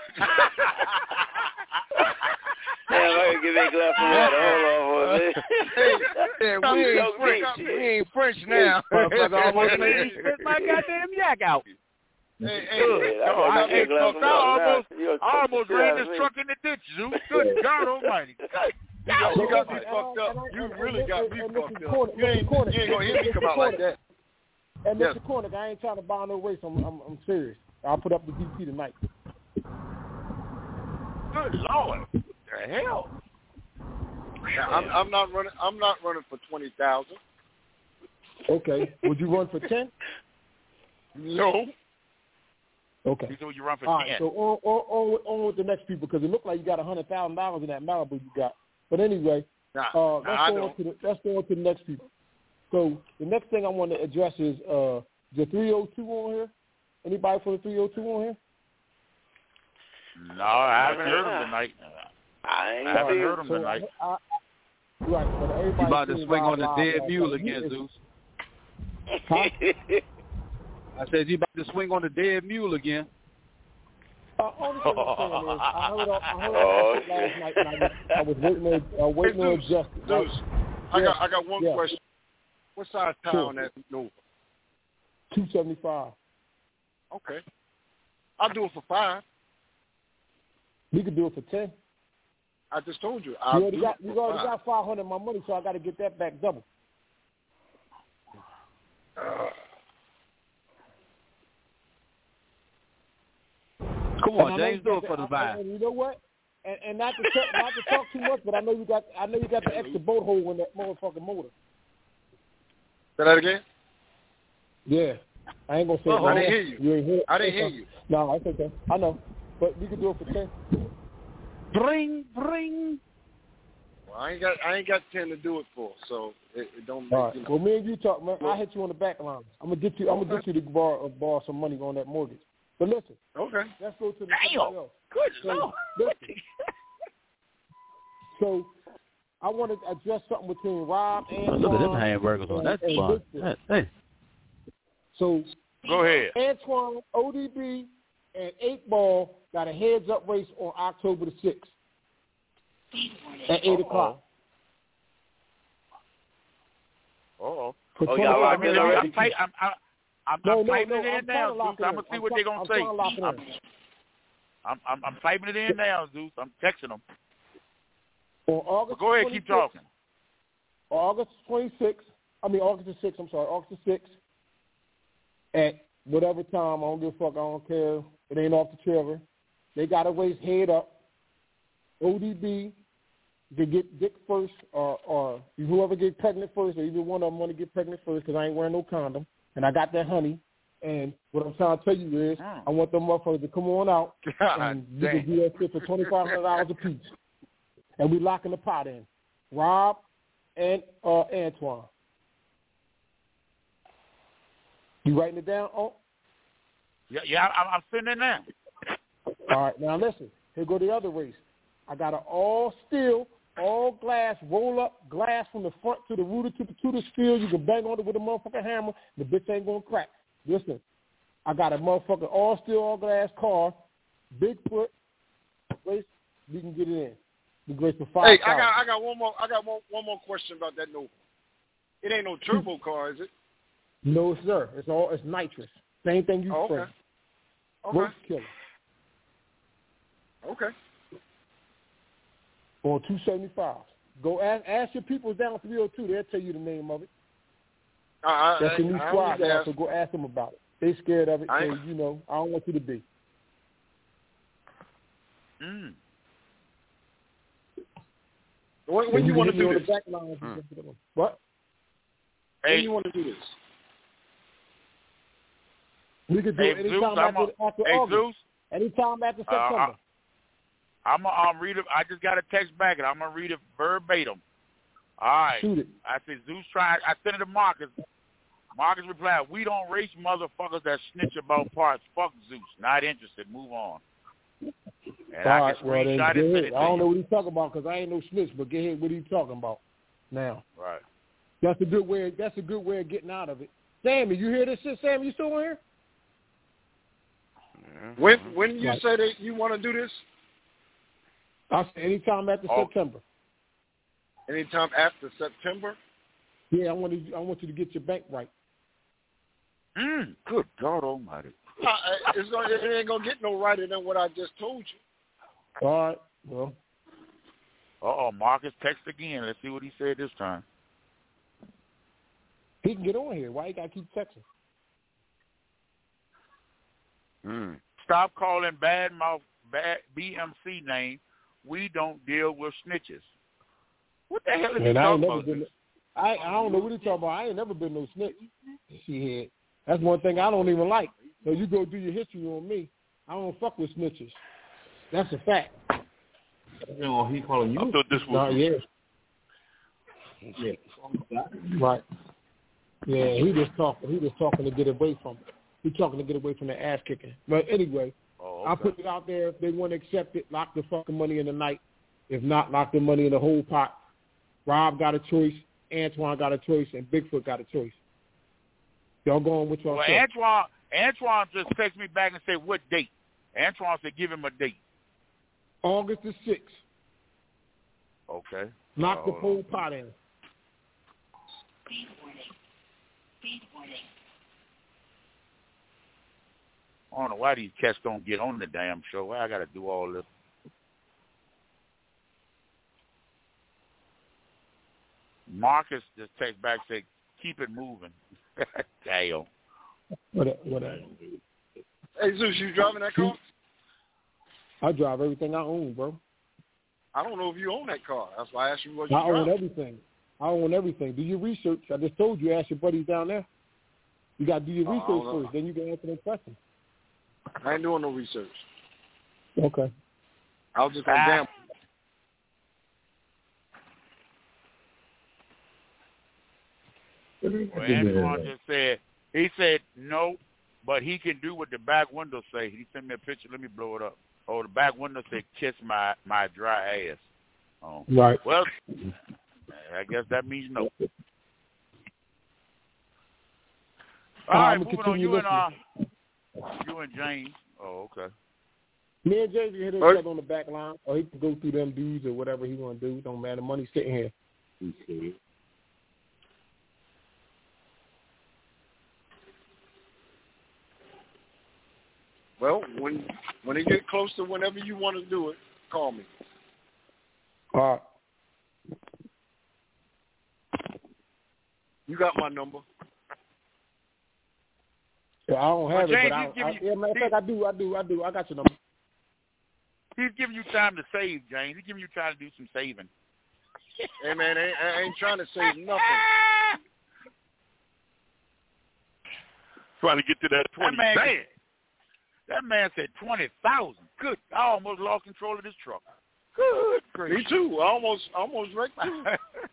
Damn, I gotta give that glass of water. Hold on for a minute. Yeah, we ain't French. We ain't French now. Motherfucker almost made me spit my goddamn yak out. Hey, hey, Hey, No, I I, gotta hey, give that glass folks, of I water. almost, Nah, you're I almost shit ran out of this me. truck in the ditch, Zeus. Good God Almighty. You got, you got me fucked up. You really got me fucked up. You ain't, you ain't gonna hear me come out like that. And Yes. Mister Cornick, I ain't trying to buy no race. I'm, I'm, I'm serious. I'll put up the D P tonight. Good Lord. What the hell? Now, I'm, I'm not running. I'm not running for twenty thousand. Okay. Would you run for ten? No. Okay. You said you run for All ten. right. So on, on, on, with, on with the next people because it looked like you got a hundred thousand dollars in that Malibu you got. But anyway, Nah, uh, let's nah, I go on don't. to the let's go on to the next people. So the next thing I want to address is uh, the three oh two on here. Anybody for the three oh two on here? No, I haven't heard him tonight. I ain't I haven't seen heard him So tonight. I, I, right, but everybody You about to seen swing Wild on the Wild dead last mule night. again, You- Zeus. Huh? I said you about to swing on the dead mule again. Uh, only thing I'm saying is I heard all, I heard all Oh, that shit last shit. night, and I was, I was waiting on uh, waiting Hey, on Zeus, justice. Zeus, I yeah. got I got one yeah. question. What size tire Sure. on that Nova? Two seventy five. Okay. I'll do it for five. We could do it for ten. I just told you. You I'll already do got it you for already five. got five hundred of my money, so I got to get that back double. Come And on, I know James, you do got it the- for the and- vibe. And you know what? And, and not to talk, not to talk too much, but I know you got I know you got the extra boat hole in that motherfucking motor. Say that again? Yeah. I ain't gonna say Oh, it. I didn't hear you. You ain't hear I didn't okay. hear you. No, that's okay. I know. But we can do it for ten. Bring, bring. Well, I ain't got I ain't got ten to do it for, so it, it don't make All right. you know. Well, me and you talk, man. I'll hit you on the back line. I'm gonna get you. I'm gonna get you to borrow, uh, borrow some money on that mortgage. But listen. Okay. Let's go to the Damn. Good so, Lord. listen. So I want to address something between Rob and Look at them hamburgers on that spot. That- Hey. So Go ahead. Antoine, O D B, and eight Ball got a heads-up race on October the sixth at eight o'clock. Uh-oh. Oh, y'all locked in already? I'm, fight, I'm, I'm, I'm, No, I'm no, typing no, it in I'm now, trying to Zeus. lock it I'm in. going to see I'm what they're try- going I'm to say. trying to lock it I'm, in. I'm, I'm, I'm typing it in now, Zeus. I'm texting them. On August But go ahead, keep talking. August twenty-sixth, I mean August the sixth, I'm sorry, August the sixth, at whatever time, I don't give a fuck, I don't care, it ain't off the trailer. They got to race head up. O D B, they get Dick first, or, or whoever get pregnant first, or either one of them want to get pregnant first, because I ain't wearing no condom, and I got that honey. And what I'm trying to tell you is, Mm. I want them motherfuckers to come on out, God and you dang. can do that shit for twenty-five hundred dollars a piece. And we locking the pot in. Rob and uh, Antoine. You writing it down? Oh, Yeah, yeah, I'm, I'm sitting in there. all right. Now listen. Here go the other race. I got an all steel, all glass, roll up glass from the front to the rooter to the to the steel. You can bang on it with a motherfucking hammer. The bitch ain't gonna crack. Listen, I got a motherfucking all steel, all glass car, Bigfoot race. We can get it in. We can race for five. Hey, I got I got one more I got one, one more question about that Nova. It ain't no turbo car, is it? No, sir. It's all it's nitrous. Same thing you Oh, spray. okay. Okay. Roach killer. Okay. On two seventy five. Go ask ask your people down three oh two. They'll tell you the name of it. I, I, That's the I, new I squad don't need to now, ask. so go ask them about it. They scared of it, I so ain't- you know, I don't want you to be. Mm. When, when And you want to hit me do on this? the back line, Mm. What? When Hey, you want to do this? We could do hey it Zeus, anytime I'm after, a, after hey, August. Zeus, Anytime after uh, September. I, I'm going to read it. I just got a text back, and I'm going to read it verbatim. All right. Shoot it. I said, Zeus tried. I sent it to Marcus. Marcus replied, we don't race motherfuckers that snitch about parts. Fuck Zeus. Not interested. Move on. And All I right, can well, then, screenshot go and send ahead. it I to don't know you. what he's talking about because I ain't no snitch, but get ahead. What are you talking about now? Right. That's a good way. That's a good way of getting out of it. Sammy, you hear this shit? Sammy, you still in here? When when you Right. say that you want to do this? I said anytime after Oh. September. Anytime after September? Yeah, I want you. I want you to get your bank right. Mm, good God Almighty. Uh, it's gonna, it ain't gonna get no righter than what I just told you. All right. Well, Uh-oh, Marcus text again. Let's see what he said this time. he can get on here. Why you gotta keep texting? Mm. Stop calling bad mouth bad B M C name. We don't deal with snitches. What the hell is he And I ain't talking never about? been. I I don't know what he talking about. I ain't never been no snitch. Shit. That's one thing I don't even like. So you go do your history on me. I don't fuck with snitches. That's a fact. No, he calling you. I thought this No, was. yeah. Yeah. Right. Yeah, he just talking. He just talking to get away from it. He talking to get away from the ass kicking. But anyway, Oh, I okay. put it out there. If they want to accept it, lock the fucking money in the night. If not, lock the money in the whole pot. Rob got a choice. Antoine got a choice, and Bigfoot got a choice. Y'all going with y'all? Well, self. Antoine, Antoine just texted me back and said, what date? Antoine said, give him a date. August the sixth. Okay. Knock Uh, the hold whole on. pot in. I don't know why these cats don't get on the damn show. Why I got to do all this? Marcus just text back, say, keep it moving. Damn. What? What? Hey, Zeus, you driving that car? I drive everything I own, bro. I don't know if you own that car. That's why I asked you what you I drive. own everything. I own everything. Do your research. I just told you, ask your buddies down there. You got to do your Oh, I research don't know. first, then you can answer that question. I ain't doing no research. Okay. I was just going to Ah. gamble. Well, Antoine just said, he said no, but he can do what the back window say. He sent me a picture. Let me blow it up. Oh, the back window said, kiss my, my dry ass. Oh. Right. Well, I guess that means no. All Uh, right, I'm gonna moving on. continue You and, uh, listening. you and James. Oh, okay. Me and Jay can hit each Right. other on the back line, or he can go through them dudes or whatever he want to do. Don't matter. Money's sitting here. Okay. Well, when when it get close to whenever you want to do it, call me. All right. You got my number. Yeah, I don't have Well, it, James, but I, he's giving I, you- yeah, matter of he- fact, I do, I do, I do. I got your number. He's giving you time to save, James. He's giving you time to do some saving. Hey, man, I ain't, I ain't trying to save nothing. Trying to get to that twenty man- band. That man said twenty thousand. Good. I almost lost control of this truck. Good gracious. Me too. I almost almost wrecked you.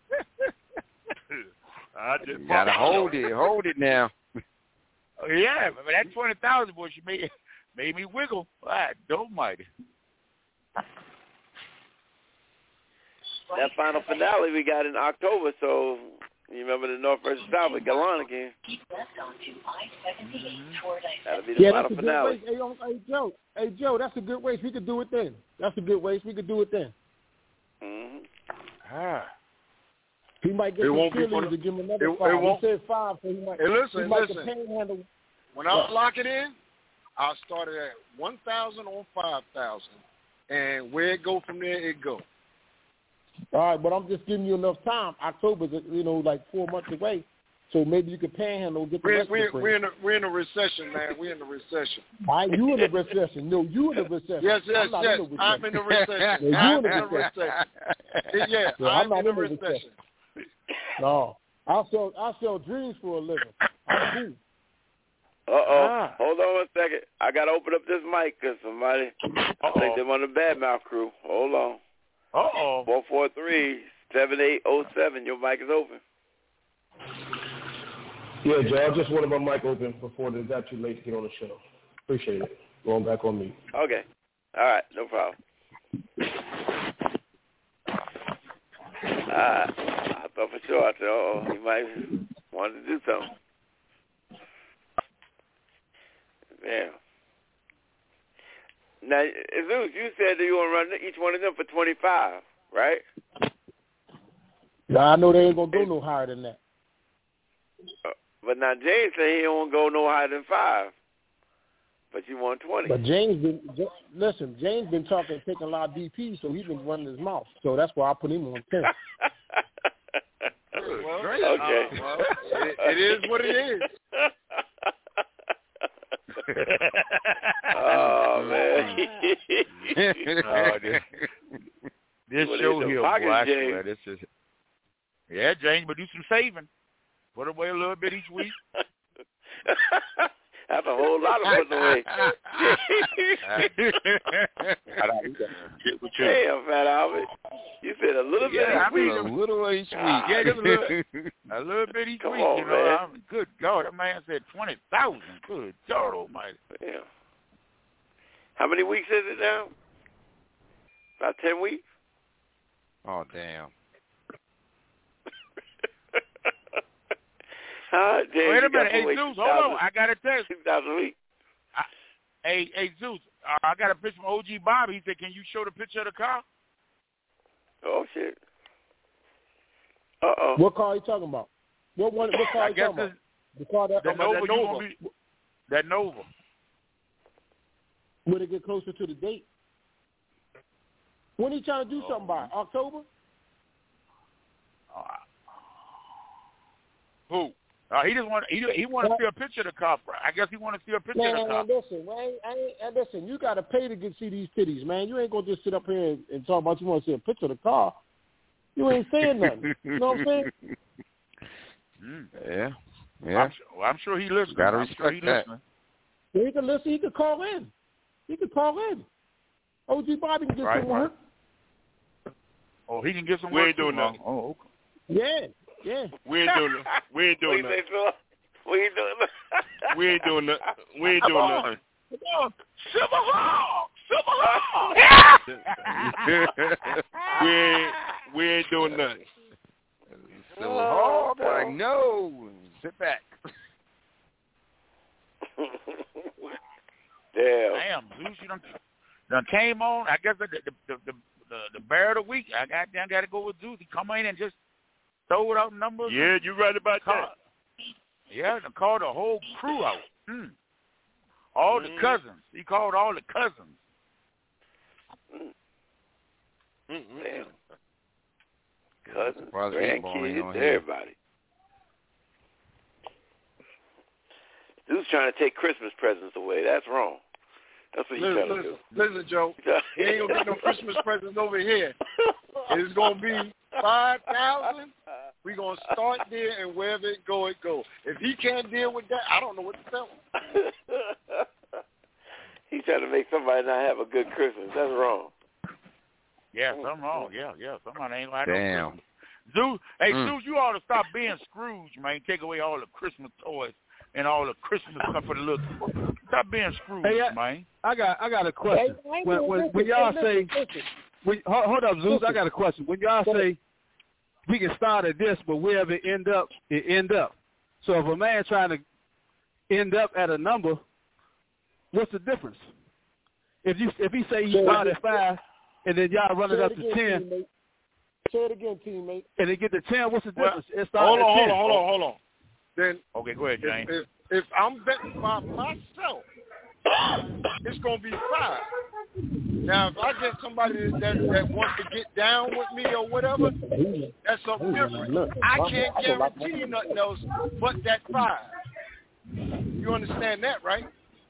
I just You gotta hold it, hold it now. Oh, yeah, but that twenty thousand, boy, she made made me wiggle. Ah, don't mind it. That final finale we got in October, so you remember the North versus South with Galan again. That'll be the Yeah, final that's a good finale. race. Hey, um, hey, Joe. Hey, Joe, that's a good race. We could do it then. That's a good race. We could do it then. Mm-hmm. Ah. He might get It some won't be for cheerleaders the- to give him another it- it five. won't- He said five, so he might. Hey, listen, he might listen. panhandle. When I lock it in, I'll start it at one thousand or five thousand, and where it go from there, it go. All right, but I'm just giving you enough time. October's, you know, like four months away, so maybe you could panhandle and get the We're rest we're of the we're in a, we're in a recession, man. We're in a recession. Why you in a recession? No, you in a recession. Yes, yes, I'm not yes. In a I'm in a recession. No, you I'm in a in a recession. Yeah, Yeah, I'm, I'm not in a in a recession. recession. No, I sell I sell dreams for a living. I'm cool. Uh-oh. Ah. Hold on a second. I got to open up this mic because somebody, I think they're on the Badmouth crew. Hold on. Uh-oh. four four three, seven eight zero seven. Your mic is open. Yeah, Joe, I just wanted my mic open before it got too late to get on the show. Appreciate it. Going back on me. Okay. All right. No problem. Uh, I thought for sure. I said, uh-oh, he might want to do something. Yeah. Now, Zeus, you said that you want to run each one of them for twenty-five, right? Yeah, I know they ain't gonna go no higher than that. Uh, but now James said he don't go no higher than five. But you want twenty. But James been J- listen. James been talking, taking a lot of D P, so he's been running his mouth. So that's why I put him on ten. Well, okay. Uh, well, it, it is what it is. Oh man. Oh, this this Well, show it's a here, pocket, boy, I James. swear, this is. Yeah, James, but do some saving. Put away a little bit each week. That's a whole lot of putting away. Damn, Fat Albert. You said a little bit Yeah, I each mean, week. a little each week. Ah, Yeah, just a little, a little bit each Come week. on, you know, man. I'm, good God, that man said twenty thousand. Good God Almighty. Yeah. How many weeks is it now? About ten weeks? Oh, damn. Huh, James, Wait a you got minute, to hey wait Zeus, two hold thousand on. I got a text. two thousand a week. I, hey, hey Zeus, uh, I got a picture from O G Bobby. He said, "Can you show the picture of the car?" Oh shit. Uh oh. What car are you talking about? What one? What car I you guess talking it's about? The car that, the about Nova. that You Nova. gonna be, that Nova. When it get closer to the date. When he trying to do Oh. something by? October? Uh, who? Uh, he just want he he want to see a picture of the car. I guess he want to see a picture Man, of the car. listen, man, I ain't, I ain't, listen. You got to pay to get see these titties, man. You ain't gonna just sit up here and, and talk about you want to see a picture of the car. You ain't saying nothing. You know what I'm saying? Mm. Yeah, yeah. I'm, sure, well, I'm sure he listening. Gotta I'm respect sure he that. listening. He can listen. He can call in. He can call in. O G Bobby can get Right, some work. Oh, he can get some We work ain't doing too, nothing. huh? Oh, okay. Yeah, yeah. We ain't doing nothing. We ain't doing nothing. We ain't doing nothing. We ain't doing nothing. We ain't Come doing on. nothing. Come on. Silver Hawk! Silver Hawk! we ain't we ain't doing nothing. So oh, like, no, sit back. Damn. Damn, Zeus, you done, done came on. I guess the the the the, the, the bear of the week. I got I got to go with Zeus. He come in and just throw it out numbers. Yeah, you right about call, that. Yeah, and called the whole crew out. Mm. All Mm-hmm. the cousins. He called all the cousins. Mm-hmm. Damn. Cousins, Well, eight ball ain't grandkids, on here. everybody. Dude's trying to take Christmas presents away. That's wrong. That's what he's Listen, trying to listen, do. listen, Joe. You ain't gonna get no Christmas presents over here. It's gonna be five thousand. We gonna start there, and wherever it go, it go. If he can't deal with that, I don't know what to tell him. He's trying to make somebody not have a good Christmas. That's wrong. Yeah, something wrong. Yeah, yeah. Somebody ain't like Damn. no Christmas. Zeus, hey, Mm. Zeus, you ought to stop being Scrooge, man. Take away all the Christmas toys and all the Christmas stuff for the little. Stop being Scrooge, Hey, I, man. I got I got a question. Hey, When when, when y'all say, when, hold, hold up, Zeus, I got a question. When y'all say we can start at this, but wherever it end up, it end up. So if a man trying to end up at a number, what's the difference? If you if he say he start at five, and then y'all run it up to ten, teammate. Say it again, teammate. and they get to ten, what's the Well, difference? It starts Hold at on, hold ten. on, hold on, hold on. Then Okay, go ahead, if, James. if if I'm betting by myself, it's gonna be five. Now, if I get somebody that that wants to get down with me or whatever, that's something different. I can't guarantee you nothing else but that five. You understand that, right?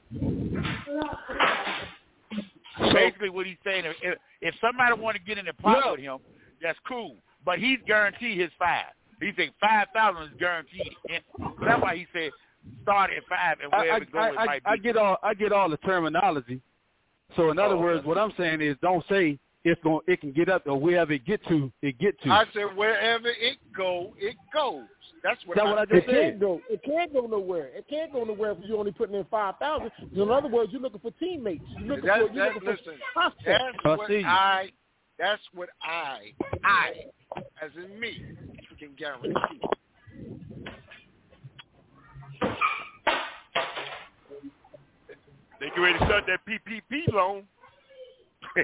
Basically, what he's saying, if, if somebody want to get in the pot No. with him, that's cool. But he's guaranteed his five. He said five thousand is guaranteed. And so that's why he said start at five and I, wherever it goes, I, it I, might be. I get all I get all the terminology. So in other Oh, words, what I'm saying is, don't say it's going it can get up or wherever it get to, it get to. I said wherever it go, it goes. That's what, That's I, what I It just can't said. go. It can't go nowhere. It can't go nowhere if you're only putting in five thousand. In other words, you're looking for teammates. You're looking That, for. You're that, looking listen, for prospects. that's I what see you. I. That's what I. I, as in me, can guarantee. They get ready to start that P P P loan. Uh,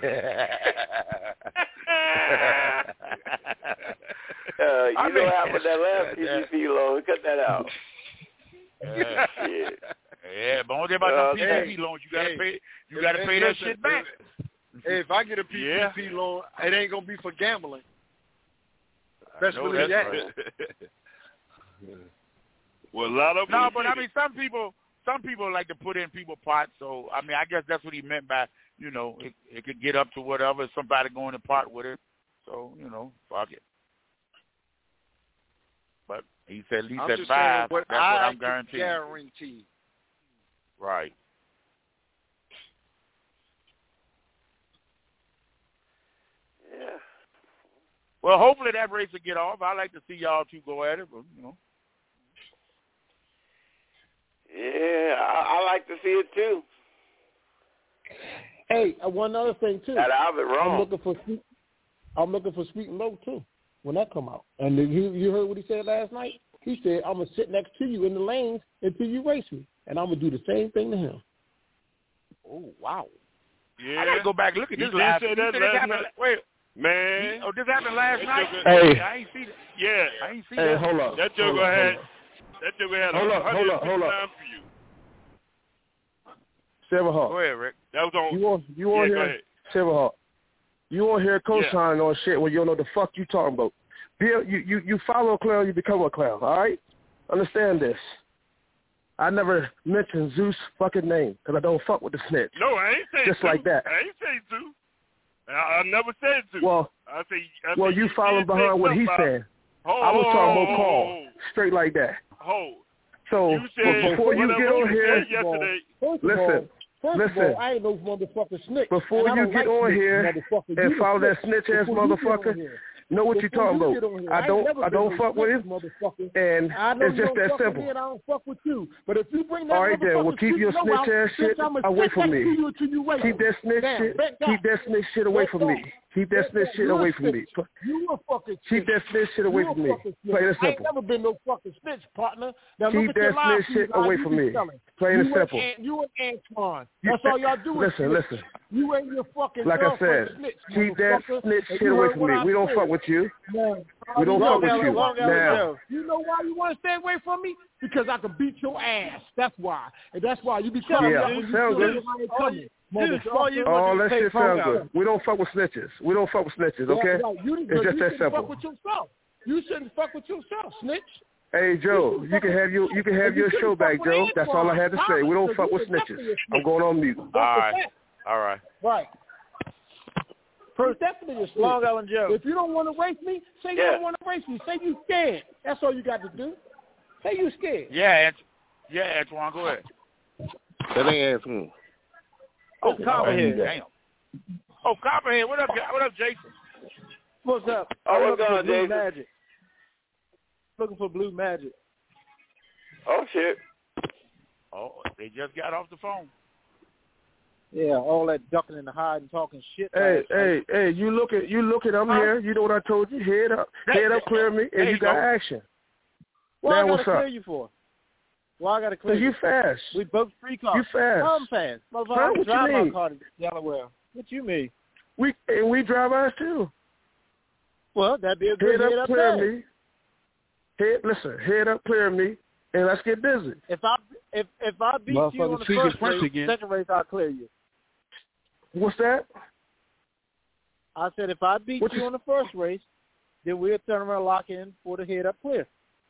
you I know mean- what happened with that last P P P loan? Cut that out. Yeah. Shit. Yeah, but only about Uh, the P P P hey, loans, you gotta hey, pay. You if- gotta hey, pay that listen, shit back. Hey, if I get a P P P Yeah. loan, it ain't gonna be for gambling. I Best know believe that's that. right. Well, a lot of them. No, but I mean, some people, some people like to put in people pots. So I mean, I guess that's what he meant by, you know, it, it could get up to whatever. Somebody going to pot with it. So you know, fuck it. But he said at least I'm at just five. saying what That's I what I'm can guaranteeing. guarantee. Right. Yeah. Well, hopefully that race will get off. I like to see y'all two go at it, but you know. Yeah, I, I like to see it too. Hey, uh, one other thing too. That Albert I'm wrong. looking for sweet. I'm looking for Sweet and Low too when that come out. And then you you heard what he said last night? He said, "I'm gonna sit next to you in the lanes until you race me, and I'm gonna do the same thing to him." Oh wow. Yeah. I gotta go back and look at He this did live. say He that said it last happened- night. Wait, Man. Oh, this happened last night? Hey. I ain't see that. Yeah. I ain't see Hey, that. hold up. That joker hold up, had, hold up. that joker had Hold up, hold up, hold up. times for you. Silverhawk. Go ahead, Rick. That was on. You want, you want yeah, to go hear, ahead. Silverhawk, you want to hear co-signing on shit when you don't know the fuck you talking about. Bill, you, you, you follow a clown, you become a clown, all right? Understand this. I never mentioned Zeus' fucking name because I don't fuck with the snitch. No, I ain't saying Just Zeus. like that. I ain't saying Zeus. I, I never said Zeus. Well, I say, I well, say you following did behind say what he's something saying. Hold, I was talking about hold, Paul, hold, straight like that. hold. So You said, before you get on here, yesterday. First of listen, all, first listen. of all, I ain't no motherfucking snitch. Before and I you don't get like on snitch, here motherfucker. and You follow the that snitch snitch ass before you get on motherfucker, here. know what you Before talking you about. get on here. I ain't don't, never I been don't no fuck with snitch, him, motherfucker. and I know it's you just don't that fuck with simple. me and I don't fuck with you. But if you bring that All right, then, well, motherfucking keep your shit snitch ass out, shit bitch, I'ma away stick from that me. to you until you wait. Keep that snitch Now, shit. back Keep up. that snitch shit away Back from up. me. Keep that Back snitch up. shit You a away from snitch. me. You a fucking snitch. Keep that snitch shit away you from a me. fucking snitch. Plain and I ain't simple. never been no fucking snitch, partner. Now Keep look at your that live snitch shit feed, how away you from be me. selling. Plain and you simple. And, you and Antoine. You- That's all y'all do is Listen, snitch. listen. You ain't your fucking Like I girlfriend said, snitch, keep that motherfucker. snitch And shit you away heard from what me. I We don't said. fuck with you. Man, We don't you fuck know with why- you. why- Now, You know why you want to stay away from me? Because I can beat your ass. That's why. And that's why you be coming Yeah, up when you sound feel good. like I ain't coming. Dude, all you Motherfucker. all that shit sound good. We don't fuck with snitches. We don't fuck with snitches, Yeah, okay? right. You, It's but just you that shouldn't simple. fuck with yourself. You shouldn't fuck with yourself, snitch. Hey Joe, you can have your you can have your show back, Joe. That's all I had to say. We don't fuck with snitches. I'm going on mute. All right. All right. Right. First, definitely a snitch. Long Island Joe. If you don't want to race me, say you Yeah. don't want to race me. Say you scared. That's all you got to do. Say you scared. Yeah, Ant- yeah, Antoine, go ahead. That ain't Antoine. Oh, Copperhead. Damn. Oh, Copperhead. What up, what up, Jason? What's up? Oh, I'm what's looking going for on, Blue Jason? Magic. Looking for Blue Magic. Oh shit. Oh, they just got off the phone. Yeah, all that ducking and hiding, talking shit. Hey, last night. hey, hey, you look at you look at I'm Huh? here. You know what I told you? Head up, Hey, head up, clear me, there and you you got go. action. What now I gotta what's clear up? you for? Well, I gotta clear Cause you fast. We both free cars. You fast. I'm fast. Motherfucker, Huh? I can What you drive my mean? car to Delaware. What you mean? We and we drive ours too. Well, that'd be a good Head head up, up clear there. me. Head, listen, head up, clear me, and let's get busy. If I if if I beat you on Motherfucker the speaking first French race, again. second race I'll clear you. What's that? I said if I beat What you you- on the first race, then we'll turn around and lock in for the head up clear.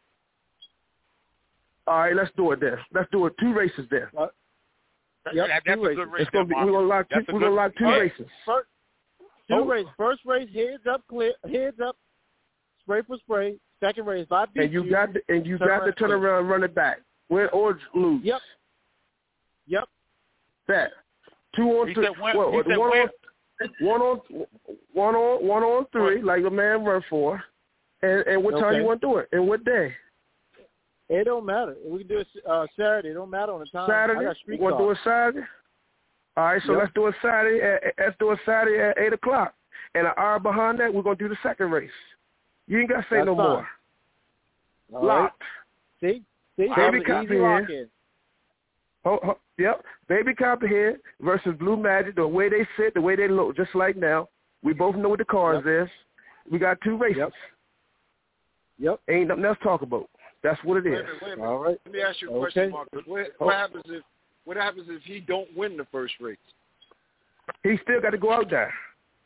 All right, let's do it then. Let's do it. Two races then. Uh, That- Yep, that- two that's a races. good race. It's gonna be. there, We're gonna lock. Two, That's a we're good- gonna lock two Yeah. races. First, two Oh. races. First race, heads up, clear. Heads up, spray for spray. Second race, if I beat And you got to, and you turn got to around turn clear. around and run it back. Win or lose. Yep. Yep. That. Two on He three. said win- well, he said one win- on one on one on one on three, like your man run for. And and what time Okay. you want to do it? And what day? It don't matter. We can do it uh, Saturday. It don't matter on the time. I Saturday. got street Want to do cars. it Saturday? All right, so Yep. let's do it Saturday. At, let's do it Saturday at eight o'clock. And an hour behind that, we're gonna do the second race. You ain't got to say That's no fine. more. All right. Locked. See? See? That Baby was an easy Copperhead. lock in. Oh, oh, yep. Baby Copperhead versus Blue Magic. The way they sit, the way they look, just like now. We both know what the cars Yep. is. We got two races. Yep. Yep. Ain't nothing else to talk about. That's what it Wait a is. minute, wait a minute. All right. Let me ask you a Okay. question, Marcus. What, Oh. what happens if what happens if he don't win the first race? He still got to go out there.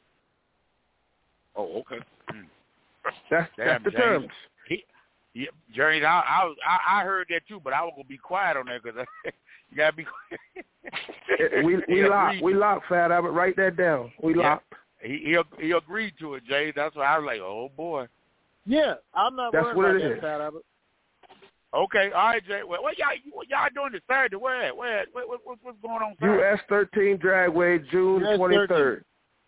Oh, okay. That's Damn, that's the James. terms. He, yeah, Jerry, I, I, I, I heard that too, but I was gonna be quiet on that because you gotta be quiet. Eh, we we He lock agreed. we lock Fat Albert. Write that down. We Yeah. lock. He, he he agreed to it, Jay. That's why I was like, oh boy. Yeah, I'm not That's worried what about it that, is. Fat Albert. Okay, all right, Jay. Well, what y'all what y'all doing this Saturday? Where at? Where at? What, what, what's what's going on Saturday? U S thirteen Dragway, June U S twenty third.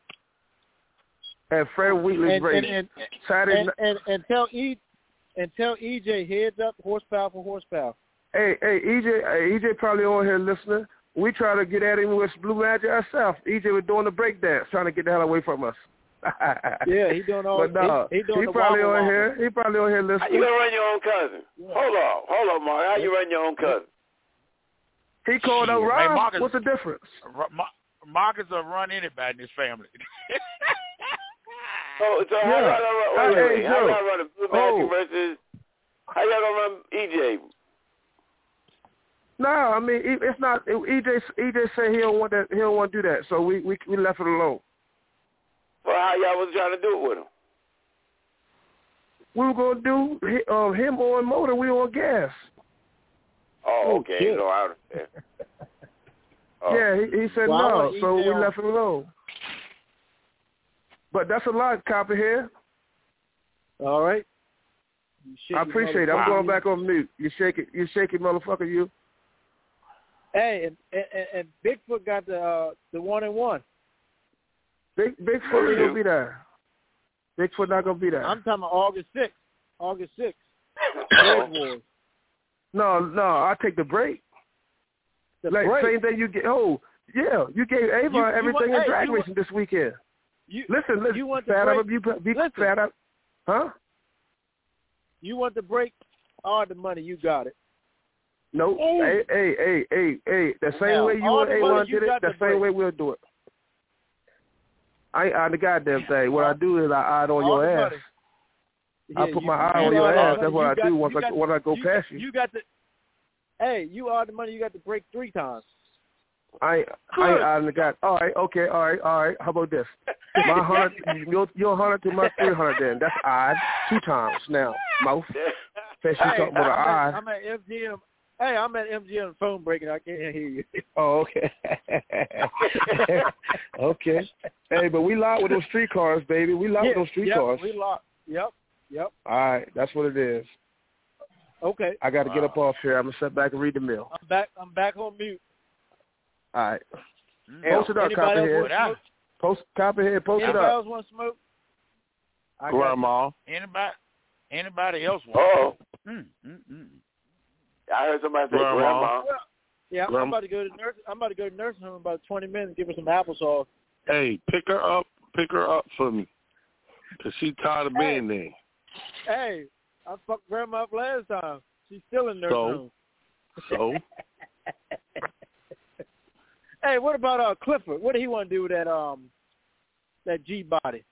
At Fred Wheatley's And, race. and, and, Saturday. and, and, and tell E and tell E J heads up, horsepower for horsepower. Hey, hey, E J, hey, E J probably on here listening. We try to get at him with Blue Magic ourselves. E J was doing the breakdance, trying to get the hell away from us. Yeah, he doing all. But no, he, he doing he the probably wobble on wobble. here. He probably on here How listening. you gonna run your own cousin? Hold on, hold on, Mark. How you run your own cousin? He called up Shit. Rob. Hey, Marcus- What's the difference? Mar- Marcus will run anybody in his family. Oh, so Yeah. how y'all gonna run? Wait, Hey, wait, wait. How Joe. y'all run a Blue Magic Oh. versus? How y'all gonna run E J? No, I mean it- it's not. It, E J E J said he don't want that. He don't want to do that. So we we we left it alone. Well, how y'all was trying to do it with him? We were gonna do hi- um, him on motor. We on gas. Oh, okay. shit. So I understand. Oh. Yeah, he, he said Well, I no, want so E J we on- left it alone. But that's a lot, Copperhead. All right. I appreciate it. I'm going back on mute. You shake it, you shake it, motherfucker. You. Hey, and, and, and Bigfoot got the uh, the one and one. Big Bigfoot ain't gonna be there. Bigfoot not gonna be there. I'm talking about August sixth. August sixth. Red Wars. No, no, I take the break. The like break? same thing you get. Oh, yeah, you gave Avon You- you everything want- in hey, drag you racing this weekend. You, listen, listen, you want the fat break? up, you be Listen. fat up, huh? You want the break? All the money, you got it. No, Ooh. hey, hey, hey, hey, hey. The same Now, way you all and the Avon money you did it, got the to same break. way we'll do it. I ain't on the goddamn thing. What I do is I eye on All your the ass. money. I Yeah, put you- my eye you on your all the ass. money. That's what You I got- do once you I got- when I go you past got, you. You got the. Hey, you all the money. You got to break three times. I ain't, I ain't on the god. All right, okay, all right, all right. How about this? My hundred, your your hundred to my three hundred. Then that's odd. Two times now. Mouth. Since you Hey, talking about an I'm, eye. at, I'm at M G M. Hey, I'm at M G M phone breaking. I can't hear you. Oh, okay. okay. Hey, but we locked with those street cars, baby. We locked Yeah, with those street yep, cars. we locked. Yep, yep. All right, that's what it is. Okay. I got to get up off here. I'm gonna sit back and read the mail. I'm back. I'm back on mute. All right. Yeah. Post it up, Anybody else Copperhead. want smoke? Post Copperhead. Post Anybody it up. else want smoke? I got Grandma. Anybody? Anybody else want? Oh. Mm, mm, mm. I heard somebody say Grandma. grandma. Well, yeah, I'm Grandma. about to go to nurse. I'm about to go to nursing home in about twenty minutes. Give her some applesauce. Hey, pick her up. Pick her up for me. Cause she tired of being there. Hey, I fucked grandma up last time. She's still in nursing So? home. So? Hey, what about uh Clifford? What do he want to do with that um that G body?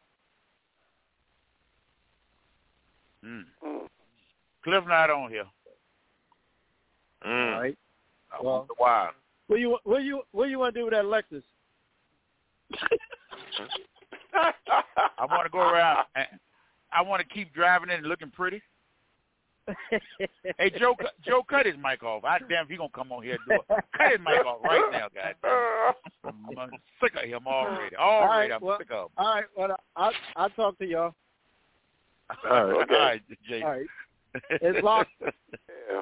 Mm. Cliff not on here. Mm. All right. I Well, wonder why. What you what you what you want to do with that Lexus? I want to go around. And I want to keep driving it and looking pretty. Hey, Joe, cu- Joe, cut his mic off. I damn if he gonna come on here and do it. Cut his mic off right now, goddamn. I'm sick of him already. All Already, right, I'm well, sick of him. all right. Well, I I'll talk to y'all. All right. Okay. All right, Jay. All right. It's locked. Yeah.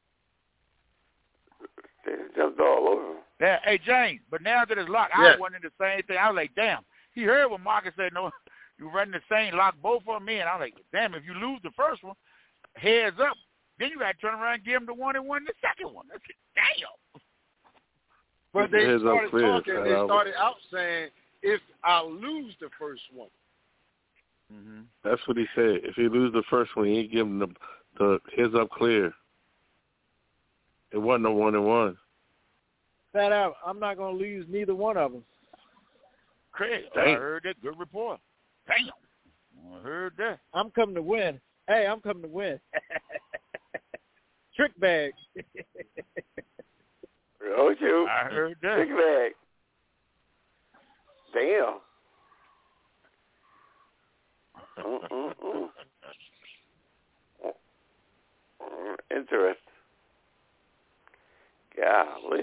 They jumped all over him. Yeah, hey, James, but now that it's locked, I Yeah. was wondering the same thing. I was like, damn, he heard what Marcus said, no, you running the same, lock both of them in. I was like, damn, if you lose the first one, heads up, then you got to turn around and give him the one and one the second one. That's damn. But they Heads up started clear, talking. fat They out. started out saying, if I lose the first one. Mm-hmm. That's what he said. If he lose the first one, he give him the the heads up clear. It wasn't no one and one. Fat out. I'm not gonna lose neither one of them. Craig, I Damn. heard that. Good report. Damn. I heard that. I'm coming to win. Hey, I'm coming to win. Trick bag. Oh, you. I heard that. Big bag. Damn. Mm-mm-mm. Interesting. Golly.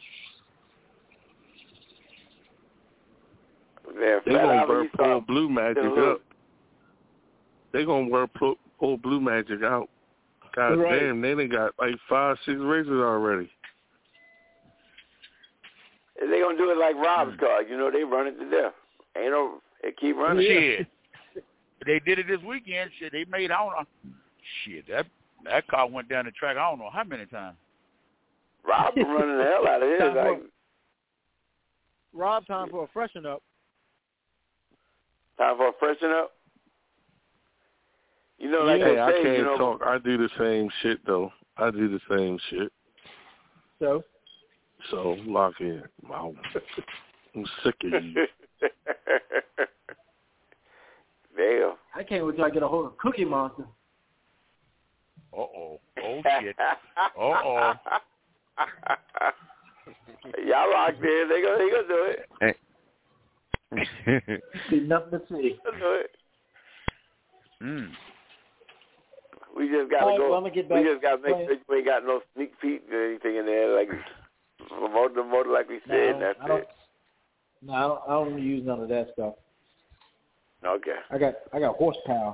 They're They fat gonna out burn when you pull start blue magic to lose. up. They gonna wear pull, pull blue magic out. God Right. damn, they done got like five, six races already. They're going to do it like Rob's car. You know, they run it to death. Ain't no, they keep running. Shit. They did it this weekend. Shit, they made, I don't know. Shit, that that car went down the track I don't know how many times. Rob been running the hell out of his. Time for- Like, Rob, time for a freshen up. time for a freshen up. You know, like hey, they I say, can't you know, talk. I do the same shit though. I do the same shit. So So lock in. Wow. I'm sick of you. Damn. I can't wait till I get a hold of Cookie Monster. Uh-oh. Oh, shit. Uh-oh. Y'all rock there. They gonna, they gonna do it. Hey. See nothing to see. They'll do it. Mm. We just gotta All right, go. well, I'm gonna get back we just gotta make playing. sure you ain't got no sneak peek or anything in there. Like promote the motor, like we said. No, that's I don't, it. no, I don't, I don't use none of that stuff. Okay. I got I got horsepower.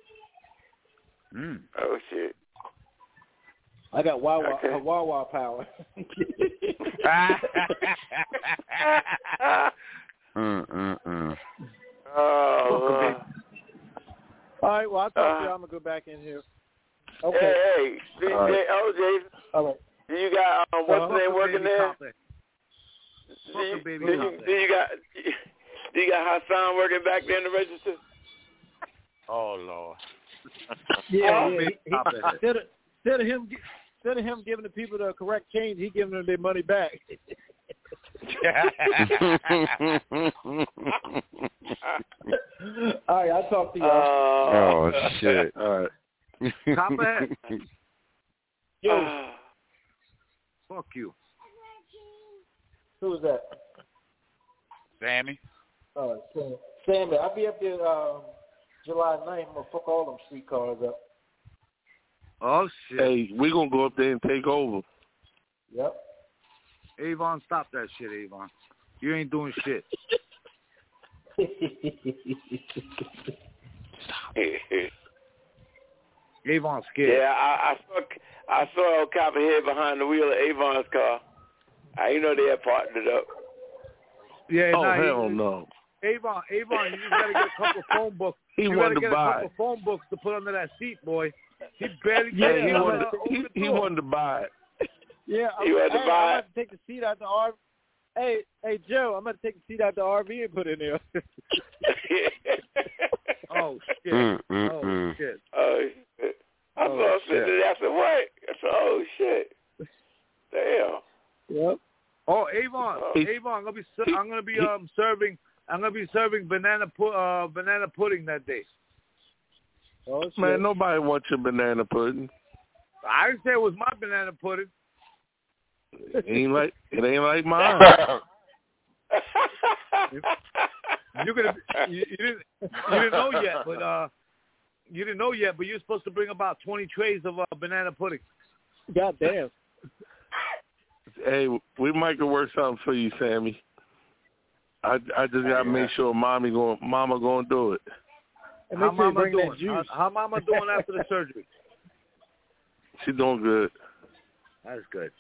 Mm. Oh shit. I got Wawa Okay. uh, Wawa power. mm, mm, mm. Oh. All right, well, I'll talk Uh, to you. I'm going to go back in here. Okay. Hey, hey, D J, All right. oh, Jason. All right. Do you got um, what's Uh, the name working there? Do you, baby do, you, do you got do you got Hassan working back there in the register? Oh, Lord. Yeah, Oh, yeah. He, he, instead, of, instead of him, gi- instead of him giving the people the correct change, he giving them their money back. All right, I'll talk to y'all. Uh, Oh, shit. All right. Copperhead. Yo, Fuck you. who is that? Sammy. Uh, Sam. Sammy, I'll be up there um, July ninth. I'm going to fuck all them streetcars up. Oh, shit. Hey, we're going to go up there and take over. Yep. Avon, stop that shit, Avon. You ain't doing shit. Avon's scared. Yeah, I, I saw I saw old Copperhead behind the wheel of Avon's car. I didn't know they had partnered up. Yeah, Oh, nah, hell he, no. Avon, Avon, you just gotta get a couple phone books. He you wanted gotta get to buy a couple phone books to put under that seat, boy. He barely Yeah, gets he it wanted, under the- he, over the he door. wanted to buy it. Yeah, I'm, You had to hey, buy I'm it? about to take the seat out the R V. Hey, hey, Joe, I'm going to take the seat out the R V and put it in there. Oh, shit. Mm, mm, oh, mm. shit. Oh, shit. I Oh, saw him sitting shit. there. I said, what? I said, oh, shit. Damn. Yep. Oh, Avon, Oh. Avon, I'm gonna be ser- I'm gonna be um serving I'm gonna be serving banana pu- uh banana pudding that day. Oh, shit. Man, nobody wants your banana pudding. I didn't say it was my banana pudding. It ain't like it ain't like mine. You're gonna be, you, you didn't you didn't know yet, but uh you didn't know yet, but you're supposed to bring about twenty trays of uh, banana pudding. God damn. Hey, we might could work something for you, Sammy. I I just gotta make sure mommy going mama gonna do it. And How make sure you mama bring doing? that juice. How, how mama doing after the surgery? She doing good. That's good.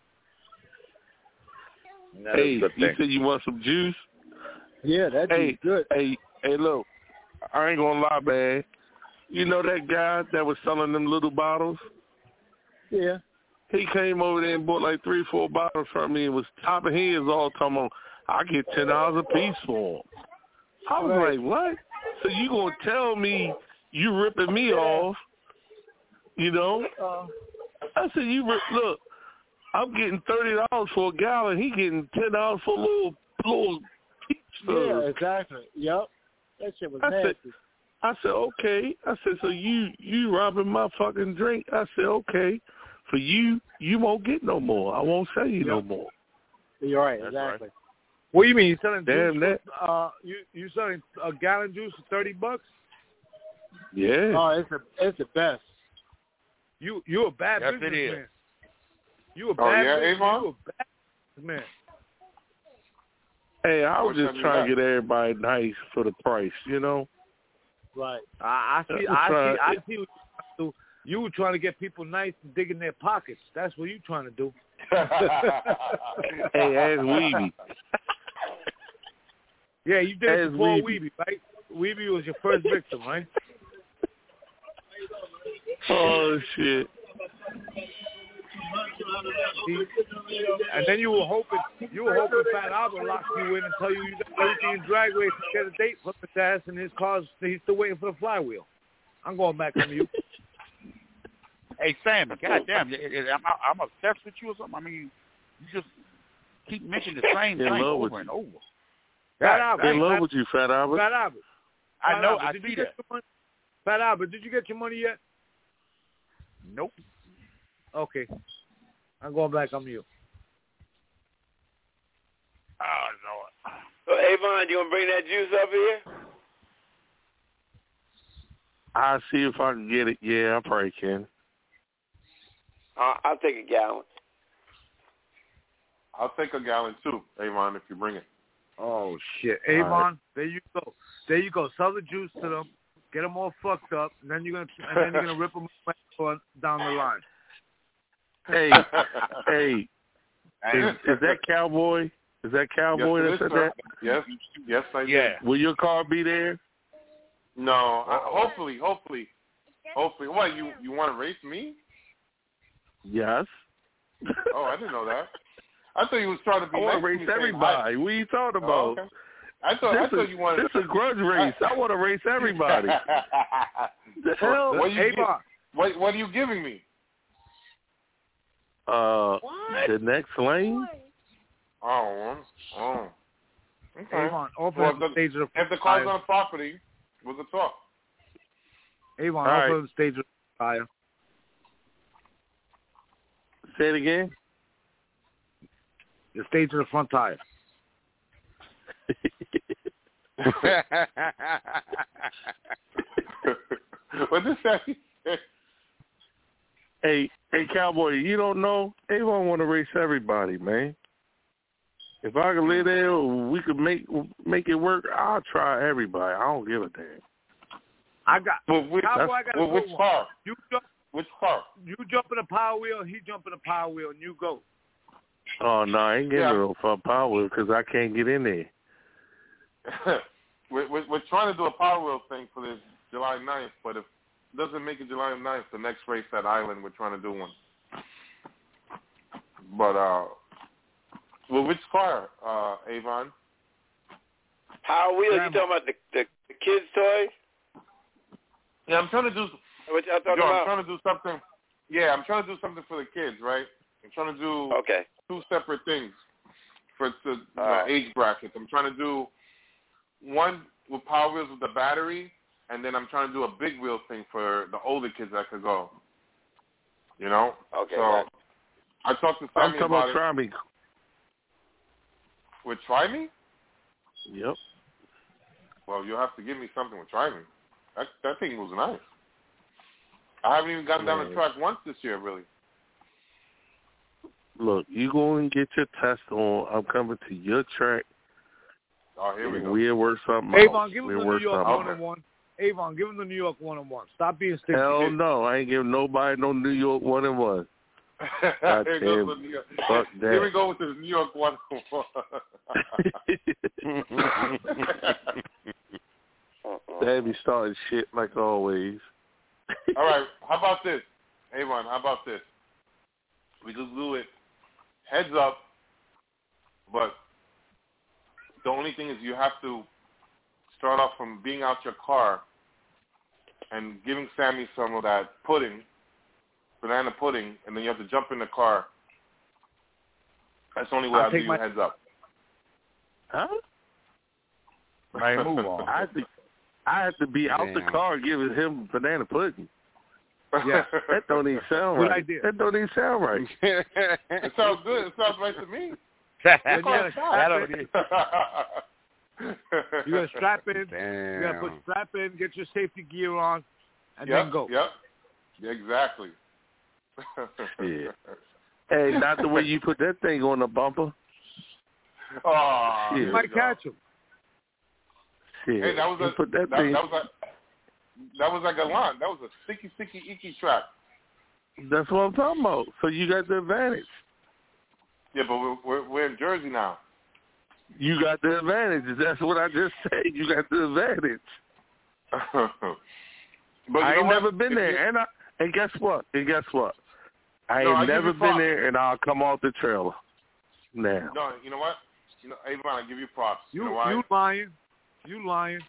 That Hey, is a good you thing. said you want some juice? Yeah, that Hey, juice good. hey, hey, look, I ain't gonna lie, man. You know that guy that was selling them little bottles? Yeah. He came over there and bought like three, four bottles from me and was topping his all talking about, I get ten dollars a piece for them. I was Right. like, what? So you gonna tell me you ripping me off? You know? Uh, I said, you rip, look, I'm getting thirty dollars for a gallon. He getting ten dollars for a little, little peach. yeah, exactly. Yep. That shit was I nasty. said, I said, okay. I said, so you you robbing my fucking drink? I said, okay. For you, you won't get no more. I won't sell you no Yep. more. You're right, That's exactly. What do you mean? You selling Damn juice? that. For, uh, you you selling a gallon juice for thirty bucks? Yeah. Oh, it's the it's the best. You you a bad Yes, it businessman. is. You a Oh, bad yeah, business- Avon? You a bad businessman. Hey, I was Which just one trying you to get everybody nice for the price, you know? Right. I, I see. I'm I trying- see. I see. What you trying to do. You were trying to get people nice and dig in their pockets. That's what you trying to do. Hey, ask Weeby. Yeah, you did it Ask before Weeby. Weeby, right? Weeby was your first victim, right? Oh, shit. See? And then you were hoping, you were hoping Fat Albert locked you in and tell you you got everything in drag race to get a date from his ass, and his car's he's still waiting for the flywheel. I'm going back on you. Hey, Sammy, goddamn, I'm, I'm obsessed with you or something. I mean, you just keep mentioning the same In thing love with over and over. Fat God, Albert. In love with you, Fat Albert. Fat Albert. I Fat know. Albert, I did see you get that. your money? Fat Albert, did you get your money yet? Nope. Okay. I'm going back on mute. Oh, Lord. So, Avon, you want to bring that juice up here? I'll see if I can get it. Yeah, I probably can. Uh, I'll take a gallon. I'll take a gallon too, Avon, if you bring it. Oh, shit. Avon, right. there you go. There you go. Sell the juice to them. Get them all fucked up. And then you're going to and then you're gonna rip them down the line. Hey, hey. Is, is that Cowboy? Is that Cowboy yes, that said sir. that? Yes, yes, I yeah. did. Will your car be there? No, I, hopefully, hopefully, hopefully. What, you you want to race me? Yes. Oh, I didn't know that. I thought you was trying to be I nice want to race to me, everybody. saying, What are you talking about? Oh, okay. I thought this I thought is, you wanted. This is a grudge race. I, I want to race everybody. Hell, what, you Avon. give, what what are you giving me? Uh, the next lane. Oh, oh. Okay. Avon, open Well, up the the, stage of the if the car's fire. on property, we'll talk. Avon, All open right. up the stage of the fire. Say it again. The stage of the front tire. What did that say? Hey, hey, Cowboy, you don't know? Avon want to race everybody, man. If I could live there, we could make make it work. I'll try everybody. I don't give a damn. I got. Well, which, Cowboy, I got a well, good which one. car? You jump. Which car? You jump in the power wheel. He jump in the power wheel, and you go. Oh no, I ain't getting Yeah. no for power because I can't get in there. we're, we're, we're trying to do a power wheel thing for this July ninth, but if it doesn't make it July ninth, the next race at Island, we're trying to do one. But, uh, well, which car, uh, Avon? Power wheel? You talking about the, the, the kids' toys? Yeah, I'm trying to do. What y'all talking yo, I'm about? trying to do something. Yeah, I'm trying to do something for the kids, right? I'm trying to do okay. two separate things for the uh, Uh, age brackets. I'm trying to do one with power wheels with the battery, and then I'm trying to do a big wheel thing for the older kids that could go. You know? Okay. So Right. I talked to I'm Sammy talking about about try me. it. With Try Me? Yep. Well, you'll have to give me something with Try Me. That that thing was nice. I haven't even gotten down the Man. track once this year, really. Look, you go and get your test on. I'm coming to your track. Oh, here we and go. We'll work something Avon, out. give him We'll the work New York something one out. on one. Avon, give him the New York one on one. Stop being stingy. Hell no, I ain't giving nobody no New York one and one. God Here, damn. goes the New York. Fuck that. Here we go with the New York one. They be starting shit like always. All right, how about this? Avon, how about this? We just do it heads up, but the only thing is you have to start off from being out your car and giving Sammy some of that pudding, banana pudding, and then you have to jump in the car. That's the only way I'll I'll take do my- you heads up. Huh? Right, move on. I have to, I have to be out the Damn. car giving him banana pudding. Yeah. That don't even sound Good right. idea. That don't even sound right. It sounds good. It sounds right to me. Then That you gotta strap in. You gotta strap in. Damn. You gotta put strap in, get your safety gear on, and yep, then go. Yep. Yeah, exactly. Yeah. Hey, not the way you put that thing on the bumper. Oh, Shit. You here might we go. catch him. Shit. Hey, that was You a put that, that, thing. that was a that was a gallant. That was a sticky, sticky, icky track. That's what I'm talking about. So you got the advantage. Yeah, but we're we're, we're in Jersey now. You got the advantage. That's what I just said. You got the advantage. But you I know ain't what? never been If there, you- and I and guess what? And guess what? I No, I ain't give never you been props. there, and I'll come off the trailer. Now. No, you know what? You know, Avon, I give you props. You, You know why? you lying. You lying.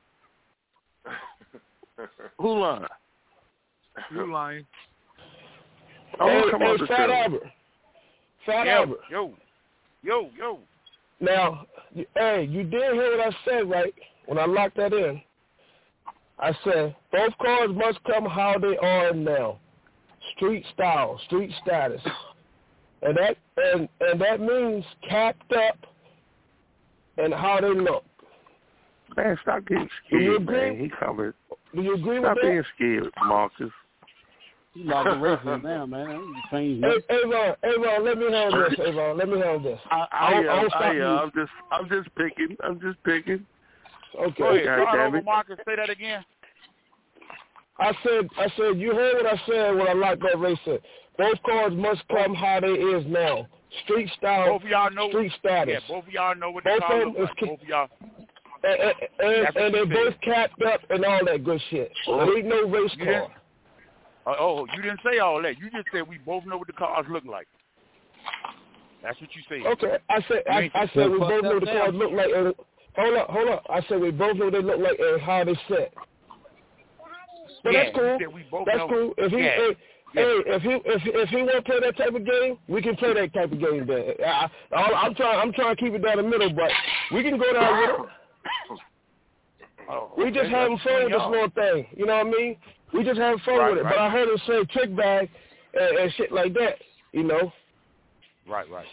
Who lying? You lying. I'm Hey, gonna come hey, off the Fat trailer. Albert. Fat Yo, Albert. yo, yo, yo. Now, you- hey, you did hear what I said, right? When I locked that in. I said both cars must come how they are now, street style, street status, and that and and that means capped up and how they look. Man, stop getting Do you scared, agree? man. He covered. Do you agree Stop with being that? scared, Marcus. You lost the racism now, man. You changed Hey, that. Avon, Avon, let me handle this. Avon, let me handle this. I, I, I'll- I'll am, stop I you. am. I'm just, I'm just picking. I'm just picking. Okay. Go ahead. God Start damn over, it. Marcus. Say that again. I said, I said, you heard what I said when I like that race said. Both cars must come how they is now, street style, Both of y'all know. street status. Yeah, both of y'all know what the Both car of look them like. is Both of y'all. And, and, and, That's what and you they said. both capped up and all that good shit. There ain't no race You car. didn't- Uh, oh, you didn't say all that. You just said we both know what the cars look like. That's what you said. Okay, I said, You I, ain't- I said we Fuck both know that the now. cars look like. And, hold up, hold up. I said we both know they look like and how they set. But Yeah, that's cool. you said we both That's know. cool. If he, Yeah. hey, Yeah. hey, if he, if if he want to play that type of game, we can play that type of game. Then I, I, I'm trying, I'm trying to keep it down the middle, but we can go down with it. Oh, We just okay, having that's fun with this y'all. little thing. You know what I mean? We just having fun Right, with it. right. But I heard him say trick bag and, and shit like that. You know? Right, right.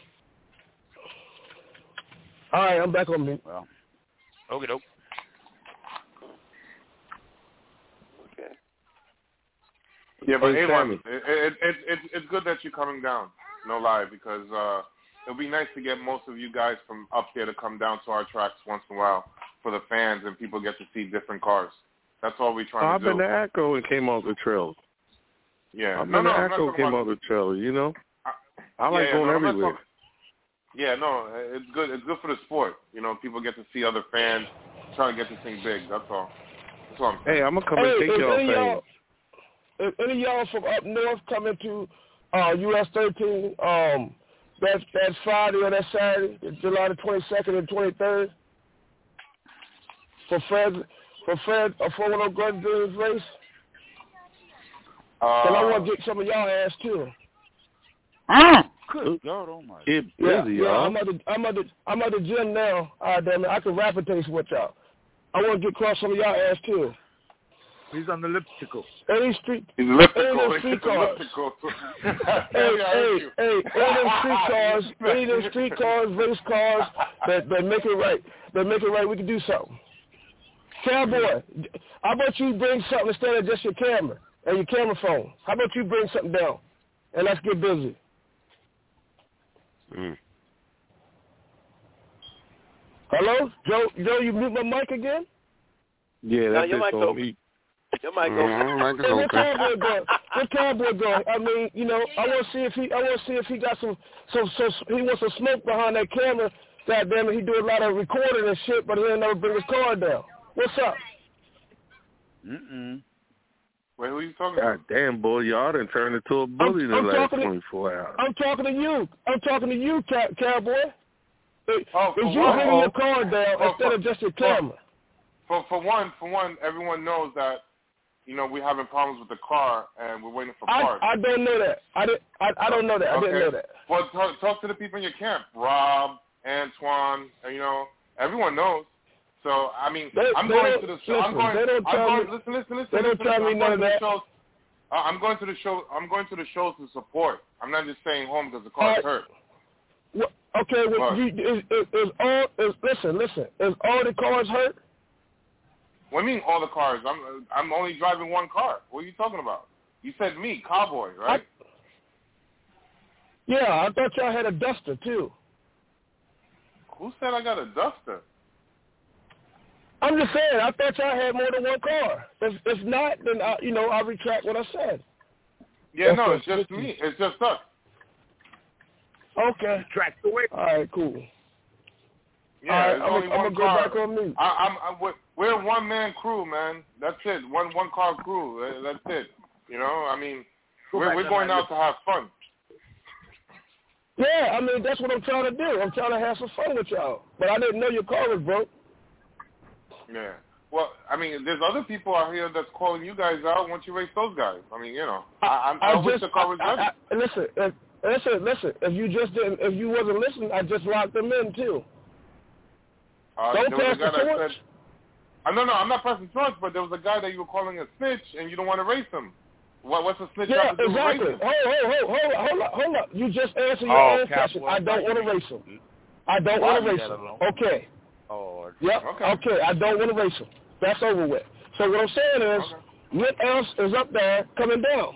All right, I'm back on mute. Well, okay, dope. Okay. Yeah, but Hey, Avon, Sammy. it, it, it, it, it's good that you're coming down. No lie, because uh, it'll be nice to get most of you guys from up here to come down to our tracks once in a while for the fans, and people get to see different cars. That's all we're trying I've to do. been to Echo and came off the trail. Yeah, I've no, been no, to I'm not Echo talking came about. off the trail. You know, I, I like yeah, going yeah, no, I'm not everywhere. talking- Yeah, no, it's good. It's good for the sport. You know, people get to see other fans trying to get this thing big. That's all. That's all I'm saying. Hey, I'm gonna come Hey, and take if y'all any of fans. y'all, if any of y'all from up north coming to uh, U S thirteen, um, that that Friday or that Saturday, July the twenty-second and twenty-third, for Fred, for Fred, a four one oh Gun Dreams race. Uh, Cause I want to get some of y'all ass too. Good God Almighty. Get Yeah, busy, yeah. y'all. I'm at the I'm at the I'm at the gym now. All right, damn it, I can rapid taste with y'all. I want to get across some of y'all ass too. He's on the elliptical. Any street, He's any elliptical. of them street It's cars. elliptical. Hey, Yeah, I heard hey, you. hey, any of them street cars, any of them street cars, race cars that, that make it right, that make it right, we can do something. Cowboy, how about you bring something instead of just your camera and your camera phone? How about you bring something down and let's get busy. Mm. Hello? Joe, Joe, you mute my mic again? Yeah, No, that's your it mic's on open. me. Your mic Mm-hmm, open. mic is Hey, where open. Cowboy going? Where Cowboy going? I mean, you know, I want to see if he, I want to see if he got some, some, so he wants some smoke behind that camera. God damn it, he do a lot of recording and shit, but he ain't never bring his car down. What's up? Mm-mm. Wait, who are you talking about? God damn, boy, y'all done turned into a bully I'm- the I'm last talking to- twenty-four hours. I'm talking to you. I'm talking to you, cow- Cowboy. Is Oh, for you one- bringing your oh, car down oh, instead for- of just your for- camera? For for one, for one, everyone knows that, you know, we're having problems with the car and we're waiting for I, parts. I don't know that. I didn't. I, I don't know that. I Okay. didn't know that. Well, talk, talk to the people in your camp, Rob, Antoine. and, You know, everyone knows. So I mean, They- I'm they going don't- to the show. listen, I'm going. they don't I'm tell going. me- listen, listen, listen. they don't listen, tell listen. me I'm none going of to the that. shows. Uh, I'm going to the show. I'm going to the shows to support. I'm not just staying home because the car's All right. hurt. Well, okay, well, What? you, is, is, is all is listen, listen. Is all the cars hurt? What do you mean all the cars? I'm I'm only driving one car. What are you talking about? You said me, Cowboy, right? Yeah, I thought y'all had a Duster too. Who said I got a Duster? I'm just saying, I thought y'all had more than one car. If if not, then I, you know, I'll retract what I said. Yeah, That's no, what's it's just fifty. me. It's just us. Okay. Track away. All right, cool. Yeah, All right, there's I'm only gonna one go car. back on mute. I, I'm, I'm we're- we're a one man crew, man. That's it. One one car crew. Uh, That's it. You know, I mean, Go we're back we're on going that out to have fun. Yeah, I mean that's what I'm trying to do. I'm trying to have some fun with y'all. But I didn't know your car was broke. Yeah. Well, I mean, there's other people out here that's calling you guys out. Once you race those guys, I mean, you know, I, I, I, wish just, the car was I, ready. I, I, listen, if, listen, listen. If you just didn't, if you wasn't listening, I just locked them in too. Uh, Don't there was pass a guy the that torch. said, I no, no, I'm not pressing charge, but there was a guy that you were calling a snitch, and you don't want to race him. What, what's a snitch Yeah, have to do exactly. with racing? Hold, hold, hold, hold, hold up, hold up. You just answered your Oh, own question. Cowboy, I don't want to race him. I don't Why want to leave race that him. alone? Okay. Oh, Yep. Okay. Okay. I don't want to race him. That's over with. So what I'm saying is, Okay. what else is up there coming down?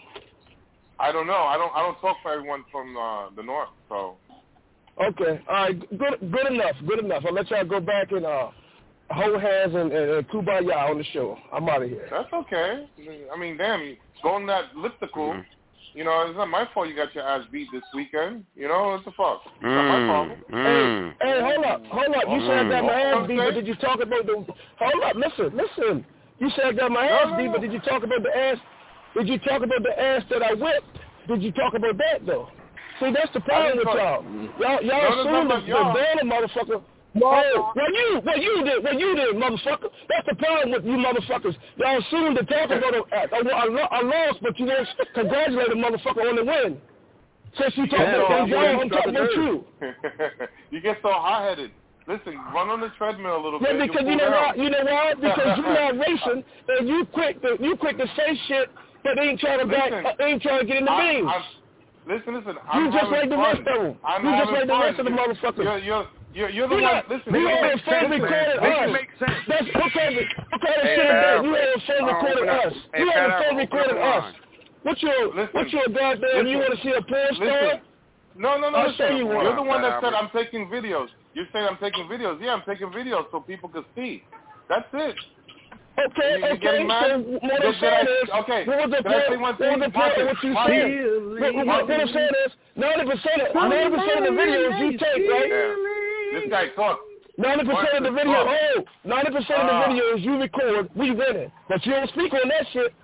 I don't know. I don't. I don't talk for everyone from uh, the north. So. Okay. All right. Good. Good enough. Good enough. I'll let y'all go back and uh, hold hands and, and, and kumbaya on the show. I'm out of here. That's okay. I mean, damn, going that elliptical. Mm. You know, it's not my fault you got your ass beat this weekend. You know, what the fuck? It's mm. not my problem. Mm. Hey, hey, hold up, hold up. You Mm. said I got my ass Okay. beat, but did you talk about the? Hold up, listen, listen. You said I got my No, ass no, beat, no. but did you talk about the ass? Did you talk about the ass that I whipped? Did you talk about that though? See, that's the problem with talk- y'all. Y'all, y'all No, assume no, the, y'all. the damn motherfucker. Oh, what you, what you did, what you did, motherfucker. That's the problem with you motherfuckers. Y'all assume to talk about a, a, a, a loss, but you won't congratulate a motherfucker on the win. Since you talk Yeah, about so things, y'all, I'm talking about you. You get so hot-headed. Listen, run on the treadmill a little Yeah, bit. because you'll you know cool why? down. You know why? Because you're not racing, and you quick to you quick to say shit, but ain't trying to back, Listen, uh, ain't trying to get in the I- beans. I'm- Listen, listen. I'm You just having like the fun. rest of them. I'm You just having like the fun. rest of the You- motherfuckers. You're, you're, you're, you're the You one. not, Listen, you make it have make phone sense, recorded man. Make us. it make sense. That's what kind of what kind of Hey, shit is that? Farrell, You have a phone uh, recorded open up- us. hey, You have a Farrell, phone open up recorded the us. line. What you Listen, what you a goddamn? listen, You want to see a porn star? Listen. No, no, no. I'll listen. show you one. You're the one that Fat said Albert. I'm taking videos. You're saying I'm taking videos. Yeah, I'm taking videos so people can see. That's it. Okay, You're okay, getting mad? so what I'm Did- did saying I- is, okay, what was the can I say point, one what thing? was the point Marcus, of what you Marcus. said? What, what, what I'm saying is, ninety percent of, ninety percent of the videos you take, right? This guy talks. ninety percent of the Marcus, video, talk. oh, ninety percent of the Ah. videos you record, we winning. But you don't speak on that shit.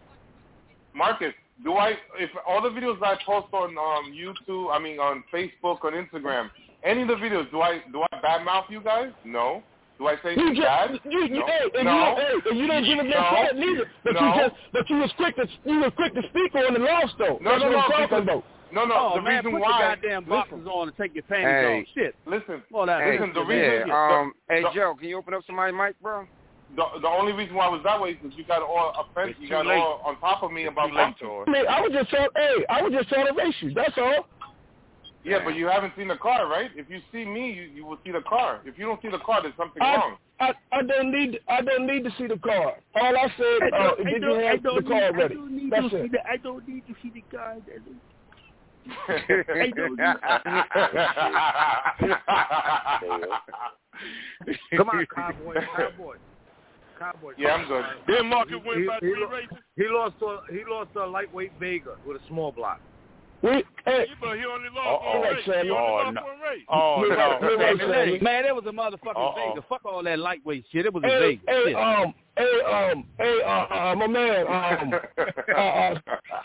Marcus, do I, if all the videos I post on um, YouTube, I mean on Facebook, on Instagram, any of the videos, do I do I badmouth you guys? No. Do I say You anything just, bad? you, you, No. hey, and no. you, don't- hey, and you don't give a damn No. credit neither. But No. you just, but you was quick to, you was quick to speak on the lost though. No, That's no, what no, I'm talking because- about. No, no, Oh, the man, reason put why. your goddamn boxes listen, on and take your panties Hey. off. Shit. listen, Well, that Hey, listen, the yeah, reason. yeah, um, the, hey, the, Joe, can you open up somebody's mic, bro? The, the only reason why I was that way is because you got all offensive. You too got late. all on top of me It's about too late, boxing. Tor. I mean, I was just trying, hey, I was just trying to race you. That's all. Yeah, but you haven't seen the car, right? If you see me, you, you will see the car. If you don't see the car, there's something I, wrong. I, I don't need I don't need to see the car. All I said, I uh, don't- I did you don't- I have the don't car need- I ready? don't need That's to it. see the- I don't need to see the car. I don't- Come on, Cowboy, Cowboy, Cowboy. Yeah, I'm good. Then Marcus win He- by he three lo- races. He lost to he lost to a lightweight Vega with a small block. We, hey, Yeah, but he only lost Uh-oh. one race. He only Oh, lost no. one race. Oh, You're right, no. you're right, Man, Sammy. man, that was a motherfucking Uh-oh. Vegas. Fuck all that lightweight shit. It was a hey, Vegas. hey, Shit. um, hey, um, hey, uh, uh, my man, um, uh, uh,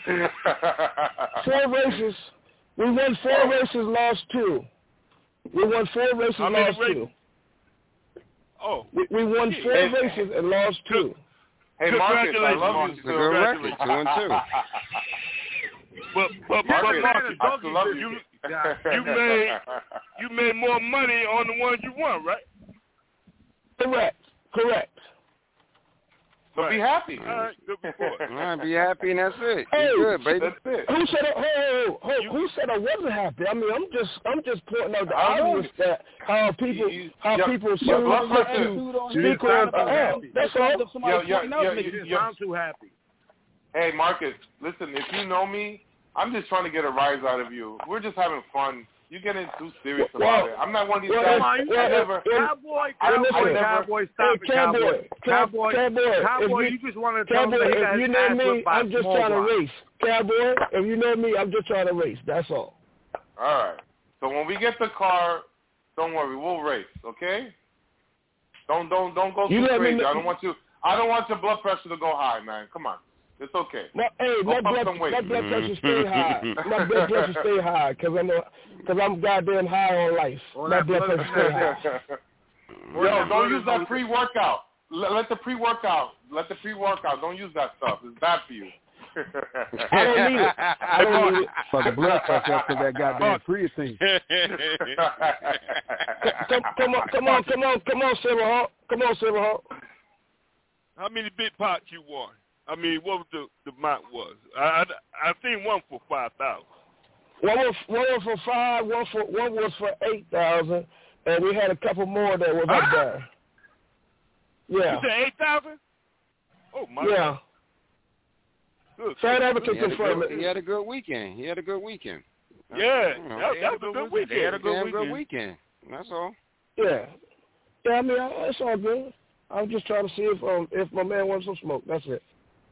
four races. We won four races, lost two. We won four races, How many lost races? two. Oh, We, we won four Hey. races and lost two. Hey, Marcus, I love Congratulations, you It's a good record, still. two and two. but but but Marcus, Marcus, I still love you you. you made you made more money on the ones you won, right? Correct, correct. So be happy. All right, good report. All right, be happy and that's it. Hey, You good, baby. That's it. Who said? I, who, who, You- who said I wasn't happy? I mean, I'm just, I'm just pointing out the I don't know. obvious that how people, You- how your- people your choose blood not pressure- to You speak on. Uh, that's all. Yo, yo, yo, You yo, didn't yo. sound too happy. Hey, Marcus, listen, if you know me, I'm just trying to get a rise out of you. We're just having fun. You're getting too serious Well, about it. I'm not one of these well, guys. well, I well, never. well, Cowboy, I don't- I Cowboy, never- Cowboy, stop Hey, it, Cowboy. Cowboy, Cowboy, Cowboy, Cowboy, if you, you- just want to tell him Cowboy, that he got if his you know ass me, whipped by a I'm just small trying block. to race. Cowboy, if you know me, I'm just trying to race. That's all. All right. So when we get the car, don't worry, we'll race, okay? Don't don't don't go You too let me crazy. know- I don't want you. I don't want your blood pressure to go high, man. Come on, it's okay. My, hey, Go my pump blood, some weight. my blood pressure stay high. My blood pressure stay high because I'm, a, cause I'm goddamn high on life. Oh, my that blood blood pressure stay high. Yo, don't use that pre-workout. Let, let the pre-workout. Let the pre-workout. Don't use that stuff. It's bad for you. I don't need it. I don't need it. Fucking blood pressure up to that goddamn creatine. Come, come on, come on, come on, come on, Silverhawk. Come on, Silverhawk. How many big pots you won? I mean, what was the the amount was? I I, I seen one for five thousand. One was one was for five. One for one was for eight thousand, and we had a couple more that was up there. Yeah. You said eight thousand? Oh my yeah. God. Good. Fat Advocate confirmed it. He had a good weekend. He had a good weekend. Yeah, you know, that, that was a good weekend. He had a good, Damn weekend. good weekend. That's all. Yeah. Yeah, I mean, I- it's all good. I'm just trying to see if um if my man wants some smoke. That's it.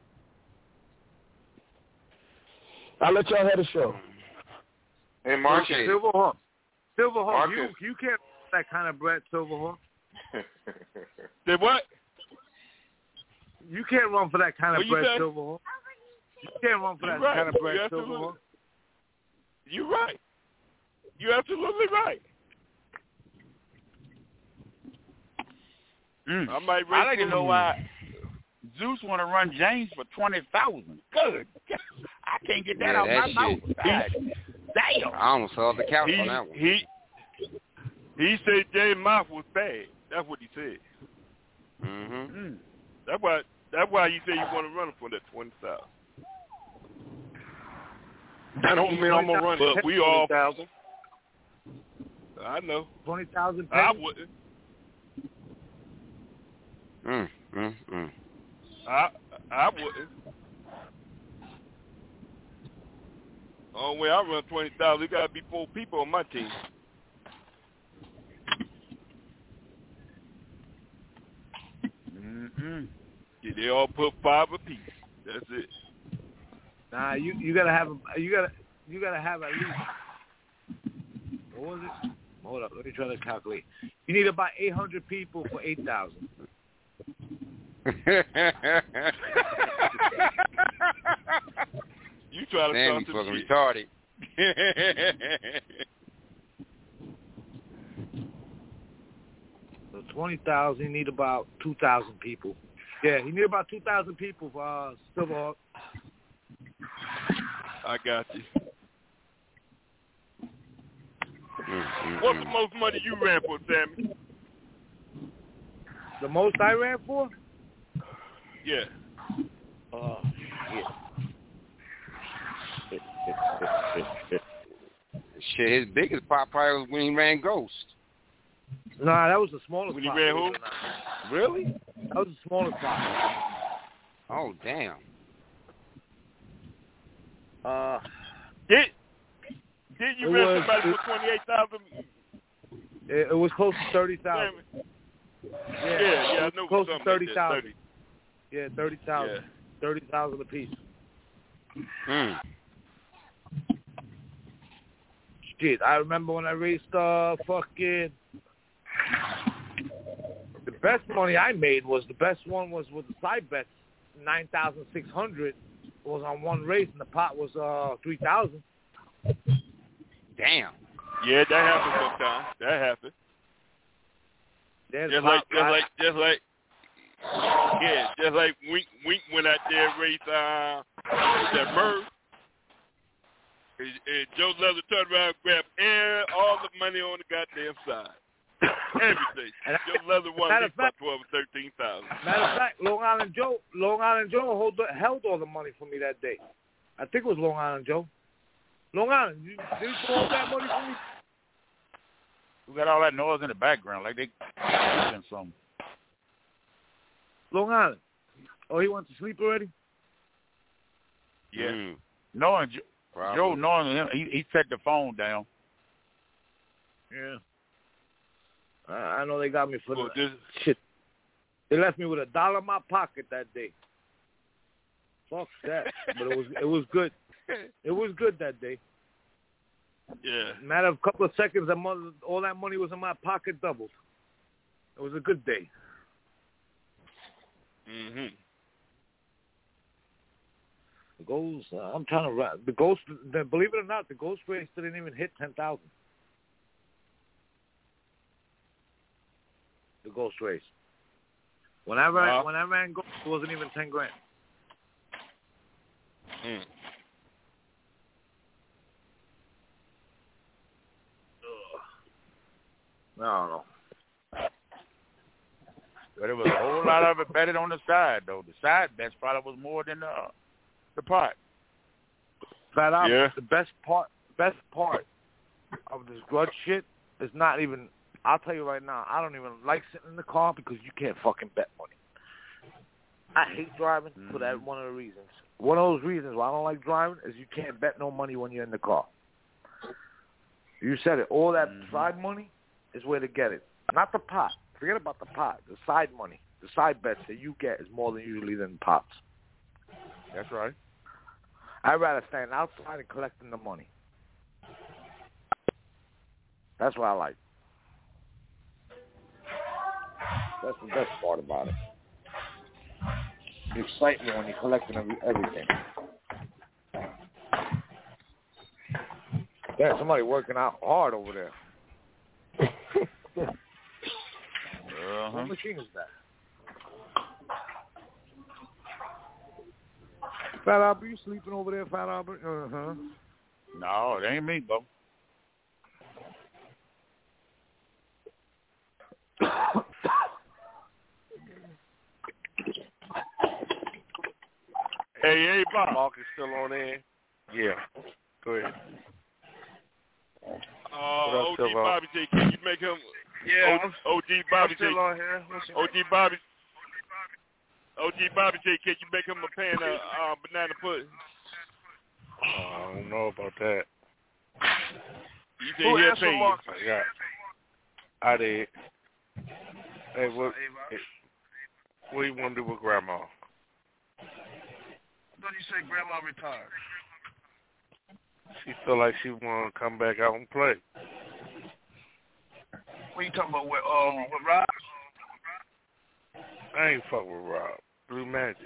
I'll let y'all have the show. Hey, Marcus. Silverhawk. Silverhawk, you Marcus. you can't that kind of bread, Silverhawk. Did what? You can't run for that kind of What you bread, said? Silverhawk. You can't run for You're that right. kind of bread, You're absolutely- Silverhawk. You're right. You're absolutely right. Mm. I might. I like to raise know some- why Zeus want to run James for twenty thousand. Good. I can't get that Yeah, out that my shit. mouth. God damn. I almost fell off the couch he, on that one. He he said James mouth was bad. That's what he said. Mm-hmm. Mm. That's why. That's why he said you want to run him for that twenty thousand. That don't mean I'm gonna run But we all. thousand. I know. Twenty thousand. I wouldn't. Mm, mm, mm. I I wouldn't. Oh, way I run twenty thousand. There gotta be four people on my team. Mm-mm. Yeah, they all put five apiece. That's it. Nah, you you gotta have a, you gotta you gotta have at least. What was it? Hold up, let me try to calculate. You need about eight hundred people for eight thousand. You try to Damn, talk you some fucking shit. retarded. So twenty thousand, you need about two thousand people. Yeah, you need about two thousand people for uh, Silverhawk. I got you. Mm-hmm. What's the most money you ran for, Sammy? The most I ran for? Yeah. Oh, shit. Shit, his biggest pop probably was when he ran Ghost. Nah, that was the smallest When he pot. ran who? Really? That was the smallest pot. Oh, damn. Uh, Did did you It ran was- somebody it- for twenty eight thousand? it, it was close to thirty thousand. Yeah, yeah, I know close to something thirty like that, thousand. thirty. Yeah, thirty thousand. Yeah. Thirty thousand apiece. Mm. Shit, I remember when I raced uh fucking the best money I made was the best one was with the side bets, nine thousand six hundred was on one race and the pot was uh three thousand. Damn. Yeah, that happens sometimes. That happens. There's Just pot, like, just right? like, just like, yeah, just like Wink, Wink went out there and raced uh, that Murph. And, and Joe Leather turned around and grabbed air, all the money on the goddamn side. Everything. And Joe Leather won matter at of least about fact- twelve or thirteen thousand. Matter of fact, Long Island Joe, Long Island Joe hold, held all the money for me that day. I think it was Long Island Joe. Long Island, you, did you hold that money for me? We got all that noise in the background, like they doing something. Long Island. Oh, he went to sleep already? Yeah. Mm. Knowing Joe, Probably. Joe knowing him, he, he set the phone down. Yeah. I, I know they got me for Well, the this, shit. They left me with a dollar in my pocket that day. Fuck that. But it was it was good. It was good that day. yeah. Matter of a couple of seconds, that money, all that money was in my pocket doubled. It was a good day. Mhm. The Ghost, uh, I'm trying to wrap. The Ghost, the, believe it or not, the Ghost race didn't even hit ten thousand. The Ghost race. When I ran, Wow. when I ran Ghost, it wasn't even ten grand. Mm. I don't know. But it was a whole lot of it betted on the side, though. The side bets probably was more than the, uh, the pot. Flat out, Yeah. the best part, best part of this grudge shit is not even. I'll tell you right now, I don't even like sitting in the car because you can't fucking bet money. I hate driving mm-hmm. for that one of the reasons. One of those reasons why I don't like driving is you can't bet no money when you're in the car. You said it. All that mm-hmm. side money is where to get it. Not the pot. Forget about the pot. The side money, the side bets that you get is more than usually than pots. That's right. I'd rather stand outside and collecting the money. That's what I like. That's the best part about it. The excitement when you're collecting every, everything. Yeah, somebody working out hard over there. uh-huh. What machine is that? Fat Albert, you sleeping over there, Fat Albert? Uh-huh. No, it ain't me, bro. Hey, hey, Bob. Mark is still on there. Yeah. Go ahead. Uh, up, O G Silver? Bobby J, can you make him? Yeah. O G Bobby J. I'm still on here. O G Bobby. O G Bobby J, can you make him a pan of uh, banana pudding? Oh, I don't know about that. You said he'll pay you. Yeah. I did. Hey, what? Hey, what do you want to do with Grandma? I thought you said Grandma retired. She feel like she want to come back out and play. What you talking about with um with Rob? I ain't fuck with Rob. Blue Magic.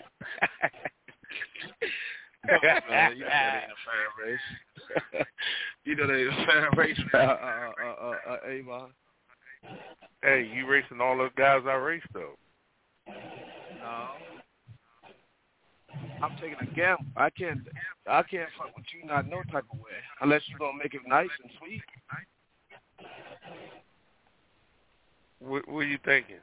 Man, you know they ain't a fair race. You know they ain't a fair race, uh, uh, uh, uh, uh, Avon. Hey, you racing all those guys I raced though. No. I'm taking a gamble. I can't. I can't fuck with you not no type of way unless you gonna make it nice and sweet. What, what are you thinking?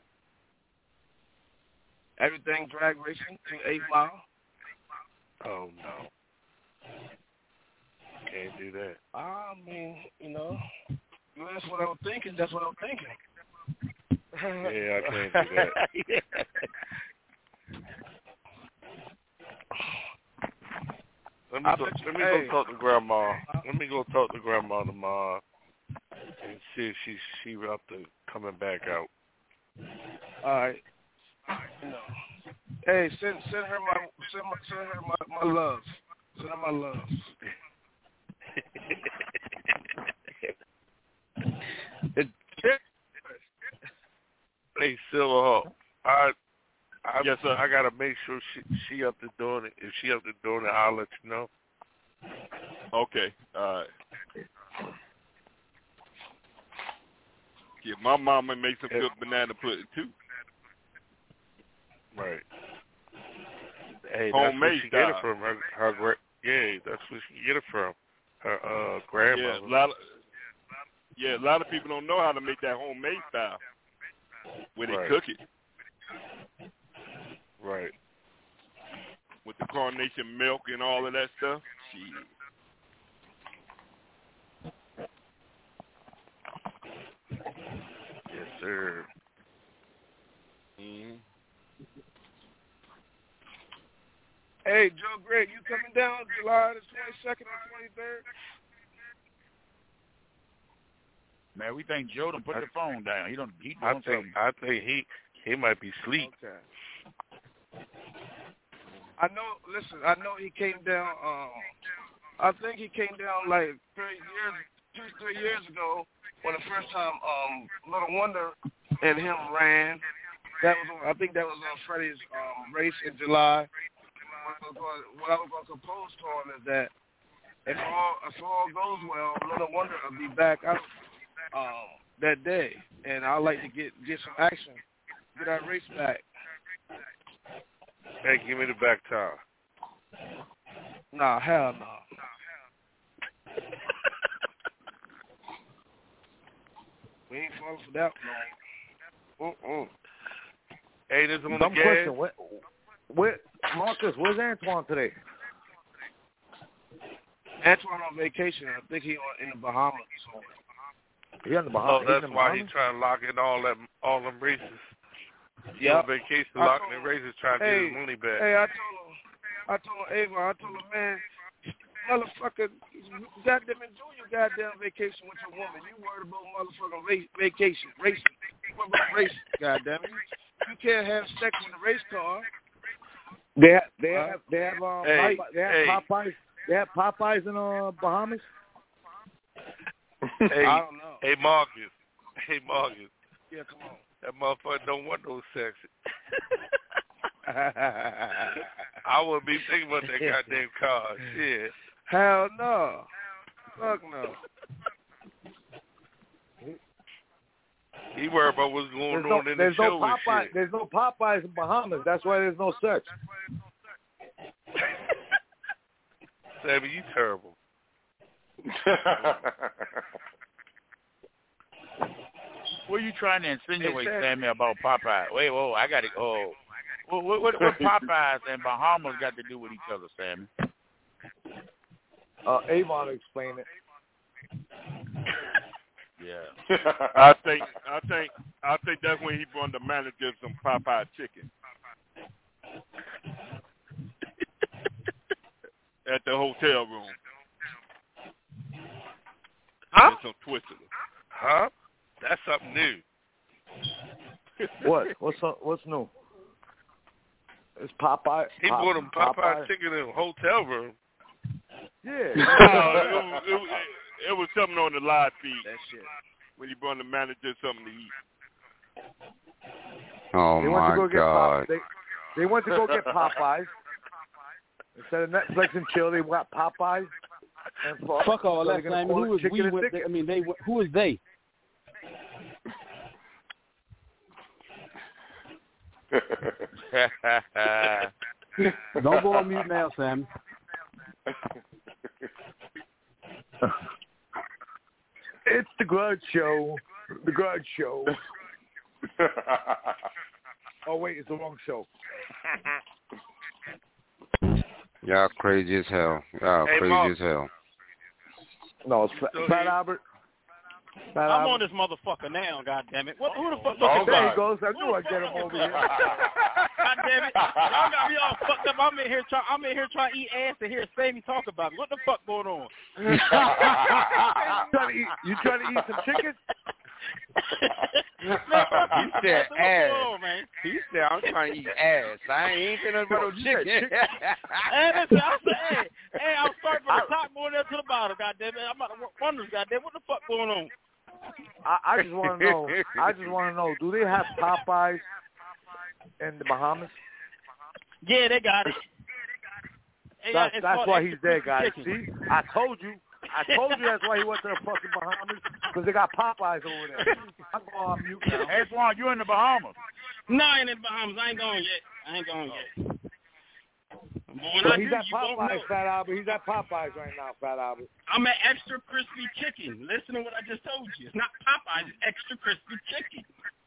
Everything drag racing to eight mile. Oh no, can't do that. I mean, you know, that's what I'm thinking. That's what I'm thinking. Yeah, I can't do that. Yeah. Let me go, let me hey. go talk to Grandma. Let me go talk to Grandma tomorrow and see if she she up to coming back out. All right. You know. Hey, send send her my send, my, send her my, my love. Send her my love. Hey, Silverhawk, I I yes, sir. I gotta make sure she she up to doing it. If she up to doing it, I'll let you know. Okay. All right. Yeah, my mama makes some good banana pudding too. Right. Hey, Homemade that's where she style. get it from. Her, her gra- yeah, that's where she get it from. Her uh, grandmother. Yeah, a lot of, yeah, a lot of people don't know how to make that homemade style when Right. they cook it. Right. With the carnation milk and all of that stuff. Shit. Yes, sir. Mm-hmm. Hey, Joe Greg, you coming down July the twenty-second or twenty-third? Man, we think Joe done put the phone down. He don't. He doing I think something. I think he he might be asleep. Okay. I know. Listen, I know he came down. Um, I think he came down like three years, two, three years ago when the first time um, Little Wonder and him ran. That was, on, I think, that was on Freddie's um, race in July. What I was going, what I was going to propose to him is that if all if all goes well, Little Wonder will be back out um, that day, and I'd like to get get some action, get our race back. Hey, give me the back towel. Nah, hell no. We ain't falling for that. No. Mm-mm. Hey, this on Dumb the gas. question. Where, where, Marcus, where's Antoine today? Antoine on vacation. I think he on, in the Bahamas. So. He on the Oh, Bahamas. that's in the why Bahamas? he's trying to lock in all them all them races. He Yeah. on vacation, locking in races, trying to hey, get his money back. Hey, I told him, I told him, Avon, I told him, man, motherfucker, goddamn enjoy your goddamn vacation with your woman. You worried about motherfucking race, vacation, racing. What about racing? Goddamn it, you can't have sex in a race car. They have, they Uh, have, they have, um, hey, Popeye, they have hey. Popeyes. They have Popeyes in uh, Bahamas. Hey, I don't know. hey, Marcus. Hey, Marcus. Yeah, come on. That motherfucker don't want no sex. I wouldn't be thinking about that goddamn car. Shit. Hell no. Fuck no. He worried about what's going There's no, on in the there's show no and Popeye. shit. There's no Popeyes in Bahamas. That's why there's no sex. Sammy, you terrible. What are you trying to insinuate, Hey, Sammy, about Popeye? Wait, whoa, I got to go. What, what, what, what Popeyes and Bahamas got to do with each other, Sammy? Uh, Avon explained it. Yeah. I think I think I think that's when he brought the manager some Popeye chicken at the hotel room. Huh? And some twisted. Huh? That's something new. What? What's up, what's new? It's Popeye. He Pop, brought him Popeye, Popeye chicken in a hotel room. Yeah. No, it, was, it, was, it was something on the live feed. that shit. When he brought the manager something to eat. Oh They went to my go get God. Pop, they, they went to go get Popeyes. Instead of Netflix and chill, they got Popeyes. And fuck, Fuck all so that, they're gonna Sammy. call Who it is chicken we and with? chicken. I mean, they. Who is they? Don't go on mute now, Sam. It's the Grudge Show. The Grudge Show. Oh, wait, it's the wrong show. Y'all crazy as hell. Y'all Hey, crazy Mark. as hell. No, it's Fat, So Fat he- Albert. Fat I'm Albert. on this motherfucker now, goddammit. What, who the fuck Oh, looking There for? he goes. I knew I'd get him over here. Goddammit. Y'all got me all fucked up. I'm in here trying I'm in here trying to eat ass and hear Sammy talk about me. What the fuck going on? you, trying to eat, you trying to eat some chicken? Man, fuck He you, said What's ass. going on, man? He said, I'm trying to eat ass. I ain't saying nothing about no chicken. Hey, listen, I said, hey, hey, I'm starting from the top going down to the bottom, goddammit. I'm about to wonder, goddamn, what the fuck going on? I, I just want to know. I just want to know. Do they have Popeyes in the Bahamas? Yeah, they got it. Hey, That's, it's that's called why extra he's there, crispy guys. chicken. See, I told you. I told you that's why he went to the fucking Bahamas, because they got Popeyes over there. I'm going on mute now. Antoine, you in the Bahamas? No, I ain't in the Bahamas. I ain't going yet. I ain't going yet. But when So I he's do, at you won't Popeyes, know. Fat Albert. He's at Popeyes right now, Fat Albert. I'm at extra crispy chicken. Listen to what I just told you. It's not Popeyes. It's extra crispy chicken.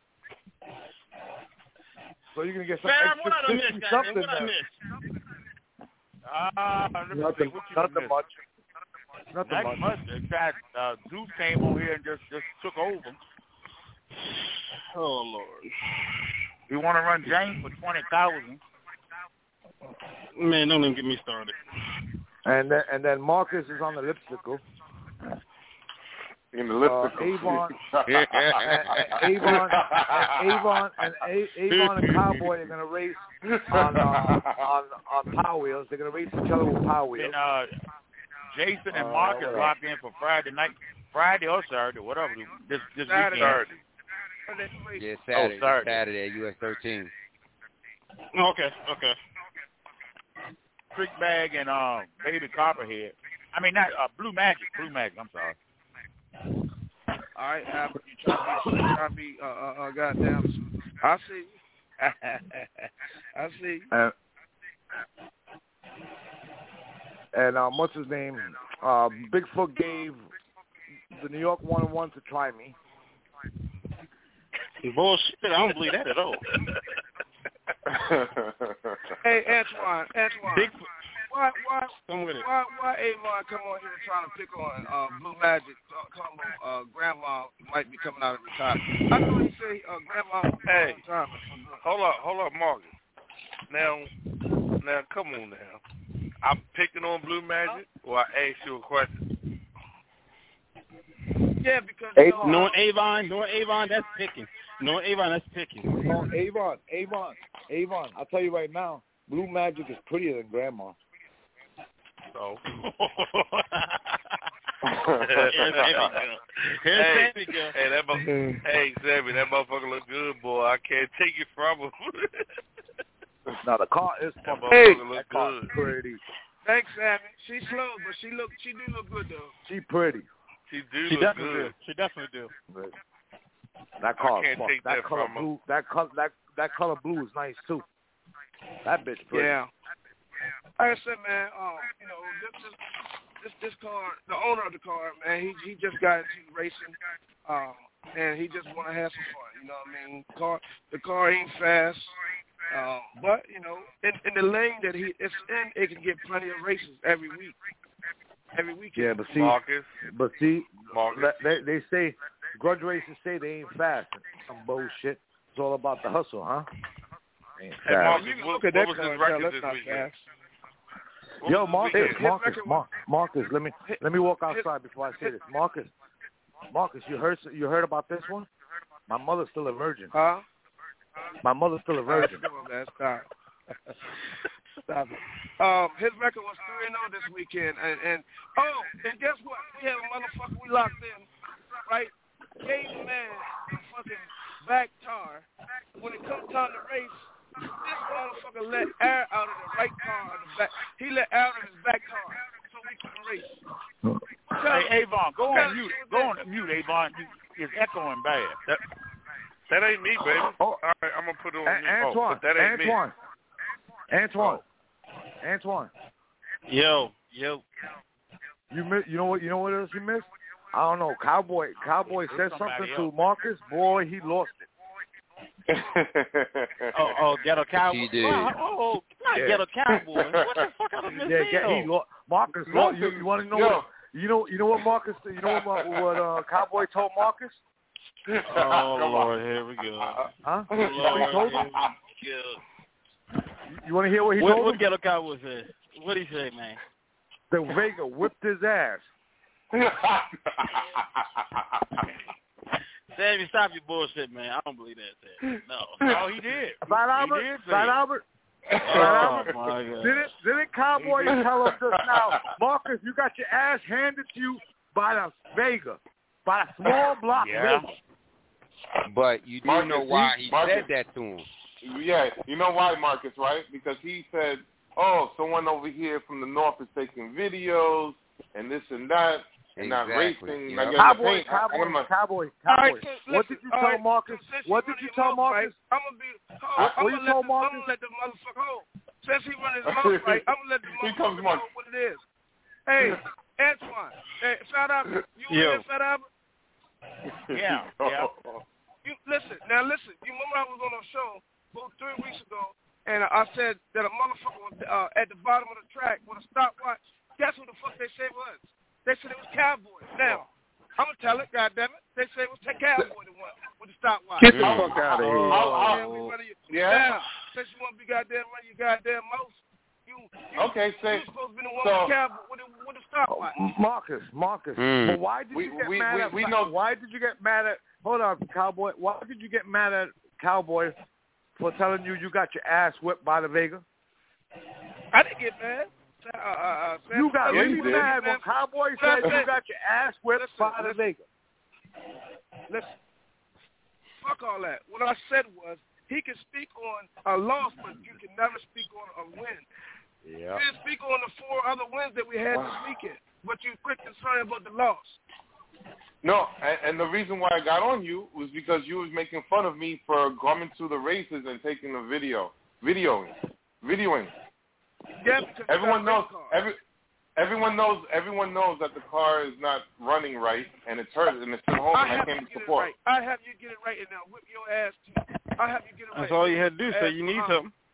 So you're gonna get some Fam, extra what I done crispy missed, something goddamn? What I there. missed? Ah, let me see. Nothing, What you nothing missed? much. Nothing Not much. much. In fact, uh, Zeus came over here and just, just took over. Oh, Lord. We want to run James for twenty thousand. Man, don't even get me started. And then, and then Marcus is on the lipstickle. In the Uh, lipstick. Avon, and, and Avon, and Avon, and A- Avon and Cowboy are gonna race on uh, on on Power Wheels. They're gonna race each other with Power Wheels. And uh, Jason and Uh, Marcus what locked in for Friday night, Friday or Saturday, whatever. This this Saturday. weekend. Yeah, Saturday. Oh, Saturday. Saturday at U S thirteen. Okay, okay. Trick Bag and uh, Baby Copperhead. I mean, not uh, Blue Magic. Blue Magic. I'm sorry. All right, Albert, you try to be, try to be uh, uh, uh, goddamn. I see. I see. And, and um, what's his name? Uh, Bigfoot gave the New York one and one to try me. Bullshit. I don't believe that at all. Hey, Antoine, Antoine. Big, why, why, come with it. why, why Avon come on here trying to pick on uh, Blue Magic, talking about uh, Grandma might be coming out of retirement? I know he say uh, Grandma. Hey, time. hold up, hold up, Marcus. Now, now, come on now. I'm picking on Blue Magic, or I ask you a question. Yeah, because Hey, you know, knowing Avon, knowing Avon, that's picking. Knowing Avon, that's picking. No, Avon, Avon, Avon. I'll tell you right now, Blue Magic is prettier than Grandma. So. Here's hey, Sammy go. hey, that mo- hey, Sammy, that motherfucker look good, boy. I can't take it from him. Now the car is that fucking Hey. motherfucker look that car good. is pretty. thanks, Sammy. She's slow, but she look, she do look good though. She pretty. She do She look definitely good. do. She definitely do. That car, I can't fuck, take that, that color from her. blue, that color, that that color blue is nice too. That bitch pretty. Yeah. Like I said, man, um, you know, this is this this car, the owner of the car, man, he he just got into racing, um, and he just want to have some fun. You know what I mean? Car, the car ain't fast, um, but you know, in, in the lane that he it's in, it can get plenty of races every week. Every weekend. Yeah, but see, Marcus. but see, Marcus. they they say grudge races say they ain't fast. Some bullshit. It's all about the hustle, huh? Ain't Hey, fast. Marcus, You can what, look at what that was car his and tell record that's this not weekend? fast. What Yo, was his Marcus, weekend? Marcus, record Mar- Marcus, let me let me walk his- outside before I say this. Marcus, Marcus, you heard you heard about this one? My mother's still a virgin. Huh? My mother's still a virgin. Come on, man, stop. Stop it. Um, his record was three and oh this weekend, and, and oh, and guess what? We had a motherfucker we locked in, right? Gave the man a fucking back tire. When it comes time to race, this motherfucker let air out of the right car, the back. He let air out of his back tire, so we couldn't race. Hey, Avon, go on mute. Go on mute, Avon. You, it's echoing bad. That, that ain't me, baby. Oh. All right, I'm gonna put it on A- mute. Oh, Antoine, but that ain't Antoine, Antoine, Oh. Antoine. Yo, yo. You miss, you know what? You know what else you missed? I don't know. Cowboy, Cowboy said something Somebody to else. Marcus. Boy, he lost it. Oh, oh, ghetto cowboy. He did. Wow, oh, not Yeah. ghetto cowboy. What the fuck out of this Yeah, deal? yeah, he lost. Marcus, lost. You, you want to know Yo. what? You know, you know what Marcus? You know what, what uh, Cowboy told Marcus? Oh Lord, here we go. Huh? You know what he told him? Lord, You want to hear what he what, told what him? ghetto cowboy said? What did he say, man? The Vega whipped his ass. Sammy, stop your bullshit, man. I don't believe that. Sammy. No. No, he did. Fat He Albert, did say Fat it. Albert. Oh Albert, my God. Didn't didn't Cowboy tell us just now, Marcus? You got your ass handed to you by the Vega, by a small block Yeah. Vega. But you do Marcus, know why he- he Marcus- said that to him. Yeah, you know why, Marcus, right? Because he said, oh, someone over here from the north is taking videos and this and that and not Exactly, racing. yeah. Not getting Cowboy, the paint. I- Cowboy, I'm a- Cowboy, All Cowboy. right, so What listen, did you all tell right, Marcus? so since What he did you run his tell mouth Marcus? Right, I'm gonna be. Hold, What- I'm what gonna you let told the, I'm Marcus? gonna let the motherfucker hold. Since he run his mouth right, I'm gonna let the Here comes motherfucker Marcus. know what it is. Hey, Antoine. Hey, Fat Albert. You Yo. hear Fat Albert? Yeah, yeah. You listen now. Listen. You remember I was on a show about three weeks ago, and I said that a motherfucker was uh, at the bottom of the track with a stopwatch. Guess who the fuck they say was? They said it was Cowboy. Now, I'm gonna tell it. Goddamn it. They say it was Cowboy the one with the stopwatch. Get the fuck out of here. How- Yeah, we running your, Yeah. Now, since you want to be goddamn run your goddamn mouth, you, you Okay, say- you supposed to be the one so- with Cowboy with the, with the stopwatch. Marcus, Marcus. Mm. But why did We- you get we- mad we- at? we know- Why did you get mad at? Hold on, Cowboy. Why did you get mad at Cowboy for telling you you got your ass whipped by the Vega? I didn't get mad. Uh, uh, uh, Sam, You got Yeah, really you did. mad when Cowboy What I said you said- got your ass whipped Listen, by the listen. Vega. Listen, fuck all that. What I said was he can speak on a loss, but you can never speak on a win. Yeah. You didn't speak on the four other wins that we had this weekend, but you quick concerned about the loss. No, and, and the reason why I got on you was because you was making fun of me for coming to the races and taking the video, videoing, videoing. Yeah, because Everyone you got a knows. race car. Every everyone knows. Everyone knows that the car is not running right, and it's hurt, and it's at home, I and I have came you to get it support. right. I have you get it right, and now whip your ass too. I have you get it right. That's all you had to do. Say you need something.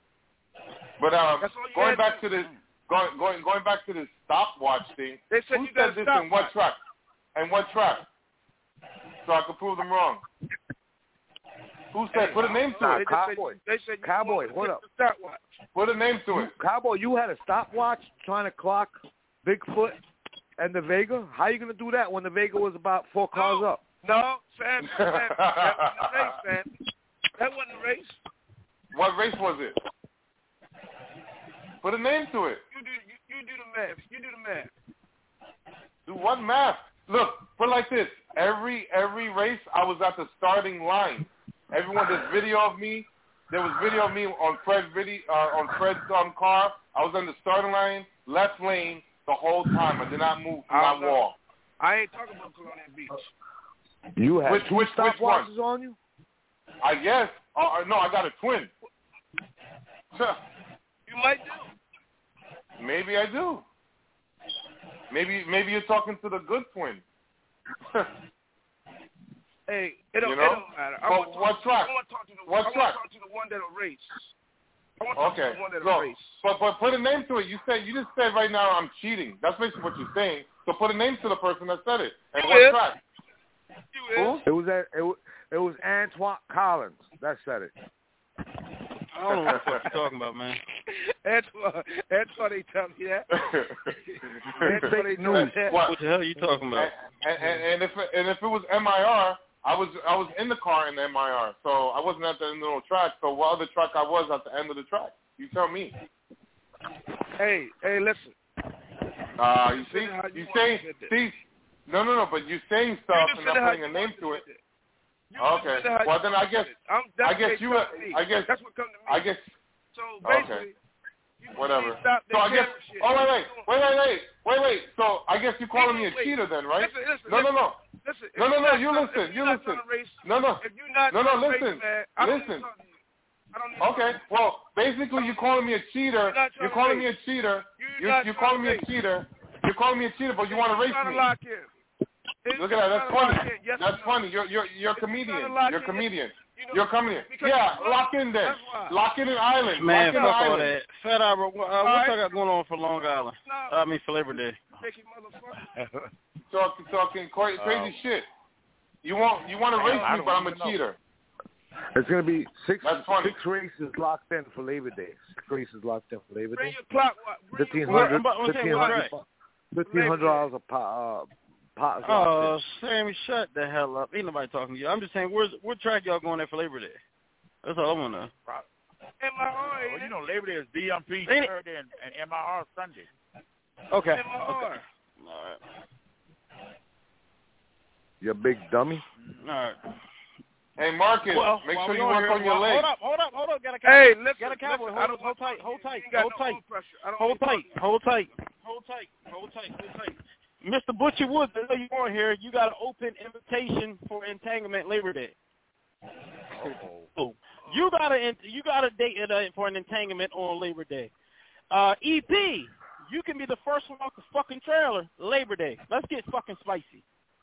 But um, That's all you going had back to to this, going going going back to this stopwatch thing. They said who you said got this a in what stopwatch. track? And what track? So I can prove them wrong. Who said? Hey, Put a name to nah, it. Cowboy. They said you Cowboy, wanted what to up? get the stopwatch. Put a name to it. Cowboy, you had a stopwatch trying to clock Bigfoot and the Vega? How you gonna do that when the Vega was about four cars no, up? No, Sam, Sam, that wasn't the race, man. That wasn't the race. What race was it? Put a name to it. You do, you, you do the math. You do the math. Do what math? Look, put it like this. Every every race, I was at the starting line. Everyone, there's video of me. There was video of me on Fred's video, uh, on Fred's um, car. I was on the starting line, left lane, the whole time. I did not move from that wall. I ain't talking about Colonial Beach. You had which, two which, which one? stopwatches on you? I guess. Oh, no, I got a twin. You might do. Maybe I do. Maybe maybe you're talking to the good twin. Hey, it don't, You it know? don't matter. I But want to what talk, track? I want to talk to the, What I track? want to talk to the one that'll race. I want to talk Okay. to the one that'll So, race. but but put a name to it. You said you just said right now I'm cheating. That's basically what you're saying. So put a name to the person that said it. And You what is. track? You Who? It was that. It, wa- it was Antoine Collins that said it. I don't know what the fuck you're talking about, man. Antoine, Antoine ain't telling me that. Antoine ain't telling What? me that. What the hell are you talking about? And, and, and if and if it was M I R, I was I was in the car in the M I R, so I wasn't at the end of the track. So what other track I was at the end of the track? You tell me. Hey, hey, listen. Uh, you see, How you you want saying to fit this. see, no, no, no, but you're saying You stuff just and said not how putting a you name want to it. fit it. You Okay. just said how Well, you then want I to guess fit it. I'm, that's I guess what you. comes to me. I guess That's what comes to me. I guess So okay. basically, you Whatever. can't stop So that I guess. camera shit. Oh wait, wait, wait, wait, wait, wait, wait. So I guess you're calling me a Wait, wait. cheater then, right? Listen, listen, No, no, no. Listen, if No, no, you're no. not You trying- listen. if You you're not listen. trying to race, No, no. If you're not No, no. trying to Listen. race, man, I don't Listen. need to talk to you. I don't need to Okay. talk to you. Well, basically, you're calling me a cheater. You're not trying You're to calling me race. a cheater. You're You're, not you're trying calling to me a race. cheater. You're calling me a cheater, but you want to race trying me. to lock in. Look at that. That's trying to funny. lock in. Yes That's or no? funny. You're you're you're a If you're comedian. trying to lock You're a in, comedian. You know, You're a comedian. because Yeah, you know, lock in then. that's why. Lock in an island. Man, lock in fuck an all island. that. Fat Albert, uh, what right. y'all got going on for Long Island? No. I mean, for Labor Day. Picky motherfucker. Talking talking cra- crazy Oh. shit. You want you want to race I me, don't but I'm a even know. cheater. It's gonna be six That's funny. six races locked in for Labor Day. Six races locked in for Labor Bring Day. your clock. Bring Fifteen your clock. hundred. What- what- Fifteen what hundred. track? Fifteen hundred dollars a pot. Uh, pot is locked Oh, in. Sammy, shut the hell up. Ain't nobody talking to you. I'm just saying, where's what track y'all going there for Labor Day? That's all I want to know. M I R, Well, ain't you it? know, Labor Day is B M P Ain't it? Saturday and, and M I R Sunday. Okay. M I R. Okay. All right. You big dummy. All right. Hey Marcus, Well, make while sure we you on work here, on your well, legs. Hold up, hold up, hold up. Got a cowboy. Hey, listen, Got a cowboy. listen, Hold, I don't hold want tight, to hold talk to tight, you. You ain't got hold no tight, own pressure. I don't hold want to talk tight, to you. hold tight, hold tight, hold tight, hold tight. Mister Butcher Woods, I know you on here. You got an open invitation for entanglement Labor Day. Oh, you got a you got a date uh, for an entanglement on Labor Day. Uh, E P, you can be the first one off the fucking trailer Labor Day. Let's get fucking spicy.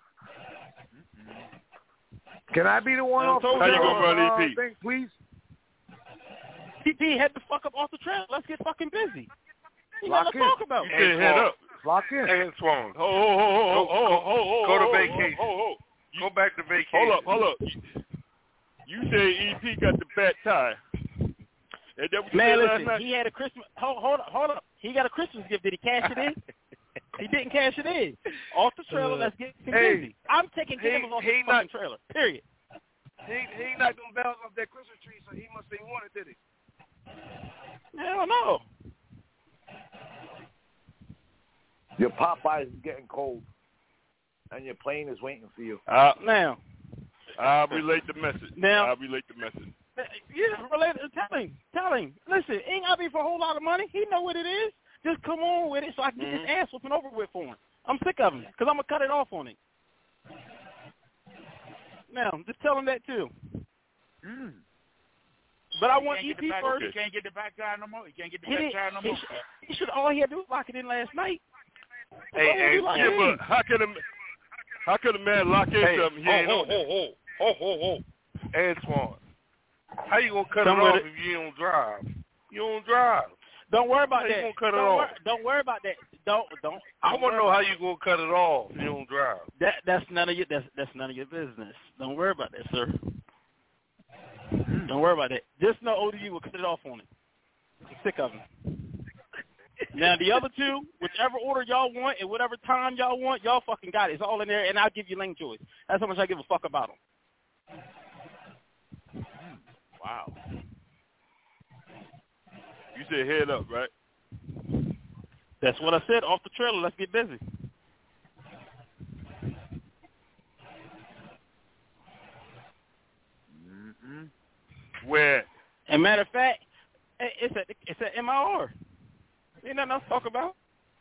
Can I be the one off the How you trailer, gonna run uh, E P? thing, please? E P, head the fuck up off the trailer. Let's get fucking busy. You Lock gotta in. talk about. You said head up. Lock in. Antoine. Oh, oh, oh, oh, oh, oh, oh, Go to oh, vacation. oh, oh, oh. Go back to vacation. Hold up, hold up. You say E P got the fat tie. Is that what you Man, said last listen, night? he had a Christmas. Hold, hold up, hold up. He got a Christmas gift. Did he cash it in? He didn't cash it in. Off the trailer. Let's get Hey, busy. I'm taking he- cameras off he the fucking trailer. Period. He he knocked them bells off that Christmas tree, so he must have wanted, did he? Hell no. Your Popeyes is getting cold, and your plane is waiting for you. Uh, Now, I'll relate the message. Now- I'll relate the message. yeah, relate, tell him, tell him. Listen, ain't gotta be for a whole lot of money. He know what it is. Just come on with it so I can get Mhm. this ass whooping over with for him. I'm sick of him because I'm gonna cut it off on him. Now, just tell him that too. Mm. But I He want can't E get the P back- first. He can't get the back tie no more. He can't get the He back did. tie no He, more. should, he should. All he had to do was lock it in last night. Hey, Oh, hey, he locked yeah, it in. but how could a how could a man lock in Hey, something he ho, ain't ho, on? ho, ho, ho, ho, ho. Antoine, how you gonna cut Come it with off it. if you don't drive? You don't drive. Don't worry about How that. you gonna cut it don't, off? Wor- don't worry about that. Don't don't. I don't want to worry know how about you gonna cut it off if you don't drive. that. That's none of your that's that's none of your business. Don't worry about that, sir. Don't worry about that. Just know O D U will cut it off on it. I'm sick of them. Now the other two, whichever order y'all want and whatever time y'all want, y'all fucking got it. It's all in there, and I'll give you lane choice. That's how much I give a fuck about them. Wow. You said head up, right? That's what I said. Off the trailer. Let's get busy. Mm-hmm. Where? And matter of fact, it's at it's at M I R. Ain't nothing else to talk about.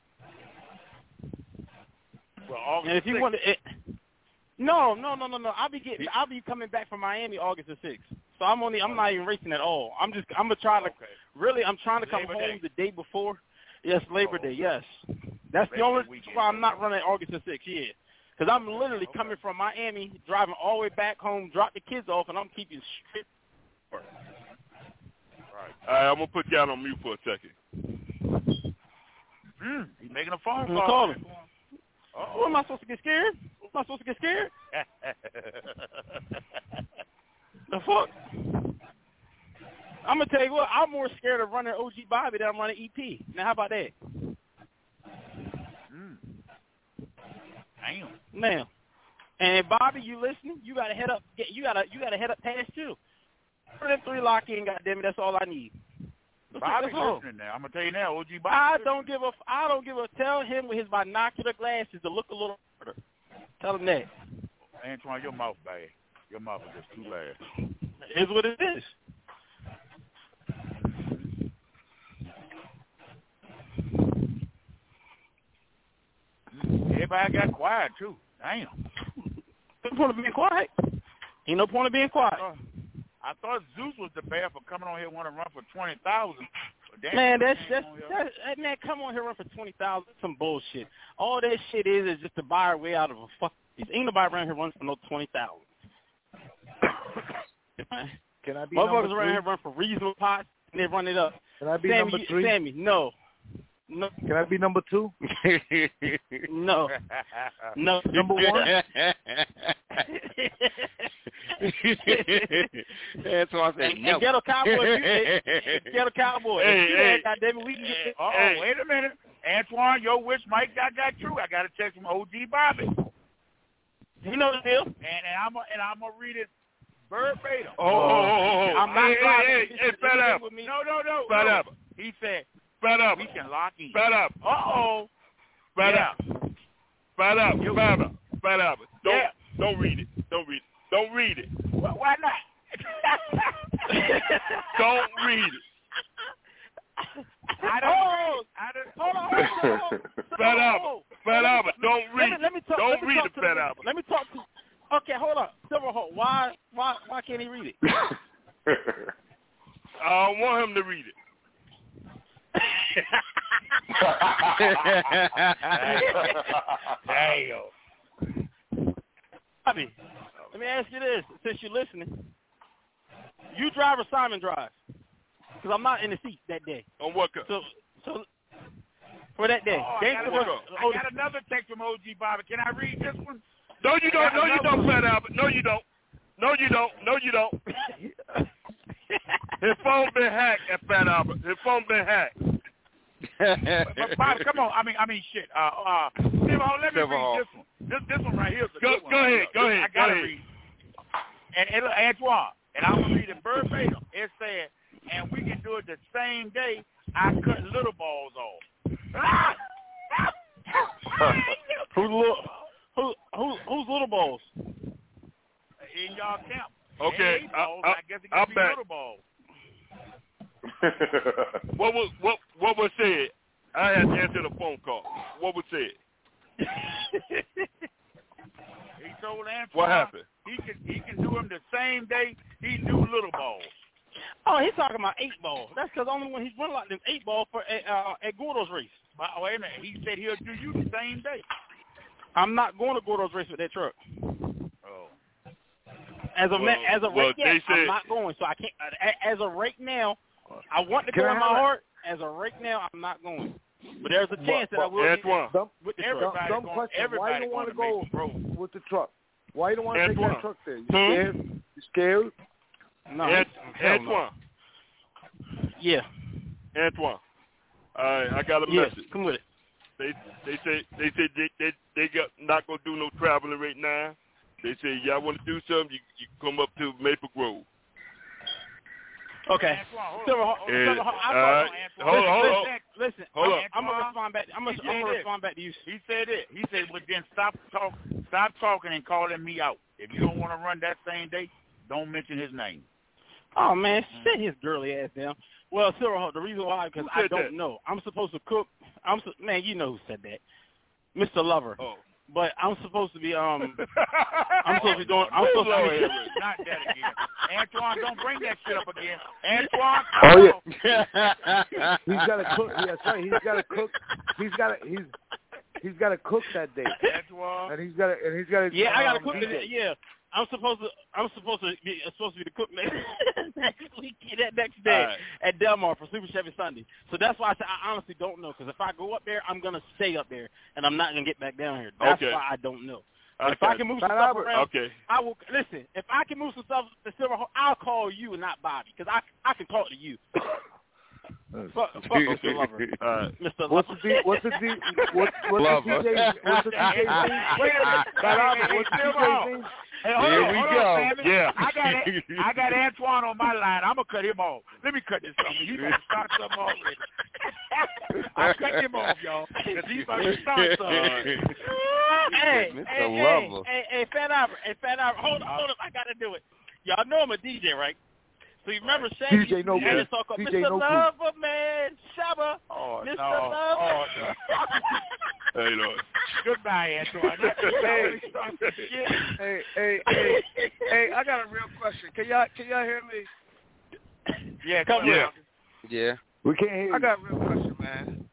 Well, August and if you sixth. want to, it, no, no, no, no, no. I'll be getting. I'll be coming back from Miami August the sixth. So I'm only. I'm not even racing at all. I'm just. I'm gonna try to. Okay. Really, I'm trying to come Labor home Day. the day before. Yes, Labor Oh, Day. Yes, that's the Labor only Day weekend. why I'm not running August the sixth. Yeah, because I'm literally Okay. coming from Miami, driving all the way back home, drop the kids off, and I'm keeping straight. Right. All right, I'm gonna put you out on mute for a second. Mm, he's making a phone I'm call. call him. What am I supposed to get scared? Am I supposed to get scared? The fuck? I'm gonna tell you what. I'm more scared of running O G Bobby than I'm running E P. Now, how about that? Mm. Damn. Now, and Bobby, you listening? You gotta head up. Get, you gotta you gotta head up past you. For them three lock in, goddamn it, that's all I need. That's Bobby's that's all. listening now. I'm gonna tell you now, O G Bobby. I don't give a. I don't give a. Tell him with his binocular glasses to look a little harder. Tell him that. Antoine, your mouth bad. Your mouth is just too bad. It is what it is. Everybody got quiet too. Damn. No point of being quiet. Ain't no point of being quiet. Uh, I thought Zeus was the bad for coming on here want to run for twenty thousand. Man, that's that's that, that man. Come on here, run for twenty thousand. Some bullshit. All that shit is is just to buy our way out of a fuck. Ain't nobody around here running for no twenty thousand. Can I be Motherfuckers number around three? here run for reasonable pots and they run it up. Can I be Sammy, number you, three? Sammy, no, no. Can I be number two? No. No. Number one? That's why I said and, no. and Ghetto Cowboy, you, and Ghetto Cowboy. Hey, if you hey. had, goddamn it, we can get Oh, Hey. wait a minute. Antoine, your wish might got got true. I got a text from O G Bobby. You know the deal. And, and I'm and I'm gonna read it verbatim. Oh, oh, oh, oh. I'm not hey, driving. hey, hey, hey, Fat Up. with me. No, no, no. Fat no. Up. He said Fat Up. we can lock in. Fat Up. Uh oh. Fat Yeah. Up. Fat Up. Fat Up. Fat Up. Don't, Yeah. don't read it. Don't read it. Don't read it. Why, why not? Don't read it. I don't. Oh, I don't. hold on, hold on, hold on. Fat Up. Oh, Fat Up. Don't Let read me, it. let me talk. Don't let me read talk it, to Fat the, Up. Let me talk to. Okay, hold up. Silverhawk. Why? Why? Why can't he read it? I don't want him to read it. Damn. Bobby, let me ask you this: since you're listening, you drive or Simon drive? Because I'm not in the seat that day. On what cup? So, so for that day, Oh, I, Gangsta got versus- another, I got another text from O G Bobby. Can I read this one? No, you I don't. got No, you another don't, one. Fat Albert. No, you don't. No, you don't. No, you don't. His phone been hacked at Fat Albert. His phone been hacked. But Bobby, come on. I mean, I mean, shit. Uh, uh, Silverhawk, let me Silverhawk. read this one. This, this one right here is a Go, good one. go right ahead. here. Go This- ahead. I gotta Go ahead. read. And, and look, Antoine, and I'm gonna read it verbatim. It said, and we can do it the same day I cut little balls off. who's little? Who, who, who's little balls? In y'all camp. Okay, Ain't I, balls, I, I guess it I can be bet. little balls. What was what what was said? I had to answer the phone call. What was said? He told Antoine What happened? he can he can do them the same day he do little balls. Oh, he's talking about eight ball. That's because only when he's running like them eight ball for at, uh, at Gordo's race. But wait a minute, he said he'll do you the same day. I'm not going to Gordo's race with that truck. Oh. As of Well, ma- as of well, right they now, said- I'm not going. So I can't. a- As of right now, I want to Can go I in my have a- heart. as of right now, I'm not going. But there's a chance that I will. Antoine. Dumb, with the dumb, truck. dumb question. Why you don't want to go with the truck? Why you don't want to take Antoine. that truck there? You Hmm? scared? You scared? No. Ant- hell Antoine. No. Yeah. Antoine. All right, I got a Yeah, message. come with it. They they say they say they they, they got not gonna do no traveling right now. They say y'all want to do something, you you come up to Maple Grove. Okay. Silver, hold, And, Silver, hold, all right. Hold on, hold on. Listen, Hold I'm, on. I'm gonna respond back. I'm gonna, He I'm gonna said respond back to you. He said it. He said, "But then stop talk, stop talking and calling me out. If you don't want to run that same day, don't mention his name." Oh man, sit his girly ass down. Well, Silver, the reason why because Who I said don't that? know. I'm supposed to cook. I'm su- man, you know who said that, Mister Lover. Oh. But I'm supposed to be um. I'm supposed to be doing. I'm Who's supposed to Lover? be. Not that again. Antoine, don't bring that shit up again. Antoine. Oh yeah. he's got to cook. Yeah, that's right. He's got to cook. He's got to. He's. He's got to cook that day. Antoine. And he's got to. And he's got to. Yeah, I gotta um, cook the day. Yeah, I'm supposed to. I'm supposed to be uh, supposed to be the cook next next week, that next day Right. at Delmar for Super Chevy Sunday. So that's why I said I honestly don't know. Because if I go up there, I'm gonna stay up there, and I'm not gonna get back down here. That's Okay. why I don't know. Okay. If I can move some Fat stuff Albert. around, Okay. I will listen. If I can move some stuff to Silver Hole, I'll call you and not Bobby, because I I can talk to you. Fuck, fuck Mister Lover, Uh, Mister What's Lover. the D, what's the D, what, what's Lover. the D J? What's the D J thing? Wait a minute. Fat Albert, what's the Hey, D Silver, J thing? Hey, hold Here on, we hold go. on, Sammy. Yeah. I got it. I got Antoine on my line. I'm gonna cut him off. Let me cut this off. He's about to start something already. I cut him off, y'all, because he's about to start something. Hey, Mister hey, hey, Lover. hey, hey, Fat Albert, hey, Fat Albert, hold on, hold on, I gotta do it. Y'all know I'm a D J, right? So you remember Shaggy? D J No had Clue. this song called D J Mister No Clue. Lover, man, Shabba, Oh, Mister no. Lover. Oh, no. Hey, Lord. Goodbye, Antoine. Hey, hey, hey, hey, hey! I got a real question. Can y'all can y'all hear me? Yeah, Come Yeah. on. Yeah. We can't hear you. I got a real question, man.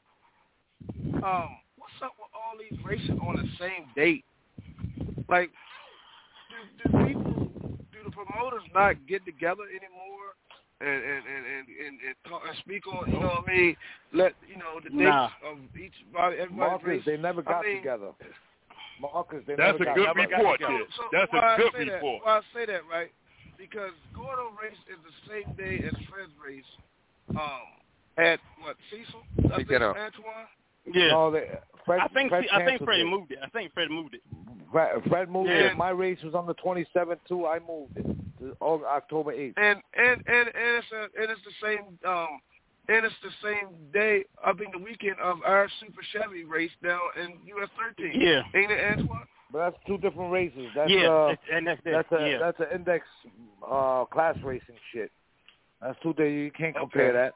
Um, what's up with all these races on the same date? Like, do, do people, do the promoters not get together anymore and and and and, and, and, talk, and speak on, you know what I mean? Let you know the dates Nah. of each body, everybody's Marcus, race. they never got I mean, together. Marcus, they That's never a got good together. report, So, kid. so That's why a good I say that, report. why I say that, right? Because Gordo race is the same day as Fred's race. Um, at what Cecil? I Pick think, that up. Antoine. Yeah. No, they, Fred, I think Fred I think canceled Freddie it. moved it. I think Freddie moved it. Fred, Fred moved Yeah. it. My race was on the twenty-seventh too. I moved it to Au- October eighth. And and and and it's a, and it's the same um and it's the same day up in the weekend of our Super Chevy race down in U S thirteen. Yeah. Ain't it, Antoine? But that's two different races. That's yeah, uh, it's- and that's it. that's a yeah. that's an index uh class racing shit. That's two days. You can't compare Okay. that.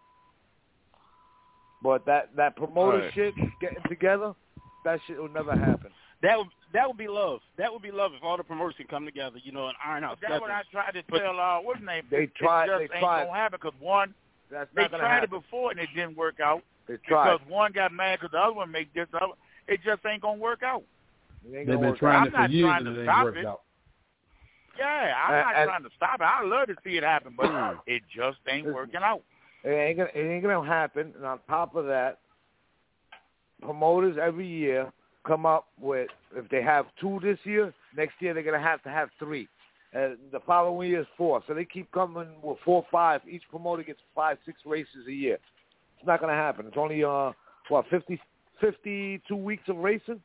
But that that promoter Right. shit getting together, that shit will never happen. That would that would be love. That would be love if all the promoters can come together, you know, and iron out That's what I schedules. tried to But- tell. Uh, what's his name? They It tried- just they ain't tried. gonna happen because one, That's they not gonna tried happen. it before and it didn't work out. They tried. Because one got mad because the other one made this. The other, it just ain't gonna work out. It ain't They've gonna been work trying out. it I'm for not years trying and to it ain't stop worked it. out. Yeah, I'm And- not and- trying to stop it. I love to see it happen, but it just ain't Listen. working out. It ain't gonna it ain't gonna happen. And on top of that, promoters every year come up with, if they have two this year, next year they're gonna have to have three. Uh, the following year is four. So they keep coming with four, five. Each promoter gets five, six races a year. It's not gonna happen. It's only uh what fifty, fifty-two weeks of racing.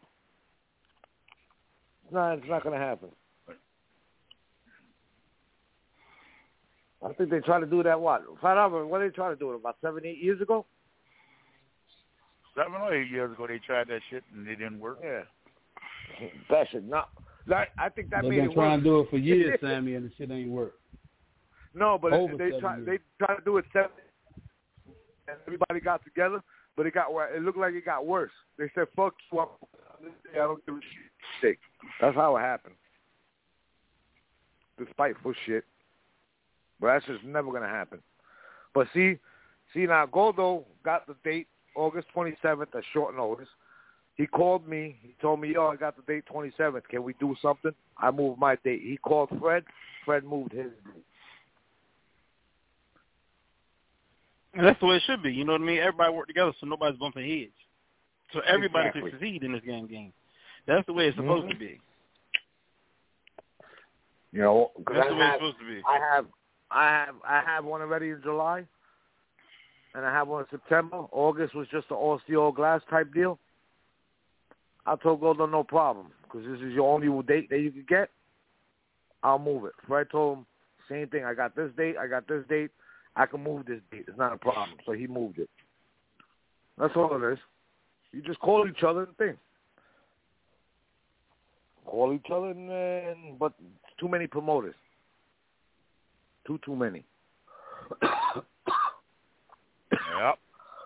It's not. It's not gonna happen. I think they tried to do that. What? Fat Albert, what did they try to do it about seven, eight years ago? Seven or eight years ago, they tried that shit and it didn't work. Yeah. That should not. That, I think that They've made been it trying work. to do it for years, Sammy, and the shit ain't work. No, but Over it, they seven try. years. They tried to do it seven, and everybody got together, but it got. It looked like it got worse. They said, "Fuck you, I'm- I don't give a shit." That's how it happened. The spiteful shit. But that's just never gonna happen. But see, see now, Goldo got the date August twenty-seventh at short notice. He called me. He told me, "Yo, I got the date twenty-seventh. Can we do something?" I moved my date. He called Fred. Fred moved his date. And that's the way it should be. You know what I mean? Everybody work together so nobody's bumping heads. So everybody Exactly. can succeed in this game game. That's the way it's supposed mm-hmm. to be. You know, because That's I the way have, it's supposed to be. I have, I have, I have one already in July, and I have one in September. August was just an all steel, all glass type deal. I told Golden no problem because this is your only date that you can get. I'll move it. So I told him same thing. I got this date. I got this date. I can move this date. It's not a problem. So he moved it. That's all it is. You just call each other and think. Call each other, and, and but too many promoters. Too, too many. Yep.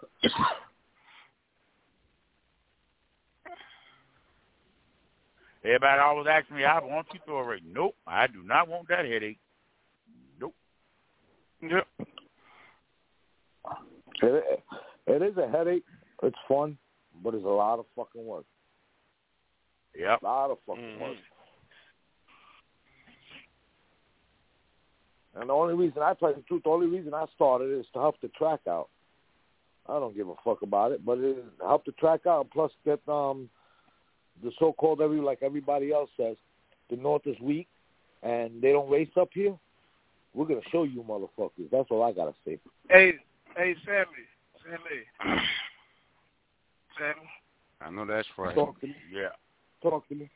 Everybody always asks me, I want you to throw a rate. Nope, I do not want that headache. Nope. Yep. It, it is a headache. It's fun, but it's a lot of fucking work. Yep. A lot of fucking Mm-hmm. work. And the only reason, I tell you the truth, the only reason I started is to help the track out. I don't give a fuck about it, but it is to help the track out and plus get um the so-called, every like everybody else says, the North is weak and they don't race up here. We're going to show you motherfuckers. That's all I got to say. Hey, hey, Sammy. Sammy. Sammy. I know that's right. Talk to me. Yeah. Talk to me.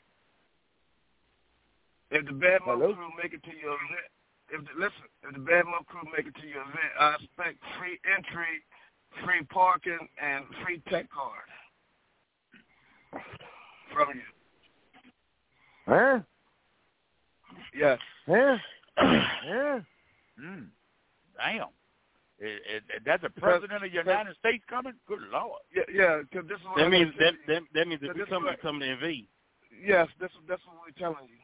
If the Bad Mo Hello? crew make it to your event, if the, listen, if the Bad Mo crew make it to your event, I expect free entry, free parking, and free tech card from you. Huh? Yes. Huh? Yeah. Mm. Damn. It, it, it, that's the president of the United States coming? Good Lord. Yeah, yeah. Cause this is what That I'm means that, telling you. that that means if This we is come, what- we come to invade. Yes, that's that's what we're telling you.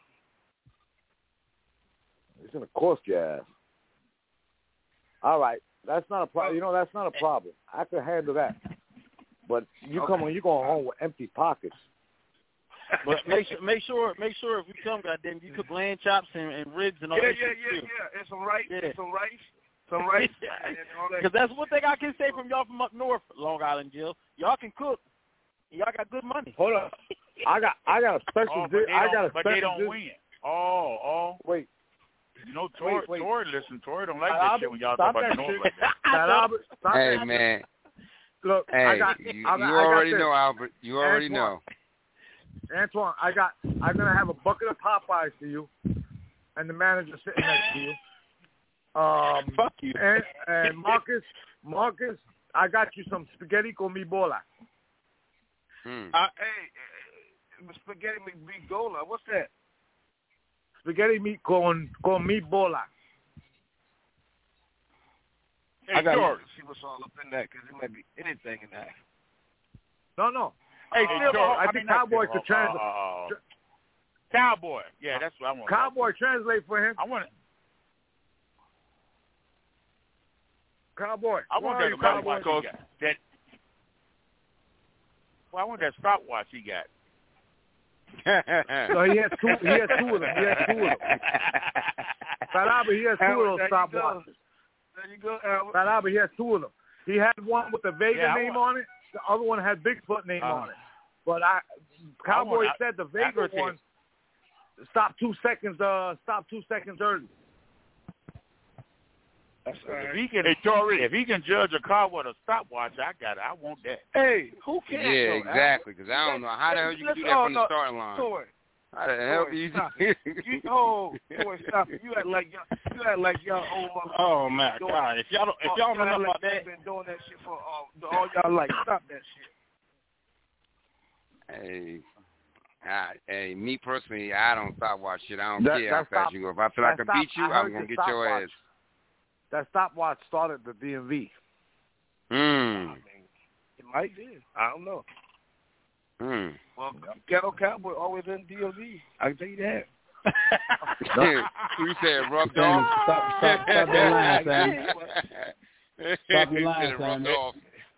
It's going to cost your ass. All right. That's not a problem. You know, that's not a problem. I could handle that. But you come when you going home with empty pockets. But make sure, make sure, make sure if we come, goddamn, you cook lamb chops and, and ribs and all Yeah, that yeah, shit yeah, too. yeah. And some rice, Yeah. and some rice, some rice, and all that. Because that's one thing I can say from y'all from up north, Long Island, Jill. Y'all can cook. Y'all got good money. Hold on. I got I got a special Oh, but di- they I don't, got a but special they don't di- win. Oh, oh. Wait. You know, Tori, Wait, wait. Tori, listen, Tori don't like Stop that it. shit when y'all Stop talk about that the North shit. like that. Stop Albert, stop Hey, that. man. Look, Hey, I got, you, I got, you I got already this. know, Albert. You already Antoine. know. Antoine, I got I'm gonna have a bucket of Popeyes for you and the manager sitting next to you. Um Fuck you. And, and Marcus Marcus, I got you some spaghetti con mi bola. Hmm. Uh, hey, uh, spaghetti McBegola. What's that? Spaghetti meat con con mi bola. Hey, I got George. See what's all up in that, because it might be anything in that. No, no. Hey, Uh, Silver, I, I think mean, not Cowboy Silver, could translate. uh, uh, Cowboy. Yeah, that's what I want. Cowboy translate for him. I want it. Cowboy. I want Where that are you, stopwatch Cowboy? he got. That. Well, I want that stopwatch he got. No, he has two. He has two of them. He has two of them. Salaba, he has two Albert, of those there you go. stopwatches. There you go, Albert. Salaba, he has two of them. He had one with the Vega Yeah, I name want- on it. The other one had Bigfoot name Uh, on it. But I, Cowboy I- said the I Vega go to- one stopped two seconds. Uh, stopped two seconds early. That's all If right. he can, Hey, Tori. if he can judge a car with a stopwatch, I got it. I want that. Hey, who cares? Yeah, though, exactly. Because I don't know how the hell you can do that Oh, from the no. starting line. Toy, How the hell Toy, do you stop it. You, oh, boy, stop it. You act like y'all, you act like y'all old motherfuckers. Oh my doing- God! If y'all don't, if Oh, y'all don't know act nothing about like that, y'all been doing that shit for uh, all y'all like. Stop that shit. Hey, I, hey, me personally, I don't stopwatch shit. I don't That- care how that fast stop- you go. If I feel like I that can beat stop- you, I heard I'm gonna the get your stopwatch. ass. That stopwatch started the D M V. Hmm. It might be. I don't know. Hmm. Well, Ghetto Cowboy always in D M V. I can tell you that. You said rubbed Sammy, off. stop, stop, stop that line, Sammy. Stop your He line, said rubbed Sammy. off.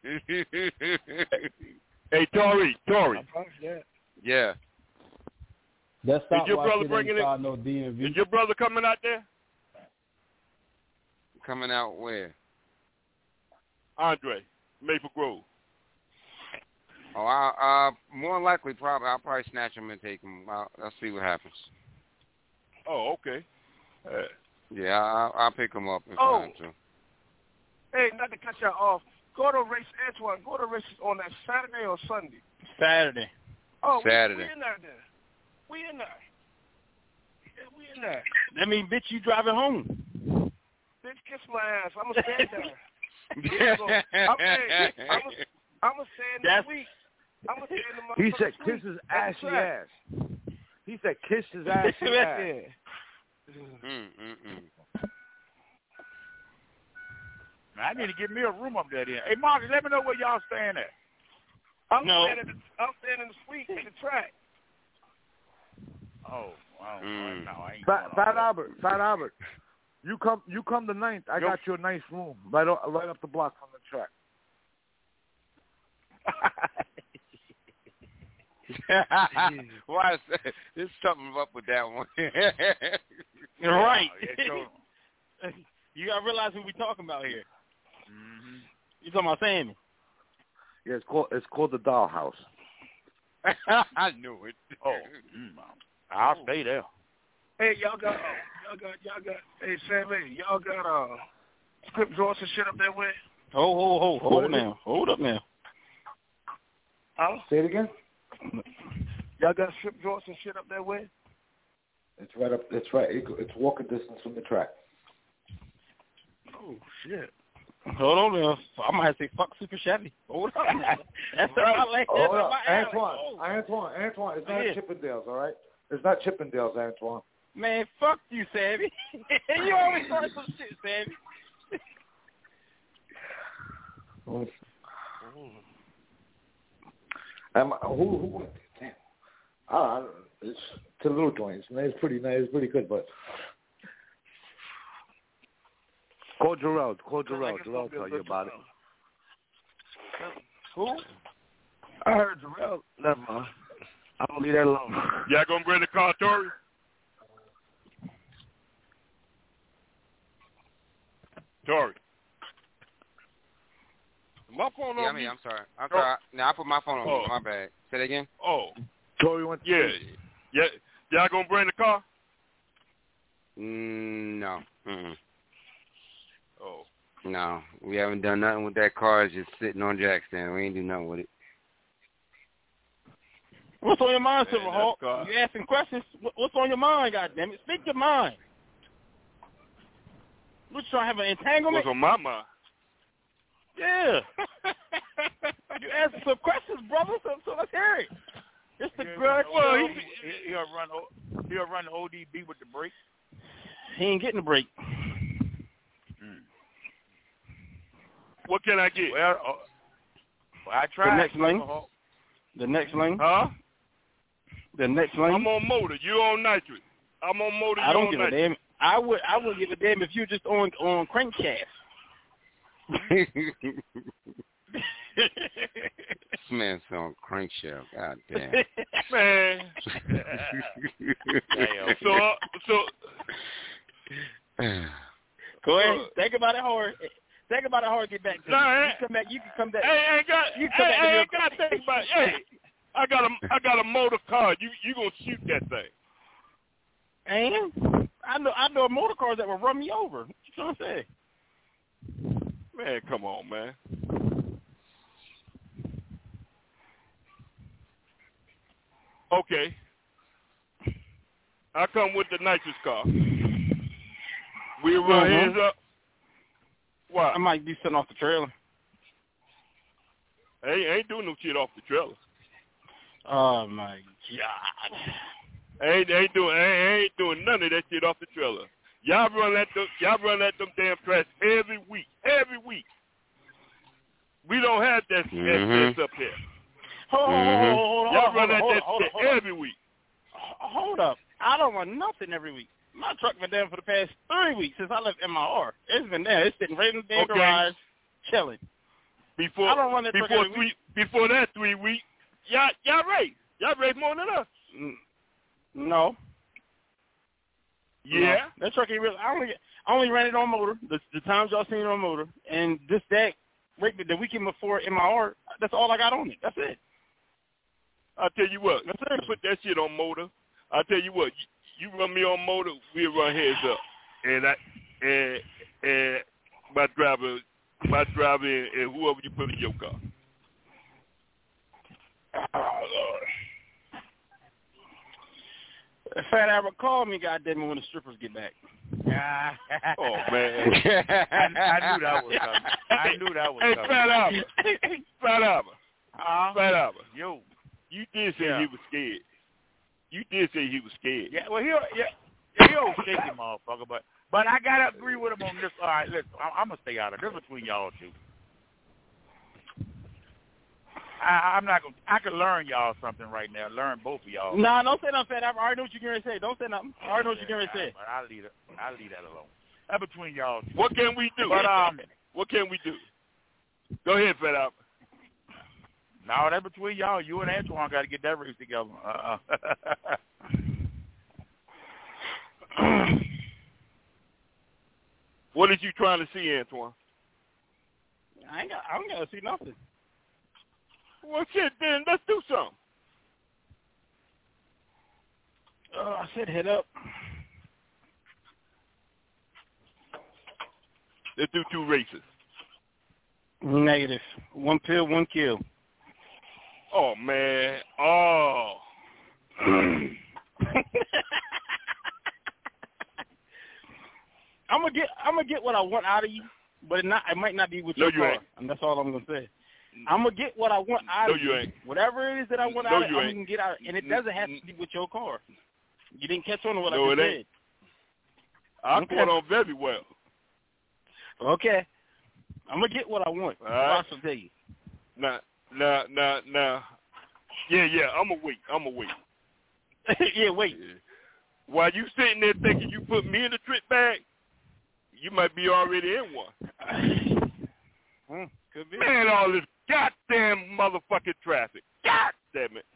Hey, Tori, Tori. Yeah. Yeah. That Is your stopwatch brother shit ain't bringing it? start no D M V. Is your brother coming out there? Coming out where? Andre, Maple Grove? Oh, I, uh, more than likely, probably I'll probably snatch him and take him. I'll, I'll see what happens. Oh, okay. Uh, yeah, I'll, I'll pick him up if Oh. I have to. Hey, not to cut y'all off. Go to race, Antoine. Go to races on that Saturday or Sunday. Saturday. Oh, Saturday. We, we in there then. We in there. Yeah, we in there. That means, bitch, you driving home. Bitch, kiss my ass. I'm gonna stand there. I'm saying, I'm gonna I'm gonna stand That's- this week. I'm gonna stand the He said, motherfucking "Kiss week. his That's ashy a fact. ass." He said, "Kiss his ashy ass." Mm, mm, mm. I need to get me a room up there then. Hey, Marcus, let me know where y'all staying at. I'm No. standing. The, I'm standing the suite in the track. Oh, wow. Mm. No, I ain't Fat, going Fat all that. Albert, Fat Albert, you come, you come the ninth. I Yo. got you a nice room right, o- right up the block from the track. Why is that? There's something up with that one. You're right. Yeah, so- You gotta realize who we talking about here. mm-hmm. You talking about Sammy? Yeah, it's called it's called the Dollhouse. I knew it. Oh, mm, I'll stay there. Hey, y'all got, uh, y'all got, y'all got. Hey, Sam, hey, y'all got uh, script drawers and shit up there with? Ho, ho, ho, What hold is now. Hold up now. Huh? Say it again. Y'all got script drawers and shit up there with? It's right up. It's right. It, it's walking distance from the track. Oh shit. Hold on now. I might say fuck Super Chevy. Hold up now. That's right. my lane. That's Hold up, my alley. Antoine. Oh. Antoine. Antoine. It's not Yeah. Chippendales, all right? It's not Chippendales, Antoine. Man, fuck you, Sammy. You always start some shit, Sammy. Um, who who went there? Damn. Ah, it's it's a little joint. It's pretty nice. It's pretty good, but Call Jarrell. Call Jarrell. Jarrell tell you about it. Who? I heard Jarrell. Never mind. I'm gonna leave that alone. Y'all gonna bring the car, Tori? Tori. My phone Yeah, on I mean, me. I'm sorry. I'm sorry. Now I put my phone on Oh. mute. My bad. Say that again. Oh, Tori went. yeah. Yeah. Y'all gonna bring the car? Mm, no. Mm-mm. Oh. No, we haven't done nothing with that car. It's just sitting on jack stand. We ain't do nothing with it. What's on your mind, Man, Silverhawk? that's God. You asking questions? What- What's on your mind, goddammit? Speak your mind. What, you trying to have an entanglement? What's on my mind? Yeah. You asking some questions, brother, so, so let's hear it. It's the grudge. Well, show. he, he, he'll run. O- He'll run the O D B with the brake. He ain't getting the break. Mm. What can I get? Well, uh, well, I tried. The next lane. Silverhawk. The next lane. Huh? The next lane. I'm on motor. You on nitrous. I'm on motor. I You don't on give a nitrous. damn. I would. I wouldn't give a damn if you just on on crankshaft. This man's on crankshaft. God damn. Man. Damn. So, uh, so Go ahead. Think about it hard. Think about it hard. Get back to Nah, me. I- You come back. You can come back. Hey, ain't got. You Hey, come back to hey, me. ain't got to think about. Hey, I got a, I got a motor car. You, you gonna shoot that thing? And I know. I know motor cars that will run me over. What you trying to say? Man, come on, man. Okay. I come with the nitrous car. We run Mhm. hands up. What? I might be sitting off the trailer. Hey, ain't doing no shit off the trailer. Oh my god. Ain't ain't doing ain't, ain't doing none of that shit off the trailer. Y'all run that them, y'all run at them damn tracks every week, every week. We don't have that Mhm. that shit up here. Hold, Mhm. hold, hold, hold, Y'all hold, run hold, at hold, that hold, shit hold, hold, every week. hold up. I don't run nothing every week. My truck been down for the past three weeks since I left M I R. It's been there. It's sitting right in the damn Okay. garage, chilling. Before I don't run that truck before every three week. before that three weeks, y'all y'all race. Y'all race more than us. Mm, No. Yeah. No. That truck ain't real. I only I only ran it on motor. The, the times y'all seen it on motor, and this that right the weekend before M I R. That's all I got on it. That's it. I tell you what, you put that shit on motor. I tell you what, you, you run me on motor, we'll run heads up, and I and and my driver, my driver, and, and whoever you put in your car. Oh Lord. Fat Albert, call me, goddamn it, when the strippers get back. Oh man, I, I knew that was coming. I knew that was hey, coming. Fat Albert, Fat Albert, uh, Fat Albert. Yo, you did say yeah. he was scared. You did say he was scared. Yeah, well, he yeah, he old shaky motherfucker, but but I gotta agree with him on this. All right, listen, I'm, I'm gonna stay out of this between y'all two. I, I'm not gonna. I could learn y'all something right now. Learn both of y'all. Nah, don't say nothing, Fat Albert. I already know what you're going to say. Don't say nothing. I already know what you're going to say. But I'll leave it. I'll leave that alone. That's between y'all two. What can we do? But um, what can we do? Go ahead, Fat Albert. No, that's between y'all. You and Antoine got to get that race together. Uh. Uh-uh. What are you trying to see, Antoine? I ain't got. I don't got to see nothing. Well, shit, then let's do something. Uh, I said head up. Let's do two races. Negative. One pill, one kill. Oh, man. Oh. I'm gonna get. I'm gonna get what I want out of you, but it not. It might not be with no, your you car, ain't. and that's all I'm gonna say. I'm gonna get what I want out no, of you. Ain't. Whatever it is that I want no, out of you I'm ain't. gonna get out, and it doesn't have to be with your car. You didn't catch on to what no, I just it ain't. said. I okay. caught on very well. Okay. I'm gonna get what I want. All right. I'll tell you. Nah, nah, nah, nah. Yeah, yeah. I'm gonna wait. I'm gonna wait. yeah, wait. While you sitting there thinking you put me in the trick bag, you might be already in one. Hmm, could be. Man, all this goddamn motherfucking traffic. God damn it.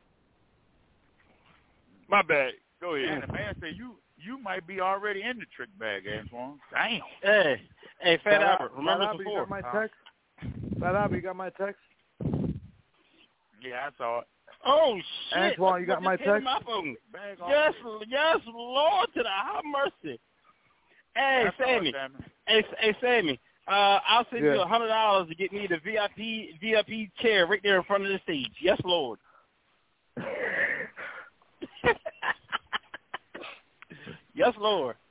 My bad. Go ahead. And the man said you you might be already in the trick bag, Antoine. Damn. Hey, hey, Fat Albert. Remember Fat Albert, before? you got my text? Fat Albert, you got my text? Yeah, I saw it. Oh shit! Antoine, you got my text? My phone. Yes, yes, Lord to the high mercy. Hey, That's Sammy. all, Hey, hey, Sammy. Uh, I'll send yeah. you a hundred dollars to get me the V I P V I P chair right there in front of the stage. Yes, Lord. Yes, Lord.